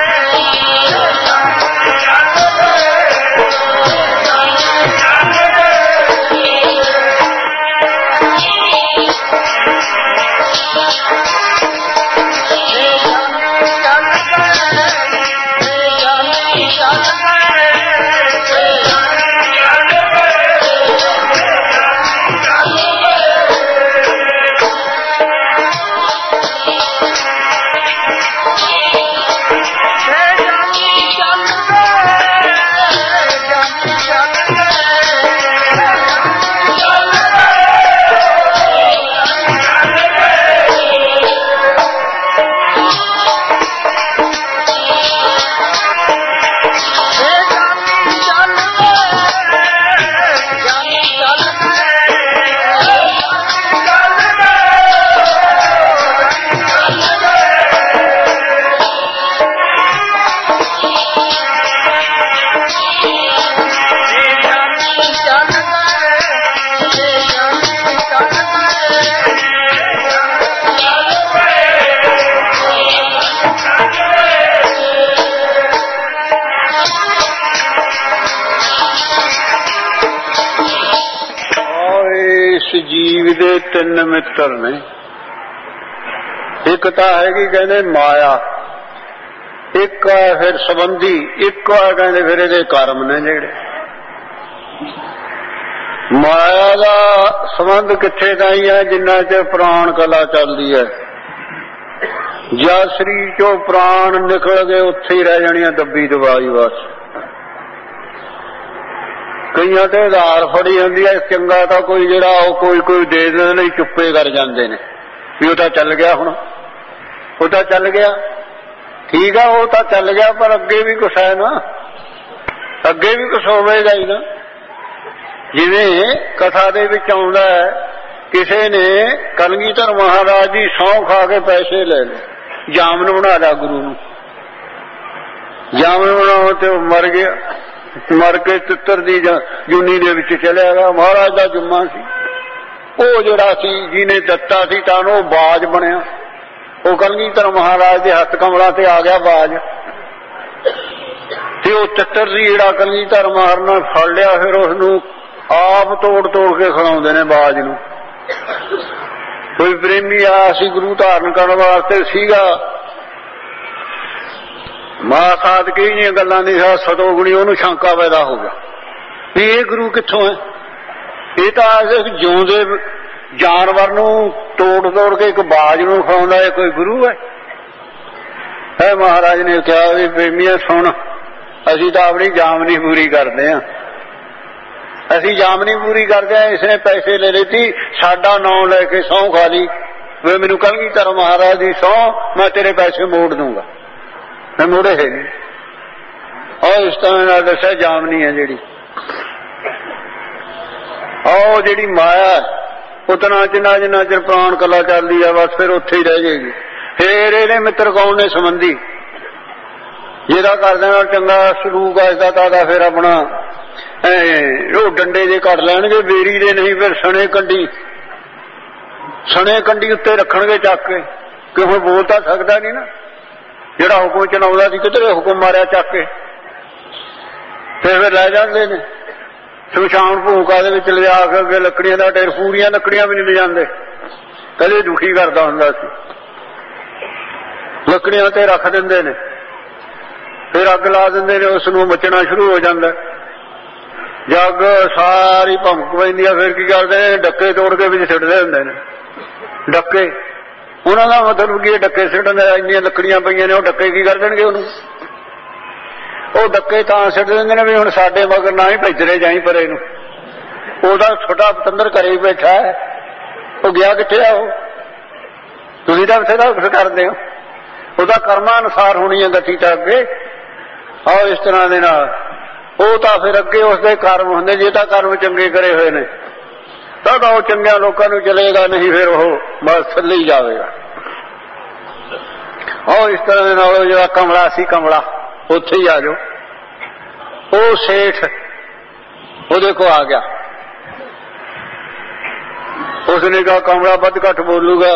ਜੀਵ ਦੇ ਤਿੰਨ ਮਿੱਤਰ ਨੇ। ਇੱਕ ਤਾਂ ਹੈਗੀ ਕਹਿੰਦੇ ਮਾਇਆ, ਇੱਕ ਹੈ ਫਿਰ ਸੰਬੰਧੀ, ਇੱਕ ਹੈ ਕਹਿੰਦੇ ਫਿਰ ਇਹਦੇ ਕਰਮ ਨੇ ਜਿਹੜੇ। ਮਾਇਆ ਦਾ ਸੰਬੰਧ ਕਿੱਥੇ ਤਾਈਂ ਹੈ? ਜਿੰਨਾ ਚਿਰ ਪ੍ਰਾਣ ਕਲਾ ਚੱਲਦੀ ਹੈ। ਜਦ ਸਰੀਰ ਚੋਂ ਪ੍ਰਾਣ ਨਿਕਲ ਗਏ ਉੱਥੇ ਹੀ ਰਹਿ ਜਾਣੀਆਂ ਦੱਬੀ ਦਬਾਈ ਬਸ। ਕਈਆਂ ਤੇ ਉਧਾਰ ਫੜੀ ਹੁੰਦੀ ਹੈ, ਚੰਗਾ ਤਾਂ ਕੋਈ ਜਿਹੜਾ ਉਹ ਕੋਈ ਕੋਈ ਦੇ ਦਿੰਦੇ ਨੇ, ਚੁੱਪੇ ਕਰ ਜਾਂਦੇ ਨੇ ਵੀ ਉਹ ਤਾਂ ਚੱਲ ਗਿਆ, ਹੁਣ ਉਹ ਤਾਂ ਚੱਲ ਗਿਆ, ਠੀਕ ਆ ਉਹ ਤਾਂ ਚੱਲ ਗਿਆ, ਪਰ ਅੱਗੇ ਵੀ ਕੁਛ ਹੈ ਨਾ, ਅੱਗੇ ਵੀ ਕੁਛ ਹੋਵੇਗਾ ਹੀ ਨਾ। ਜਿਵੇਂ ਕਥਾ ਦੇ ਵਿੱਚ ਆਉਂਦਾ ਹੈ, ਕਿਸੇ ਨੇ ਕਲਗੀਧਰ ਮਹਾਰਾਜ ਦੀ ਸਹੁੰ ਖਾ ਕੇ ਪੈਸੇ ਲੈ ਲਏ, ਜਾਮਨ ਬਣਾ ਲਿਆ ਗੁਰੂ ਨੂੰ, ਜਾਮਨ ਬਣਾਉ ਤੇ ਉਹ ਮਰ ਗਿਆ, ਮਰ ਕੇ ਤਿੱਤਰ ਦੀ ਜੂਨੀ ਦੇ ਵਿੱਚ ਚਲਿਆ ਗਿਆ। ਮਹਾਰਾਜ ਦਾ ਜੁਮਾ ਸੀ, ਉਹ ਜਿਹੜਾ ਸੀ ਜਿਹਨੇ ਦਿੱਤਾ ਸੀ ਤਾਂ ਉਹ ਬਾਜ ਬਣਿਆ, ਉਹ ਕਲਗੀਧਰ ਮਹਾਰਾਜ ਦੇ ਹੱਥ ਕਮਲਾਂ ਤੇ ਆ ਗਿਆ ਬਾਜ, ਤੇ ਉਹ ਤਿੱਤਰ ਸੀ ਜਿਹੜਾ ਕਲਗੀਧਰ ਮਹਾਰਾਜ ਨੇ ਫੜ ਲਿਆ, ਫਿਰ ਉਸਨੂੰ ਆਪ ਤੋੜ ਤੋੜ ਕੇ ਖਿਲਾਉਂਦੇ ਨੇ ਬਾਜ ਨੂੰ। ਕੋਈ ਪ੍ਰੇਮੀ ਆਇਆ ਸੀ ਗੁਰੂ ਧਾਰਨ ਕਰਨ ਵਾਸਤੇ, ਸੀਗਾ ਮਾਂ ਸਾਧਕੇ ਦੀਆਂ ਗੱਲਾਂ ਦੀ ਸਤੋਗੁਣੀ, ਉਹਨੂੰ ਸ਼ੰਕਾ ਪੈਦਾ ਹੋ ਗਿਆ ਵੀ ਇਹ ਗੁਰੂ ਕਿੱਥੋਂ ਹੈ? ਇਹ ਤਾਂ ਜਿਉਂਦੇ ਜਾਨਵਰ ਨੂੰ ਤੋੜ ਤੋੜ ਕੇ ਇੱਕ ਬਾਜ ਨੂੰ ਖਾਉਂਦਾ, ਇਹ ਕੋਈ ਗੁਰੂ ਹੈ? ਇਹ ਮਹਾਰਾਜ ਨੇ ਕਿਹਾ ਵੀ ਪ੍ਰੇਮੀਆਂ ਸੁਣ, ਅਸੀਂ ਤਾਂ ਆਪਣੀ ਜਾਮਨੀ ਪੂਰੀ ਕਰਦੇ ਹਾਂ, ਅਸੀਂ ਜਾਮਨੀ ਪੂਰੀ ਕਰਦੇ ਹਾਂ। ਇਸਨੇ ਪੈਸੇ ਲੈ ਲਏ ਸੀ, ਸਾਡਾ ਨਾਂ ਲੈ ਕੇ ਸਹੁੰ ਖਾ ਲਈ ਵੀ ਮੈਨੂੰ ਕਲਗੀਧਰ ਮਹਾਰਾਜ ਦੀ ਸਹੁੰ, ਮੈਂ ਤੇਰੇ ਪੈਸੇ ਮੋੜ ਦੂੰਗਾ, ਮੈਂ ਮੋੜੇ ਹੈ ਨਹੀਂ। ਔਰ ਇਸ ਤਰ੍ਹਾਂ ਨਾਲ ਦੱਸਿਆ ਜਾਮਨੀ ਹੈ ਜਿਹੜੀ, ਆਹ ਜਿਹੜੀ ਮਾਇਆ ਉਤਨਾ ਜਿੰਨਾ ਜਿੰਨਾ ਚਿਰ ਪ੍ਰਾਣ ਕਲਾ ਚੱਲਦੀ ਆ ਬਸ ਫਿਰ ਉੱਥੇ ਹੀ ਰਹਿ ਜਾਏਗੀ। ਫੇਰ ਇਹਦੇ ਮਿੱਤਰ ਕੌਣ ਨੇ? ਸੰਬੰਧੀ। ਜਿਹਦਾ ਕਰਦੇ ਨਾਲ ਚੰਗਾ ਸਲੂਕ ਅਜਦਾ ਤਾਂ ਫਿਰ ਆਪਣਾ ਉਹ ਡੰਡੇ ਜੇ ਕੱਢ ਲੈਣਗੇ, ਬੇਰੀ ਦੇ ਨਹੀਂ ਫਿਰ ਸਣੇ ਕੰਡੀ ਸਣੇ ਕੰਡੀ ਉੱਤੇ ਰੱਖਣਗੇ ਚੱਕ ਕੇ, ਕਿ ਹੁਣ ਬੋਲ ਤਾਂ ਸਕਦਾ ਨਹੀਂ ਨਾ। ਜਿਹੜਾ ਹੁਕਮ ਚਲਾਉਂਦਾ ਸੀ ਕਿਧਰੇ ਹੁਕਮ ਮਾਰਿਆ ਚੱਕ ਕੇ, ਫਿਰ ਫਿਰ ਲੈ ਜਾਂਦੇ ਨੇ ਸ਼ਮਸ਼ਾਨ ਭੂਕਾ ਦੇ ਵਿੱਚ ਲਿਜਾ ਕੇ ਅੱਗੇ ਲੱਕੜੀਆਂ ਦਾ ਢੇਰ, ਪੂਰੀਆਂ ਲੱਕੜੀਆਂ ਵੀ ਨਹੀਂ ਲਿਜਾਂਦੇ, ਪਹਿਲੇ ਦੁਖੀ ਕਰਦਾ ਹੁੰਦਾ ਸੀ। ਲੱਕੜੀਆਂ ਤੇ ਰੱਖ ਦਿੰਦੇ ਨੇ, ਫਿਰ ਅੱਗ ਲਾ ਦਿੰਦੇ ਨੇ, ਉਸ ਨੂੰ ਮੱਚਣਾ ਸ਼ੁਰੂ ਹੋ ਜਾਂਦਾ। ਜੱਗ ਸਾਰੀ ਭਮਕ ਪੈਂਦੀ ਆ, ਫਿਰ ਕੀ ਕਰਦੇ ਨੇ ਡੱਕੇ ਤੋੜ ਕੇ ਵਿੱਚ ਸਿੱਟਦੇ ਹੁੰਦੇ ਨੇ। ਡੱਕੇ ਉਹਨਾਂ ਦਾ ਮਤਲਬ ਕੀ ਡੱਕੇ ਸਿੱਟਣ ਦਾ, ਇੰਨੀਆਂ ਲੱਕੜੀਆਂ ਪਈਆਂ ਨੇ ਉਹ ਡੱਕੇ ਕੀ ਕਰ ਦੇਣਗੇ ਉਹਨੂੰ? ਉਹ ਡੱਕੇ ਤਾਂ ਸਿੱਟ ਦਿੰਦੇ ਨੇ ਵੀ ਹੁਣ ਸਾਡੇ ਮਗਰ ਨਾ ਹੀ ਭੇਜਰੇ ਜਾਈ ਪਰੇ ਨੂੰ। ਉਹਦਾ ਛੋਟਾ ਪਤੰਦਰ ਘਰੇ ਹੀ ਬੈਠਾ ਹੈ, ਉਹ ਗਿਆ ਕਿੱਥੇ ਆ? ਉਹ ਤੁਸੀਂ ਤਾਂ ਬਥੇਰਾ ਕੁਛ ਕਰਦੇ ਹੋ, ਉਹਦਾ ਕਰਮਾਂ ਅਨੁਸਾਰ ਹੋਣੀ ਹੈ ਗੱਠੀ ਤਾਂ ਅੱਗੇ। ਆਓ ਇਸ ਤਰ੍ਹਾਂ ਦੇ ਨਾਲ ਉਹ ਤਾਂ ਫਿਰ ਅੱਗੇ ਉਸਦੇ ਕਰਮ ਹੁੰਦੇ, ਜੇ ਤਾਂ ਕਰਮ ਚੰਗੇ ਕਰੇ ਹੋਏ ਨੇ ਤਾਂ ਤਾਂ ਉਹ ਚੰਗਿਆਂ ਲੋਕਾਂ ਨੂੰ ਚਲੇਗਾ, ਨਹੀਂ ਫਿਰ ਉਹ ਬਸ ਥੱਲੇ ਹੀ ਜਾਵੇਗਾ। ਆਓ ਇਸ ਤਰ੍ਹਾਂ ਦੇ ਨਾਲ ਉਹ ਜਿਹੜਾ ਕਮਲਾ ਸੀ, ਕਮਲਾ ਉੱਥੇ ਹੀ ਆ ਜਾਓ। ਉਹ ਸੇਠ ਉਹਦੇ ਕੋਲ ਆ ਗਿਆ, ਉਸਨੇ ਕਹਾ ਕਮਲਾ ਵੱਧ ਘੱਟ ਬੋਲੂਗਾ।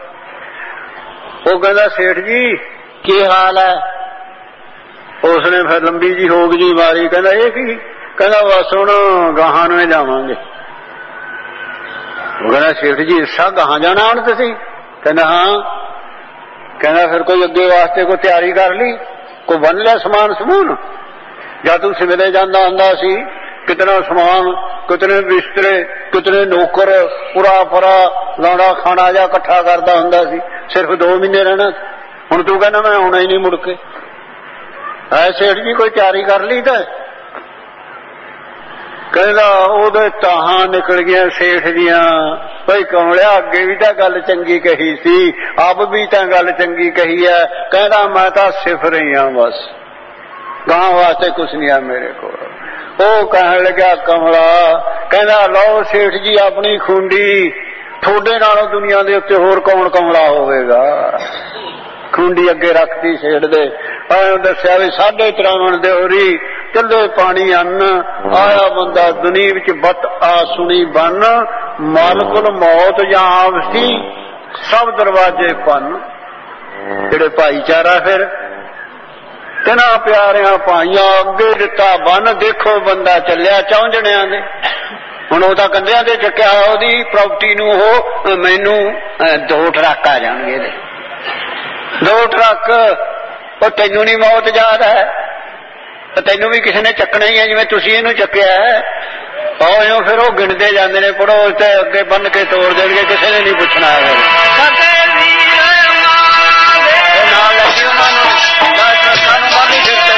ਉਹ ਕਹਿੰਦਾ ਸੇਠ ਜੀ ਕੀ ਹਾਲ ਹੈ? ਉਸਨੇ ਫਿਰ ਲੰਬੀ ਜੀ ਹੋਗ ਜੀ ਮਾਰੀ, ਕਹਿੰਦਾ ਇਹ ਕੀ? ਕਹਿੰਦਾ ਬਸ ਹੁਣ ਗਾਹਾਂ ਨੂੰ ਜਾਵਾਂਗੇ। ਉਹ ਕਹਿੰਦਾ ਸੇਠ ਜੀ ਇਸਾ ਗਾਹਾਂ ਜਾਣਾ ਹੁਣ ਤੁਸੀਂ? ਕਹਿੰਦਾ ਹਾਂ। ਕਹਿੰਦਾ ਫਿਰ ਕੋਈ ਅੱਗੇ ਵਾਸਤੇ ਕੋਈ ਤਿਆਰੀ ਕਰ ਲਈ, ਕੋਈ ਬੰਨ ਲਿਆ ਸਮਾਨ ਸਮੂਨ? ਜਦ ਤੂੰ ਸਿਵਲੇ ਜਾਂਦਾ ਹੁੰਦਾ ਸੀ ਕਿਤਨਾ ਸਮਾਨ, ਕਿਤਨੇ ਬਿਸਤਰੇ, ਕਿਤਨੇ ਨੌਕਰ, ਪੁਰਾ ਪਰਾ ਲਾਉਣਾ ਖਾਣਾ ਜਾਂ ਇਕੱਠਾ ਕਰਦਾ ਹੁੰਦਾ ਸੀ। ਸਿਰਫ ਦੋ ਮਹੀਨੇ ਰਹਿਣਾ, ਹੁਣ ਤੂੰ ਕਹਿੰਦਾ ਮੈਂ ਆਉਣਾ ਹੀ ਨਹੀਂ ਮੁੜ ਕੇ। ਐ ਸੇਠ ਜੀ ਕੋਈ ਤਿਆਰੀ ਕਰ ਲਈ ਤਾਂ? ਕਹਿੰਦਾ ਉਹਦੇ ਤਾਹਾਂ ਨਿਕਲ ਗਈਆਂ ਸੇਠ ਦੀਆਂ। ਭਾਈ ਕਮਲਿਆ ਅੱਗੇ ਵੀ ਤਾਂ ਗੱਲ ਚੰਗੀ ਕਹੀ ਸੀ, ਅਬ ਵੀ ਤਾਂ ਗੱਲ ਚੰਗੀ ਕਹੀ ਹੈ। ਕਹਿੰਦਾ ਮੈਂ ਤਾਂ ਸਿਫਰ ਹੀ ਹਾਂ, ਬਸ ਗਾਂ ਵਾਸਤੇ ਕੁਛ ਨਹੀਂ ਆ ਮੇਰੇ ਕੋਲ। ਉਹ ਕਹਿਣ ਲੱਗਿਆ ਕਮਲਾ, ਕਹਿੰਦਾ ਲਓ ਸੇਠ ਜੀ ਆਪਣੀ ਖੁੰਡੀ, ਤੁਹਾਡੇ ਨਾਲੋਂ ਦੁਨੀਆ ਦੇ ਉੱਤੇ ਹੋਰ ਕੌਣ ਕਮਲਾ ਹੋਵੇਗਾ? ਖੁੰਡੀ ਅੱਗੇ ਰੱਖਦੀ ਸੇਠ ਦੇ, ਐਂ ਦੱਸਿਆ ਵੀ ਸਾਢੇ ਤਰਾਵਣ ਦਿਓਰੀ ਚੱਲੇ ਪਾਣੀ ਅੰਨ, ਆਇਆ ਬੰਦਾ ਦੁਨੀਆ ਵਿੱਚ ਬਤ ਆ ਸੁਣੀ ਬੰਨ, ਮਾਲਕੁਲ ਮੌਤ ਜਾਂ ਆਵਸੀ ਸਭ ਦਰਵਾਜ਼ੇ ਪੰਨ। ਜਿਹੜੇ ਭਾਈਚਾਰਾ ਫਿਰ ਤਿੰਨਾਂ ਪਿਆਰਿਆਂ ਭਾਈਆਂ ਅੱਗੇ ਦਿੱਤਾ ਬੰਨ, ਦੇਖੋ ਬੰਦਾ ਚੱਲਿਆ ਚੌਂਜਣਿਆਂ ਦੇ। ਹੁਣ ਉਹ ਤਾਂ ਕੰਧਿਆਂ ਤੇ ਚੱਕਿਆ, ਉਹਦੀ ਪ੍ਰਾਪਰਟੀ ਨੂੰ ਉਹ ਮੈਨੂੰ ਦੋ ਟਰੱਕ ਆ ਜਾਣਗੇ ਇਹਦੇ, ਦੋ ਟਰੱਕ। ਉਹ ਤੈਨੂੰ ਨਹੀਂ ਮੌਤ ਯਾਦ ਹੈ? ਤੈਨੂੰ ਵੀ ਕਿਸੇ ਨੇ ਚੱਕਣਾ ਹੀ ਹੈ ਜਿਵੇਂ ਤੁਸੀਂ ਇਹਨੂੰ ਚੱਕਿਆ ਹੈ। ਆਓ ਫਿਰ ਉਹ ਗਿਣਦੇ ਜਾਂਦੇ ਨੇ, ਪੜੋ ਤੇ ਅੱਗੇ ਬੰਨ ਕੇ ਤੋੜ ਦੇਣਗੇ, ਕਿਸੇ ਨੇ ਨਹੀਂ ਪੁੱਛਣਾ ਹੈ। ਨਾਲ ਲੱਗੀ ਉਹਨਾਂ ਨੂੰ ਸਾਨੂੰ ਬਾਕੀ ਫਿਰਤੇ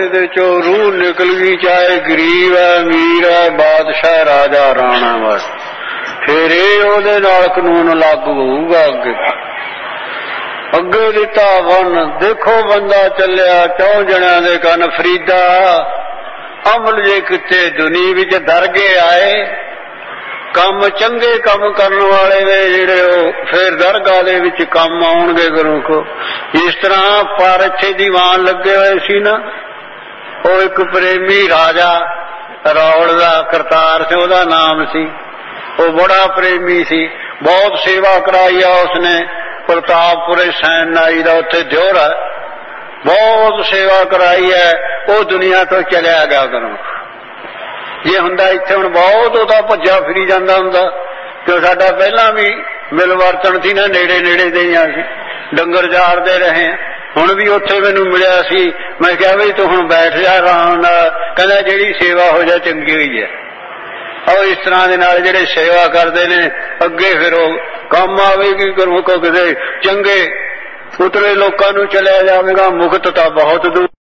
ਦੇ ਚੋਂ ਰੂਹ ਨਿਕਲ ਗਈ, ਚਾਹੇ ਗਰੀਬ ਹੈ ਅਮੀਰ ਹੈ, ਬਾਦਸ਼ਾਹ ਰਾਜਾ ਰਾਣਾ ਵਾ, ਫਿਰ ਇਹ ਉਹਦੇ ਨਾਲ ਕਾਨੂੰਨ ਲਾਗੂ ਹੋਊਗਾ। ਅੱਗੇ ਅੱਗੇ ਦਿੱਤਾ ਵਨ, ਦੇਖੋ ਬੰਦਾ ਚੱਲਿਆ ਚੌਂ ਜਣਿਆਂ ਦੇ ਕੰਨ ਫਰੀਦਾ, ਅਮਲ ਜੇ ਕਿਤੇ ਦੁਨੀਆ ਵਿੱਚ ਦਰਗੇ ਆਏ, ਕੰਮ ਚੰਗੇ ਕੰਮ ਕਰਨ ਵਾਲੇ ਨੇ ਜਿਹੜੇ ਉਹ ਫਿਰ ਦਰਗਾਹ ਦੇ ਵਿੱਚ ਕੰਮ ਆਉਣਗੇ ਗੁਰੂ ਕੋ। ਇਸ ਤਰ੍ਹਾਂ ਪਰ ਇੱਥੇ ਦੀਵਾਨ ਲੱਗੇ ਹੋਏ ਸੀ ਨਾ, ਉਹ ਇੱਕ ਪ੍ਰੇਮੀ ਰਾਜਾ ਰੌਲ ਦਾ ਕਰਤਾਰ ਸੀ ਉਹਦਾ ਨਾਮ ਸੀ, ਉਹ ਬੜਾ ਪ੍ਰੇਮੀ ਸੀ, ਬਹੁਤ ਸੇਵਾ ਕਰਾਈ ਆ ਉਸਨੇ। ਪ੍ਰਤਾਪਪੁਰੇ ਸੈਨ ਨਾਈ ਦਾ ਉੱਥੇ ਦਿਓਰ ਹੈ, ਬਹੁਤ ਸੇਵਾ ਕਰਾਈ ਹੈ, ਉਹ ਦੁਨੀਆ ਤੋਂ ਚਲਿਆ ਗਿਆ ਗੁਰੂ। ਜੇ ਹੁੰਦਾ ਇੱਥੇ ਹੁਣ ਬਹੁਤ ਉਹਦਾ ਭੱਜਾ ਫਿਰੀ ਜਾਂਦਾ ਹੁੰਦਾ, ਕਿਉਂ ਸਾਡਾ ਪਹਿਲਾਂ ਵੀ ਮਿਲ ਵਰਤਣ ਸੀ ਨਾ, ਨੇੜੇ ਨੇੜੇ ਦੇ ਹੀ ਸੀ, ਡੰਗਰ ਚਾਰਦੇ ਰਹੇ। ਹੁਣ ਵੀ ਉੱਥੇ ਮੈਨੂੰ ਮਿਲਿਆ ਸੀ, ਮੈਂ ਕਿਹਾ ਵੀ ਤੂੰ ਹੁਣ ਬੈਠ ਜਾ ਆਰਾਮ ਨਾਲ, ਕਹਿੰਦਾ ਜਿਹੜੀ ਸੇਵਾ ਹੋ ਜਾ ਚੰਗੀ ਹੋਈ ਹੈ। ਔਰ ਇਸ ਤਰ੍ਹਾਂ ਦੇ ਨਾਲ ਜਿਹੜੇ ਸੇਵਾ ਕਰਦੇ ਨੇ ਅੱਗੇ ਫਿਰ ਉਹ ਕੰਮ ਆਵੇਗੀ ਗੁਰੂ ਕੋ, ਕਿਸੇ ਚੰਗੇ ਉਤਰੇ ਲੋਕਾਂ ਨੂੰ ਚਲਿਆ ਜਾਵੇਗਾ। ਮੁਕਤ ਤਾਂ ਬਹੁਤ ਦੂਰ